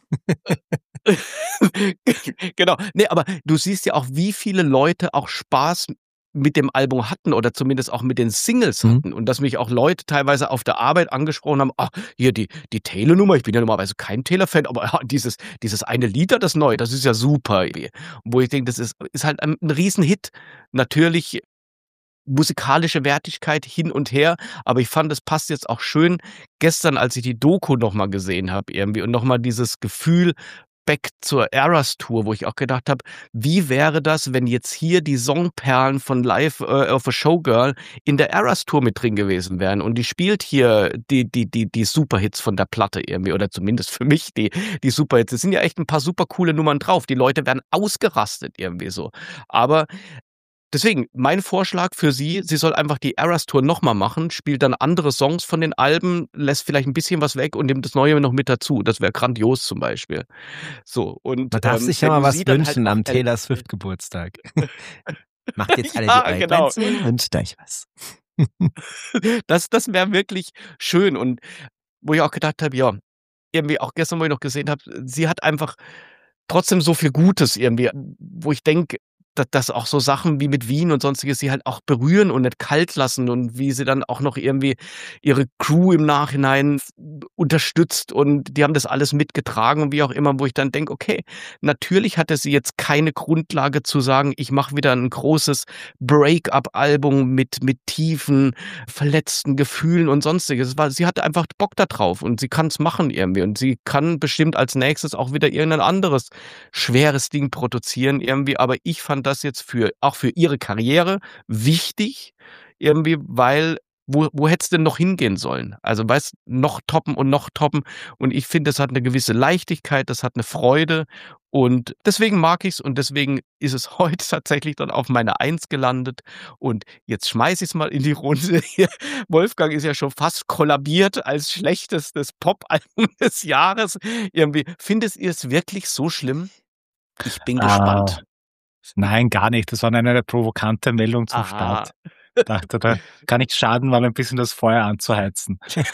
Genau, nee, aber du siehst ja auch, wie viele Leute auch Spaß mit dem Album hatten oder zumindest auch mit den Singles hatten mhm. und dass mich auch Leute teilweise auf der Arbeit angesprochen haben, ach, hier die, die Taylor-Nummer, ich bin ja normalerweise kein Taylor-Fan, aber ja, dieses, dieses eine Lied, das neue, das ist ja super. Wo ich denke, das ist, ist halt ein, ein Riesenhit. Natürlich musikalische Wertigkeit hin und her, aber ich fand, es passt jetzt auch schön gestern, als ich die Doku nochmal gesehen habe irgendwie und nochmal dieses Gefühl back zur Eras Tour, wo ich auch gedacht habe, wie wäre das, wenn jetzt hier die Songperlen von Live äh, of a Showgirl in der Eras Tour mit drin gewesen wären und die spielt hier die die die die Superhits von der Platte irgendwie oder zumindest für mich die die Superhits. Es sind ja echt ein paar super coole Nummern drauf. Die Leute werden ausgerastet irgendwie so. Aber deswegen, mein Vorschlag für sie, sie soll einfach die Eras Tour nochmal machen, spielt dann andere Songs von den Alben, lässt vielleicht ein bisschen was weg und nimmt das Neue noch mit dazu. Das wäre grandios zum Beispiel. So, und, Man darf ähm, sich ja mal was wünschen halt am Taylor Swift Geburtstag. Macht jetzt alle ja, die genau. und wünscht euch was. das das wäre wirklich schön und wo ich auch gedacht habe, ja, irgendwie auch gestern, wo ich noch gesehen habe, sie hat einfach trotzdem so viel Gutes irgendwie, wo ich denke, dass auch so Sachen wie mit Wien und sonstiges sie halt auch berühren und nicht kalt lassen und wie sie dann auch noch irgendwie ihre Crew im Nachhinein unterstützt und die haben das alles mitgetragen und wie auch immer, wo ich dann denke, okay, natürlich hatte sie jetzt keine Grundlage zu sagen, ich mache wieder ein großes Break-up-Album mit, mit tiefen, verletzten Gefühlen und sonstiges. Weil sie hatte einfach Bock da drauf und sie kann es machen irgendwie und sie kann bestimmt als nächstes auch wieder irgendein anderes schweres Ding produzieren irgendwie, aber ich fand das jetzt für auch für ihre Karriere wichtig, irgendwie, weil wo, wo hätte es denn noch hingehen sollen? Also, weißt noch toppen und noch toppen. Und ich finde, das hat eine gewisse Leichtigkeit, das hat eine Freude. Und deswegen mag ich es und deswegen ist es heute tatsächlich dann auf meine Eins gelandet. Und jetzt schmeiße ich es mal in die Runde. Wolfgang ist ja schon fast kollabiert als schlechtestes Pop-Album des Jahres. Irgendwie, findet ihr es wirklich so schlimm? Ich bin gespannt. Uh. Nein, gar nicht. Das war eine provokante Meldung zum Aha. Start. Ich dachte, da kann ich schaden, mal ein bisschen das Feuer anzuheizen.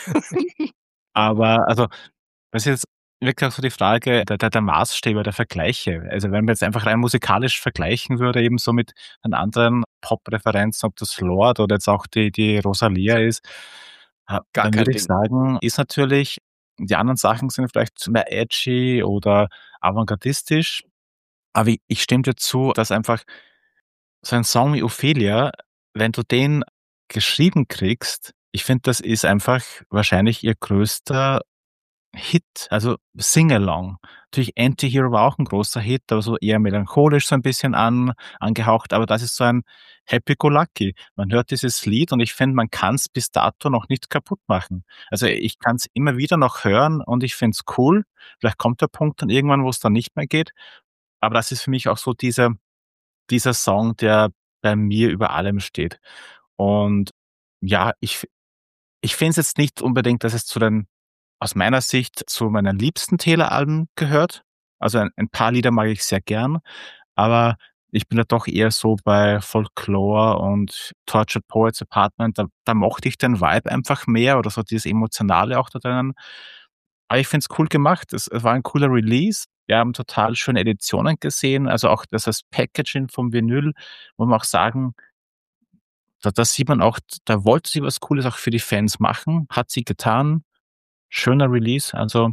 Aber, also, das ist jetzt wirklich auch so die Frage der, der, der Maßstäbe, der Vergleiche. Also, wenn man jetzt einfach rein musikalisch vergleichen würde, eben so mit einen anderen Pop-Referenzen, ob das Lord oder jetzt auch die, die Rosalia ist, Gar dann würde ich Ding. sagen, ist natürlich, die anderen Sachen sind vielleicht mehr edgy oder avantgardistisch. Aber ich stimme dir zu, dass einfach so ein Song wie Ophelia, wenn du den geschrieben kriegst, ich finde, das ist einfach wahrscheinlich ihr größter Hit, also Sing-Along. Natürlich Anti-Hero war auch ein großer Hit, aber so eher melancholisch so ein bisschen an, angehaucht, aber das ist so ein Happy-Go-Lucky. Man hört dieses Lied und ich finde, man kann es bis dato noch nicht kaputt machen. Also ich kann es immer wieder noch hören und ich finde es cool. Vielleicht kommt der Punkt dann irgendwann, wo es dann nicht mehr geht. Aber das ist für mich auch so dieser, dieser Song, der bei mir über allem steht. Und ja, ich, ich finde es jetzt nicht unbedingt, dass es zu den, aus meiner Sicht, zu meinen liebsten Taylor-Alben gehört. Also ein, ein paar Lieder mag ich sehr gern, aber ich bin da doch eher so bei Folklore und Tortured Poets Apartment. Da, da mochte ich den Vibe einfach mehr oder so dieses Emotionale auch da drinnen. Aber ich finde es cool gemacht. Es, es war ein cooler Release. Wir haben total schöne Editionen gesehen. Also auch das, das Packaging vom Vinyl, wo man auch sagen, da, da sieht man auch, da wollte sie was Cooles auch für die Fans machen. Hat sie getan. schöner Release, also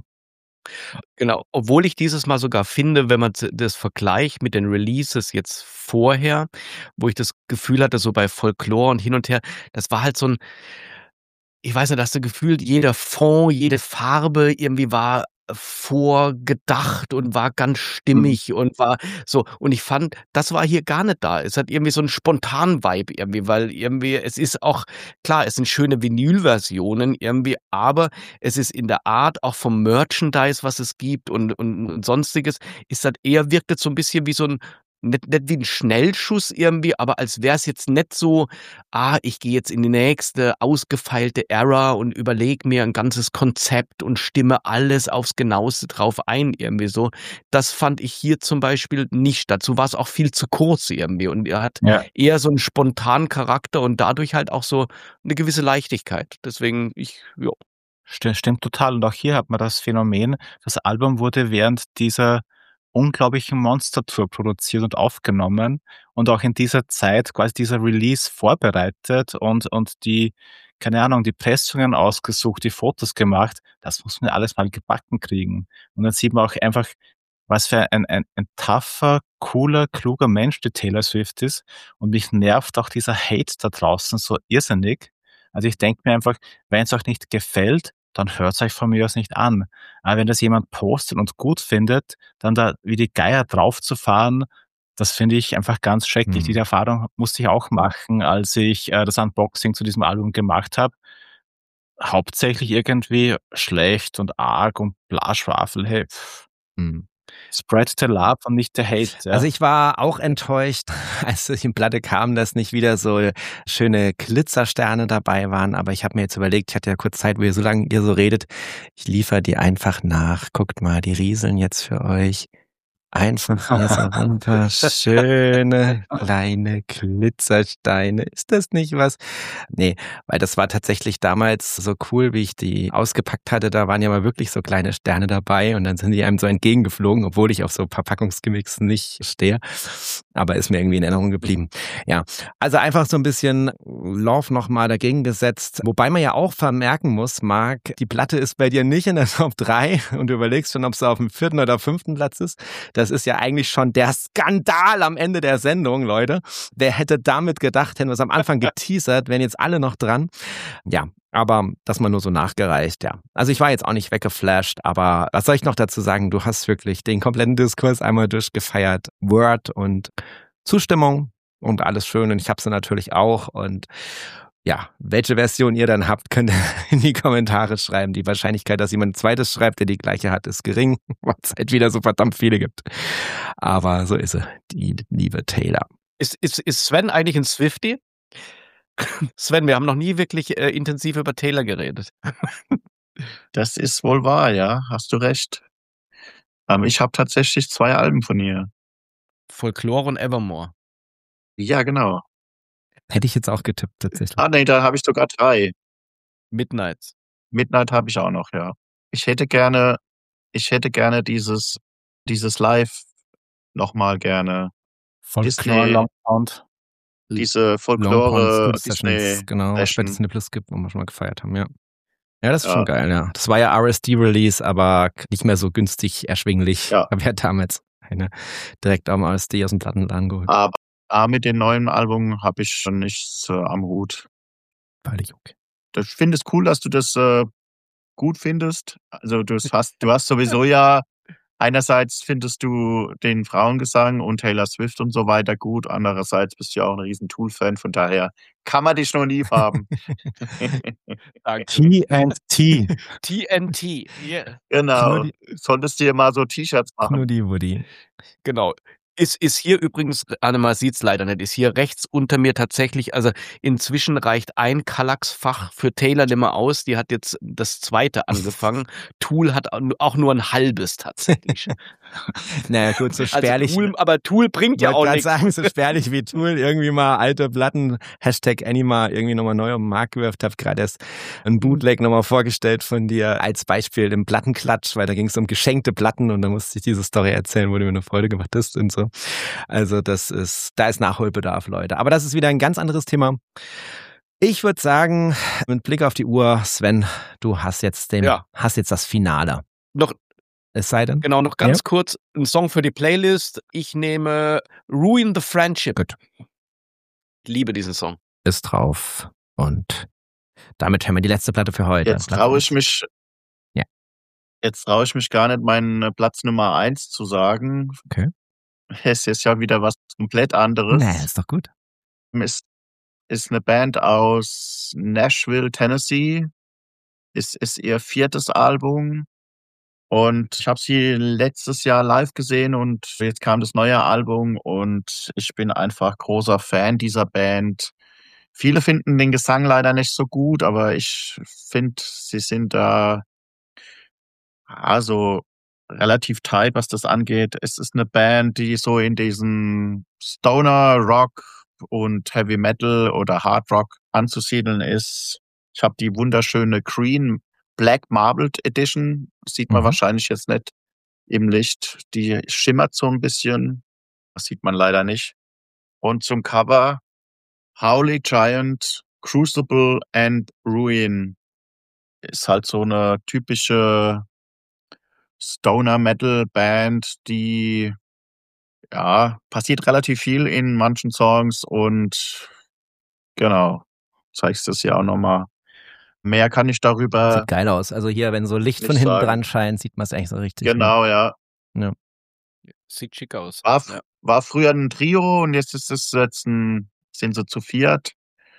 Genau, obwohl ich dieses Mal sogar finde, wenn man das vergleicht mit den Releases jetzt vorher, wo ich das Gefühl hatte, so bei Folklore und hin und her, das war halt so ein, ich weiß nicht, hast du gefühlt, jeder Fond, jede Farbe irgendwie war vorgedacht und war ganz stimmig mhm. und war so. Und ich fand, das war hier gar nicht da. Es hat irgendwie so einen spontanen Vibe irgendwie, weil irgendwie, es ist auch, klar, es sind schöne Vinyl-Versionen irgendwie, aber es ist in der Art auch vom Merchandise, was es gibt und, und, und sonstiges, ist das eher, wirkt es so ein bisschen wie so ein, nicht, nicht wie ein Schnellschuss irgendwie, aber als wäre es jetzt nicht so, ah, ich gehe jetzt in die nächste ausgefeilte Ära und überlege mir ein ganzes Konzept und stimme alles aufs Genaueste drauf ein irgendwie so. Das fand ich hier zum Beispiel nicht. Dazu war es auch viel zu kurz irgendwie und er hat ja. eher so einen spontanen Charakter und dadurch halt auch so eine gewisse Leichtigkeit. Deswegen, ich, ja. Stimmt, stimmt total. Und auch hier hat man das Phänomen, das Album wurde während dieser unglaublichen Monster-Tour produziert und aufgenommen und auch in dieser Zeit quasi dieser Release vorbereitet und, und die, keine Ahnung, die Pressungen ausgesucht, die Fotos gemacht. Das muss man alles mal gebacken kriegen. Und dann sieht man auch einfach, was für ein, ein, ein tougher, cooler, kluger Mensch die Taylor Swift ist. Und mich nervt auch dieser Hate da draußen so irrsinnig. Also ich denke mir einfach, wenn es euch nicht gefällt, dann hört es euch von mir aus nicht an. Aber wenn das jemand postet und gut findet, dann da wie die Geier drauf zu fahren, das finde ich einfach ganz schrecklich. Mhm. Die Erfahrung musste ich auch machen, als ich äh, das Unboxing zu diesem Album gemacht habe. Hauptsächlich irgendwie schlecht und arg und bla Schwafel. Hey, mhm. Spread the love und nicht the hate. Ja. Also ich war auch enttäuscht, als die Platte kam, dass nicht wieder so schöne Glitzersterne dabei waren. Aber ich habe mir jetzt überlegt, ich hatte ja kurz Zeit, wo ihr so lange ihr so redet. Ich liefere die einfach nach. Guckt mal, die rieseln jetzt für euch. Einfach hier so runter. Schöne kleine Glitzersteine. Ist das nicht was? Nee, weil das war tatsächlich damals so cool, wie ich die ausgepackt hatte. Da waren ja mal wirklich so kleine Sterne dabei und dann sind die einem so entgegengeflogen, obwohl ich auf so Verpackungsgimmicks nicht stehe. Aber ist mir irgendwie in Erinnerung geblieben. Ja, also einfach so ein bisschen Love nochmal dagegen gesetzt. Wobei man ja auch vermerken muss, Marc, die Platte ist bei dir nicht in der Top drei und du überlegst schon, ob sie auf dem vierten oder fünften Platz ist. Das ist ja eigentlich schon der Skandal am Ende der Sendung, Leute. Wer hätte damit gedacht, hätten wir es am Anfang geteasert, wären jetzt alle noch dran. Ja, aber das mal nur so nachgereicht, ja. Also ich war jetzt auch nicht weggeflasht, aber was soll ich noch dazu sagen? Du hast wirklich den kompletten Diskurs einmal durchgefeiert. Word und Zustimmung und alles schön und ich habe sie natürlich auch und ja, welche Version ihr dann habt, könnt ihr in die Kommentare schreiben. Die Wahrscheinlichkeit, dass jemand ein zweites schreibt, der die gleiche hat, ist gering, weil es halt wieder so verdammt viele gibt. Aber so ist sie, die liebe Taylor. Ist, ist, ist Sven eigentlich ein Swiftie? Sven, wir haben noch nie wirklich äh, intensiv über Taylor geredet. Das ist wohl wahr, ja, hast du recht. Ähm, ich habe tatsächlich zwei Alben von ihr. Folklore und Evermore. Ja, genau. Hätte ich jetzt auch getippt, tatsächlich. Ah, nee, da habe ich sogar drei. Midnights. Midnight habe ich auch noch, ja. Ich hätte gerne, ich hätte gerne dieses, dieses Live nochmal gerne. Folklore Long Pound. Diese Folklore Disney genau, was bei Disney Plus gibt, wo wir schon mal gefeiert haben, ja. Ja, das ist ja schon geil, ja. Das war ja R S D-Release, aber nicht mehr so günstig erschwinglich. Ja. Aber wir damals eine direkt am R S D aus dem Plattenladen geholt. Aber Ah, mit den neuen Album habe ich schon nichts äh, am Hut. Völlig okay. Ich finde es cool, dass du das äh, gut findest. Also du hast, du hast sowieso ja, einerseits findest du den Frauengesang und Taylor Swift und so weiter gut, andererseits bist du ja auch ein riesen Tool-Fan, von daher kann man dich noch nie haben. T N T. T N T, yeah. Genau, solltest dir mal so T-Shirts machen. Nur die Woody. Genau. Ist, ist hier übrigens, Annemar sieht's leider nicht, ist hier rechts unter mir tatsächlich, also inzwischen reicht ein Kallax-Fach für Taylor nicht mehr aus, die hat jetzt das zweite angefangen. Tool hat auch nur ein halbes tatsächlich. Naja gut, so spärlich. Also Tool, aber Tool bringt ja auch nichts. sagen, so spärlich wie Tool, irgendwie mal alte Platten, Hashtag Anima, irgendwie nochmal neu auf den Markt gewirft, hab gerade erst ein Bootleg nochmal vorgestellt von dir als Beispiel im Plattenklatsch, weil da ging es um geschenkte Platten und da musste ich diese Story erzählen, wo du mir eine Freude gemacht hast und so. Also das ist, da ist Nachholbedarf, Leute. Aber das ist wieder ein ganz anderes Thema. Ich würde sagen, mit Blick auf die Uhr, Sven, du hast jetzt den, Ja. hast jetzt das Finale. Noch, Es sei denn. genau, noch ganz Ja. kurz ein Song für die Playlist. Ich nehme Ruin the Friendship. Gut. Ich liebe diesen Song. Ist drauf. Und damit hören wir die letzte Platte für heute. Jetzt traue ich mich. Ja. Jetzt traue ich mich gar nicht, meinen Platz Nummer eins zu sagen. Okay. Es ist ja wieder was komplett anderes. Nee, ist doch gut. Ist, ist eine Band aus Nashville, Tennessee. Ist, ist ihr viertes Album. Und ich habe sie letztes Jahr live gesehen und jetzt kam das neue Album und ich bin einfach großer Fan dieser Band. Viele finden den Gesang leider nicht so gut, aber ich finde, sie sind da also relativ tight, was das angeht. Es ist eine Band, die so in diesen Stoner Rock und Heavy Metal oder Hard Rock anzusiedeln ist. Ich habe die wunderschöne Green Black Marbled Edition. Sieht man Mhm. wahrscheinlich jetzt nicht im Licht. Die schimmert so ein bisschen. Das sieht man leider nicht. Und zum Cover Howling Giant, Crucible and Ruin. Ist halt so eine typische Stoner-Metal-Band, die, ja, passiert relativ viel in manchen Songs und genau, zeigst das ja auch nochmal. Mehr kann ich darüber Sieht geil aus. Also hier, wenn so Licht nicht von hinten sagen. dran scheint, sieht man es eigentlich so richtig. ne? Genau, ja. Sieht schick aus. War, f- Ja. war früher ein Trio und jetzt ist es jetzt ein, sind sie zu viert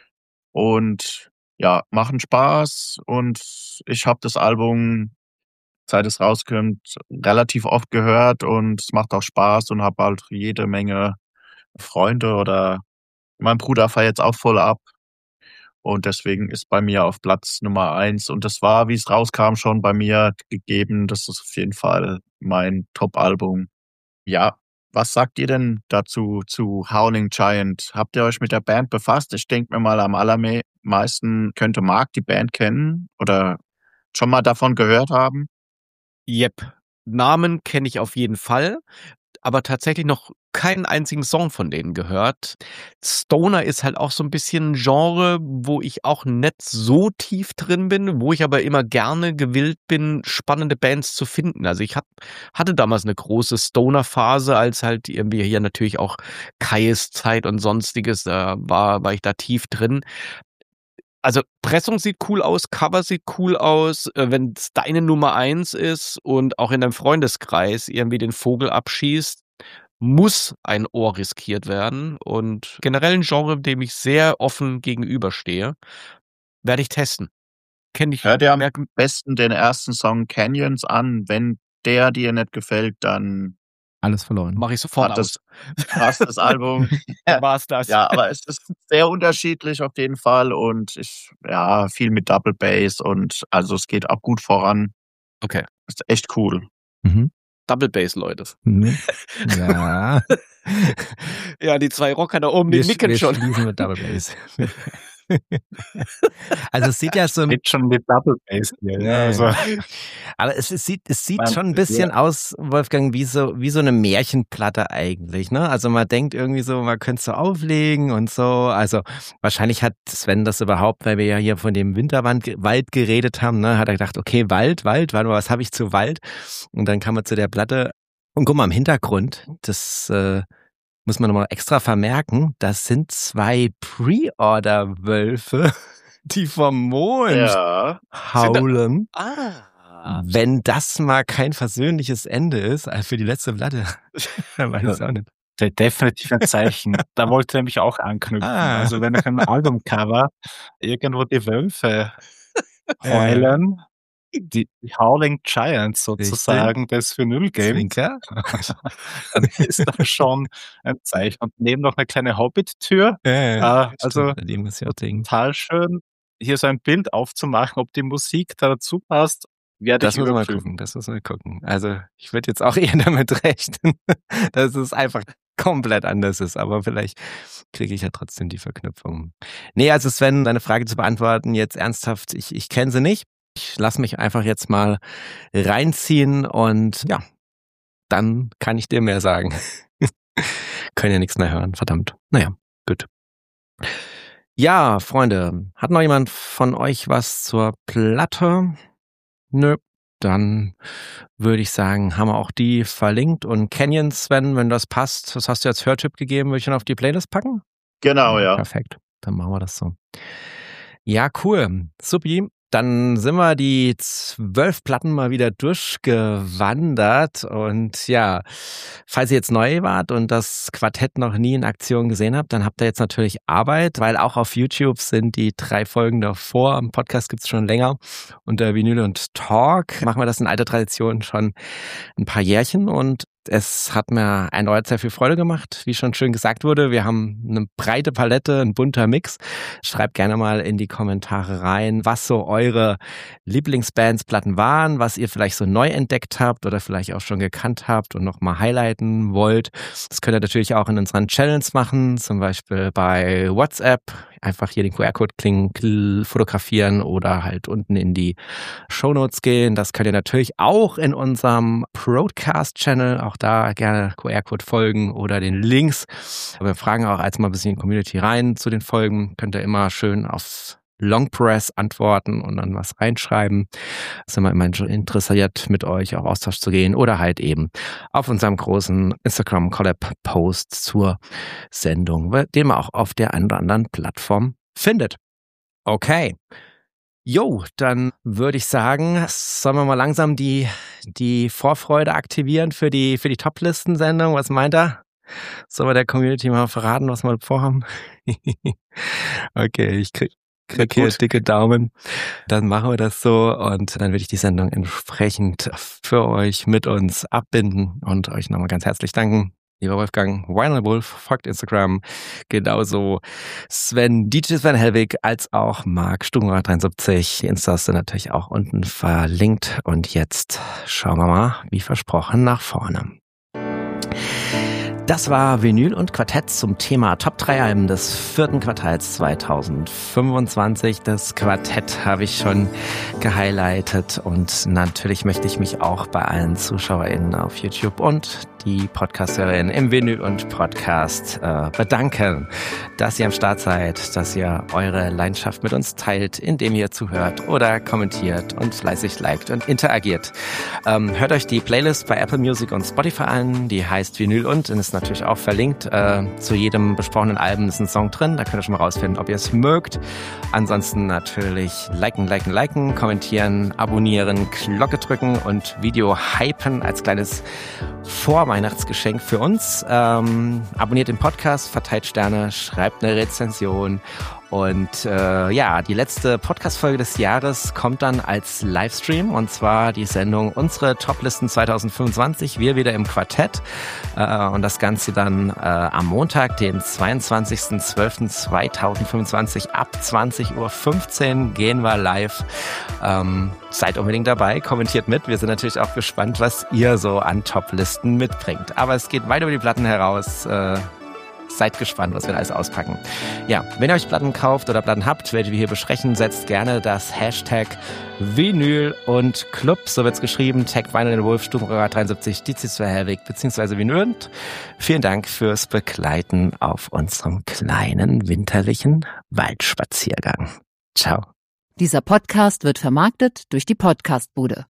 und ja, machen Spaß und ich habe das Album, seit es rauskommt, relativ oft gehört und es macht auch Spaß und habe halt jede Menge Freunde oder mein Bruder feiert jetzt auch voll ab und deswegen ist bei mir auf Platz Nummer eins und das war, wie es rauskam, schon bei mir gegeben. Das ist auf jeden Fall mein Top-Album. Ja, was sagt ihr denn dazu zu Howling Giant? Habt ihr euch mit der Band befasst? Ich denke mir mal, am allermeisten könnte Marc die Band kennen oder schon mal davon gehört haben. Yep. Namen kenne ich auf jeden Fall, aber tatsächlich noch keinen einzigen Song von denen gehört. Stoner ist halt auch so ein bisschen ein Genre, wo ich auch nicht so tief drin bin, wo ich aber immer gerne gewillt bin, spannende Bands zu finden. Also ich hat, hatte damals eine große Stoner-Phase, als halt irgendwie hier natürlich auch Kais Zeit und sonstiges, da war, war ich da tief drin. Also Pressung sieht cool aus, Cover sieht cool aus, äh, wenn es deine Nummer eins ist und auch in deinem Freundeskreis irgendwie den Vogel abschießt, muss ein Ohr riskiert werden. Und generell ein Genre, dem ich sehr offen gegenüberstehe, werde ich testen. Kenne ich. Hört ihr am merk- besten den ersten Song Canyons an. Wenn der dir nicht gefällt, dann Alles verloren. Mache ich sofort hat aus. das, passt das Album. Da war's das. Ja, aber es ist sehr unterschiedlich auf jeden Fall und ich, ja, viel mit Double Bass und also es geht auch gut voran. Okay. Ist echt cool. Mhm. Double Bass, Leute. Mhm. Ja. Ja, die zwei Rocker da oben, wir, die nicken wir schon. schließen mit Double Bass. Also es sieht ja so, Mit schon mit Double Bass hier. Ja, Ja, also, aber es, es sieht, es sieht Man- schon ein bisschen aus, Wolfgang, wie so, wie so eine Märchenplatte eigentlich, ne? Also man denkt irgendwie so, man könnte es so auflegen und so. Also wahrscheinlich hat Sven das überhaupt, weil wir ja hier von dem Winterwald Wald geredet haben, ne? Hat er gedacht, okay, Wald, Wald, warte mal, was habe ich zu Wald? Und dann kam er zu der Platte und guck mal im Hintergrund, das äh, muss man nochmal extra vermerken, das sind zwei Pre-Order-Wölfe, die vom Mond Ja. haulen. Ah. Wenn das mal kein versöhnliches Ende ist, also für die letzte Platte, dann weiß ich es auch nicht. de- definitiv ein Zeichen. Da wollte er mich auch anknüpfen. Ah. Also wenn auf einem Albumcover irgendwo die Wölfe heulen, die Howling Giants sozusagen des Vinyl-Games, Zwinker. dann ist das schon ein Zeichen. Und neben noch eine kleine Hobbit-Tür. Äh, Ah, also stimmt, die muss ich auch denken. total schön, hier so ein Bild aufzumachen, ob die Musik da dazu passt, werde Das ich muss man mal überprüfen. gucken, das muss man gucken. Also ich würde jetzt auch eher damit rechnen, dass es einfach komplett anders ist, aber vielleicht kriege ich ja trotzdem die Verknüpfung. Nee, also Sven, deine Frage zu beantworten, jetzt ernsthaft, ich, ich kenne sie nicht. Ich lasse mich einfach jetzt mal reinziehen und ja, dann kann ich dir mehr sagen. Können ja nichts mehr hören, verdammt. Naja, gut. Ja, Freunde, hat noch jemand von euch was zur Platte? Nö. Dann würde ich sagen, haben wir auch die verlinkt. Und Canyon, Sven, wenn das passt, das hast du als Hörtipp gegeben, würde ich dann auf die Playlist packen? Genau, ja. Perfekt, dann machen wir das so. Ja, cool. Supi. Dann sind wir die zwölf Platten mal wieder durchgewandert. Und ja, falls ihr jetzt neu wart und das Quartett noch nie in Aktion gesehen habt, dann habt ihr jetzt natürlich Arbeit, weil auch auf YouTube sind die drei Folgen davor. Im Podcast gibt's schon länger. Unter Vinyl und Talk machen wir das in alter Tradition schon ein paar Jährchen. Und es hat mir erneut sehr viel Freude gemacht, wie schon schön gesagt wurde. Wir haben eine breite Palette, ein bunter Mix. Schreibt gerne mal in die Kommentare rein, was so eure Lieblingsbands, Platten waren, was ihr vielleicht so neu entdeckt habt oder vielleicht auch schon gekannt habt und nochmal highlighten wollt. Das könnt ihr natürlich auch in unseren Channels machen, zum Beispiel bei WhatsApp. Einfach hier den Q R-Code fotografieren oder halt unten in die Shownotes gehen. Das könnt ihr natürlich auch in unserem Broadcast-Channel, auch da gerne Q R-Code folgen oder den Links. Wir fragen auch als mal ein bisschen in die Community rein zu den Folgen. Könnt ihr immer schön aufs Longpress antworten und dann was reinschreiben. Sind wir immer interessiert, mit euch auch Austausch zu gehen oder halt eben auf unserem großen Instagram-Collab-Post zur Sendung, den man auch auf der einen oder anderen Plattform findet. Okay. Jo, dann würde ich sagen, sollen wir mal langsam die, die Vorfreude aktivieren für die, für die Top-Listen-Sendung. Was meint ihr? Sollen wir der Community mal verraten, was wir vorhaben? Okay, ich krieg Krieg hier dicke Daumen. Dann machen wir das so und dann würde ich die Sendung entsprechend für euch mit uns abbinden und euch nochmal ganz herzlich danken. Lieber Wolfgang, Vinyl Wolf, folgt Instagram, genauso Sven, D J Sven Hellwig, als auch Marc Stubenrad dreiundsiebzig. Die Instas sind natürlich auch unten verlinkt und jetzt schauen wir mal, wie versprochen, nach vorne. Das war Vinyl und Quartett zum Thema Top drei Alben des vierten Quartals zweitausendfünfundzwanzig. Das Quartett habe ich schon gehighlightet und natürlich möchte ich mich auch bei allen ZuschauerInnen auf YouTube und die Podcasterinnen im Vinyl und Podcast äh, bedanken, dass ihr am Start seid, dass ihr eure Leidenschaft mit uns teilt, indem ihr zuhört oder kommentiert und fleißig liked und interagiert. Ähm, hört euch die Playlist bei Apple Music und Spotify an, die heißt Vinyl und und ist natürlich auch verlinkt. Äh, zu jedem besprochenen Album ist ein Song drin, da könnt ihr schon mal rausfinden, ob ihr es mögt. Ansonsten natürlich liken, liken, liken, kommentieren, abonnieren, Glocke drücken und Video hypen als kleines Vorweihnachtsgeschenk für uns. Ähm, abonniert den Podcast, verteilt Sterne, schreibt eine Rezension. Und äh, ja, die letzte Podcast-Folge des Jahres kommt dann als Livestream und zwar die Sendung Unsere Toplisten zweitausendfünfundzwanzig, wir wieder im Quartett äh, und das Ganze dann äh, am Montag, den zweiundzwanzigsten zwölften zweitausendfünfundzwanzig ab zwanzig Uhr fünfzehn gehen wir live. Ähm, seid unbedingt dabei, kommentiert mit. Wir sind natürlich auch gespannt, was ihr so an Toplisten mitbringt. Aber es geht weit über die Platten heraus. Äh, Seid gespannt, was wir da alles auspacken. Ja, wenn ihr euch Platten kauft oder Platten habt, welche wir hier besprechen, setzt gerne das Hashtag Vinyl und Club, so wird's geschrieben, Tag Vinyl und Wolf, Stubenrad dreiundsiebzig, D J Sven Hellwig, beziehungsweise Vinyl und. Vielen Dank fürs Begleiten auf unserem kleinen winterlichen Waldspaziergang. Ciao. Dieser Podcast wird vermarktet durch die Podcastbude.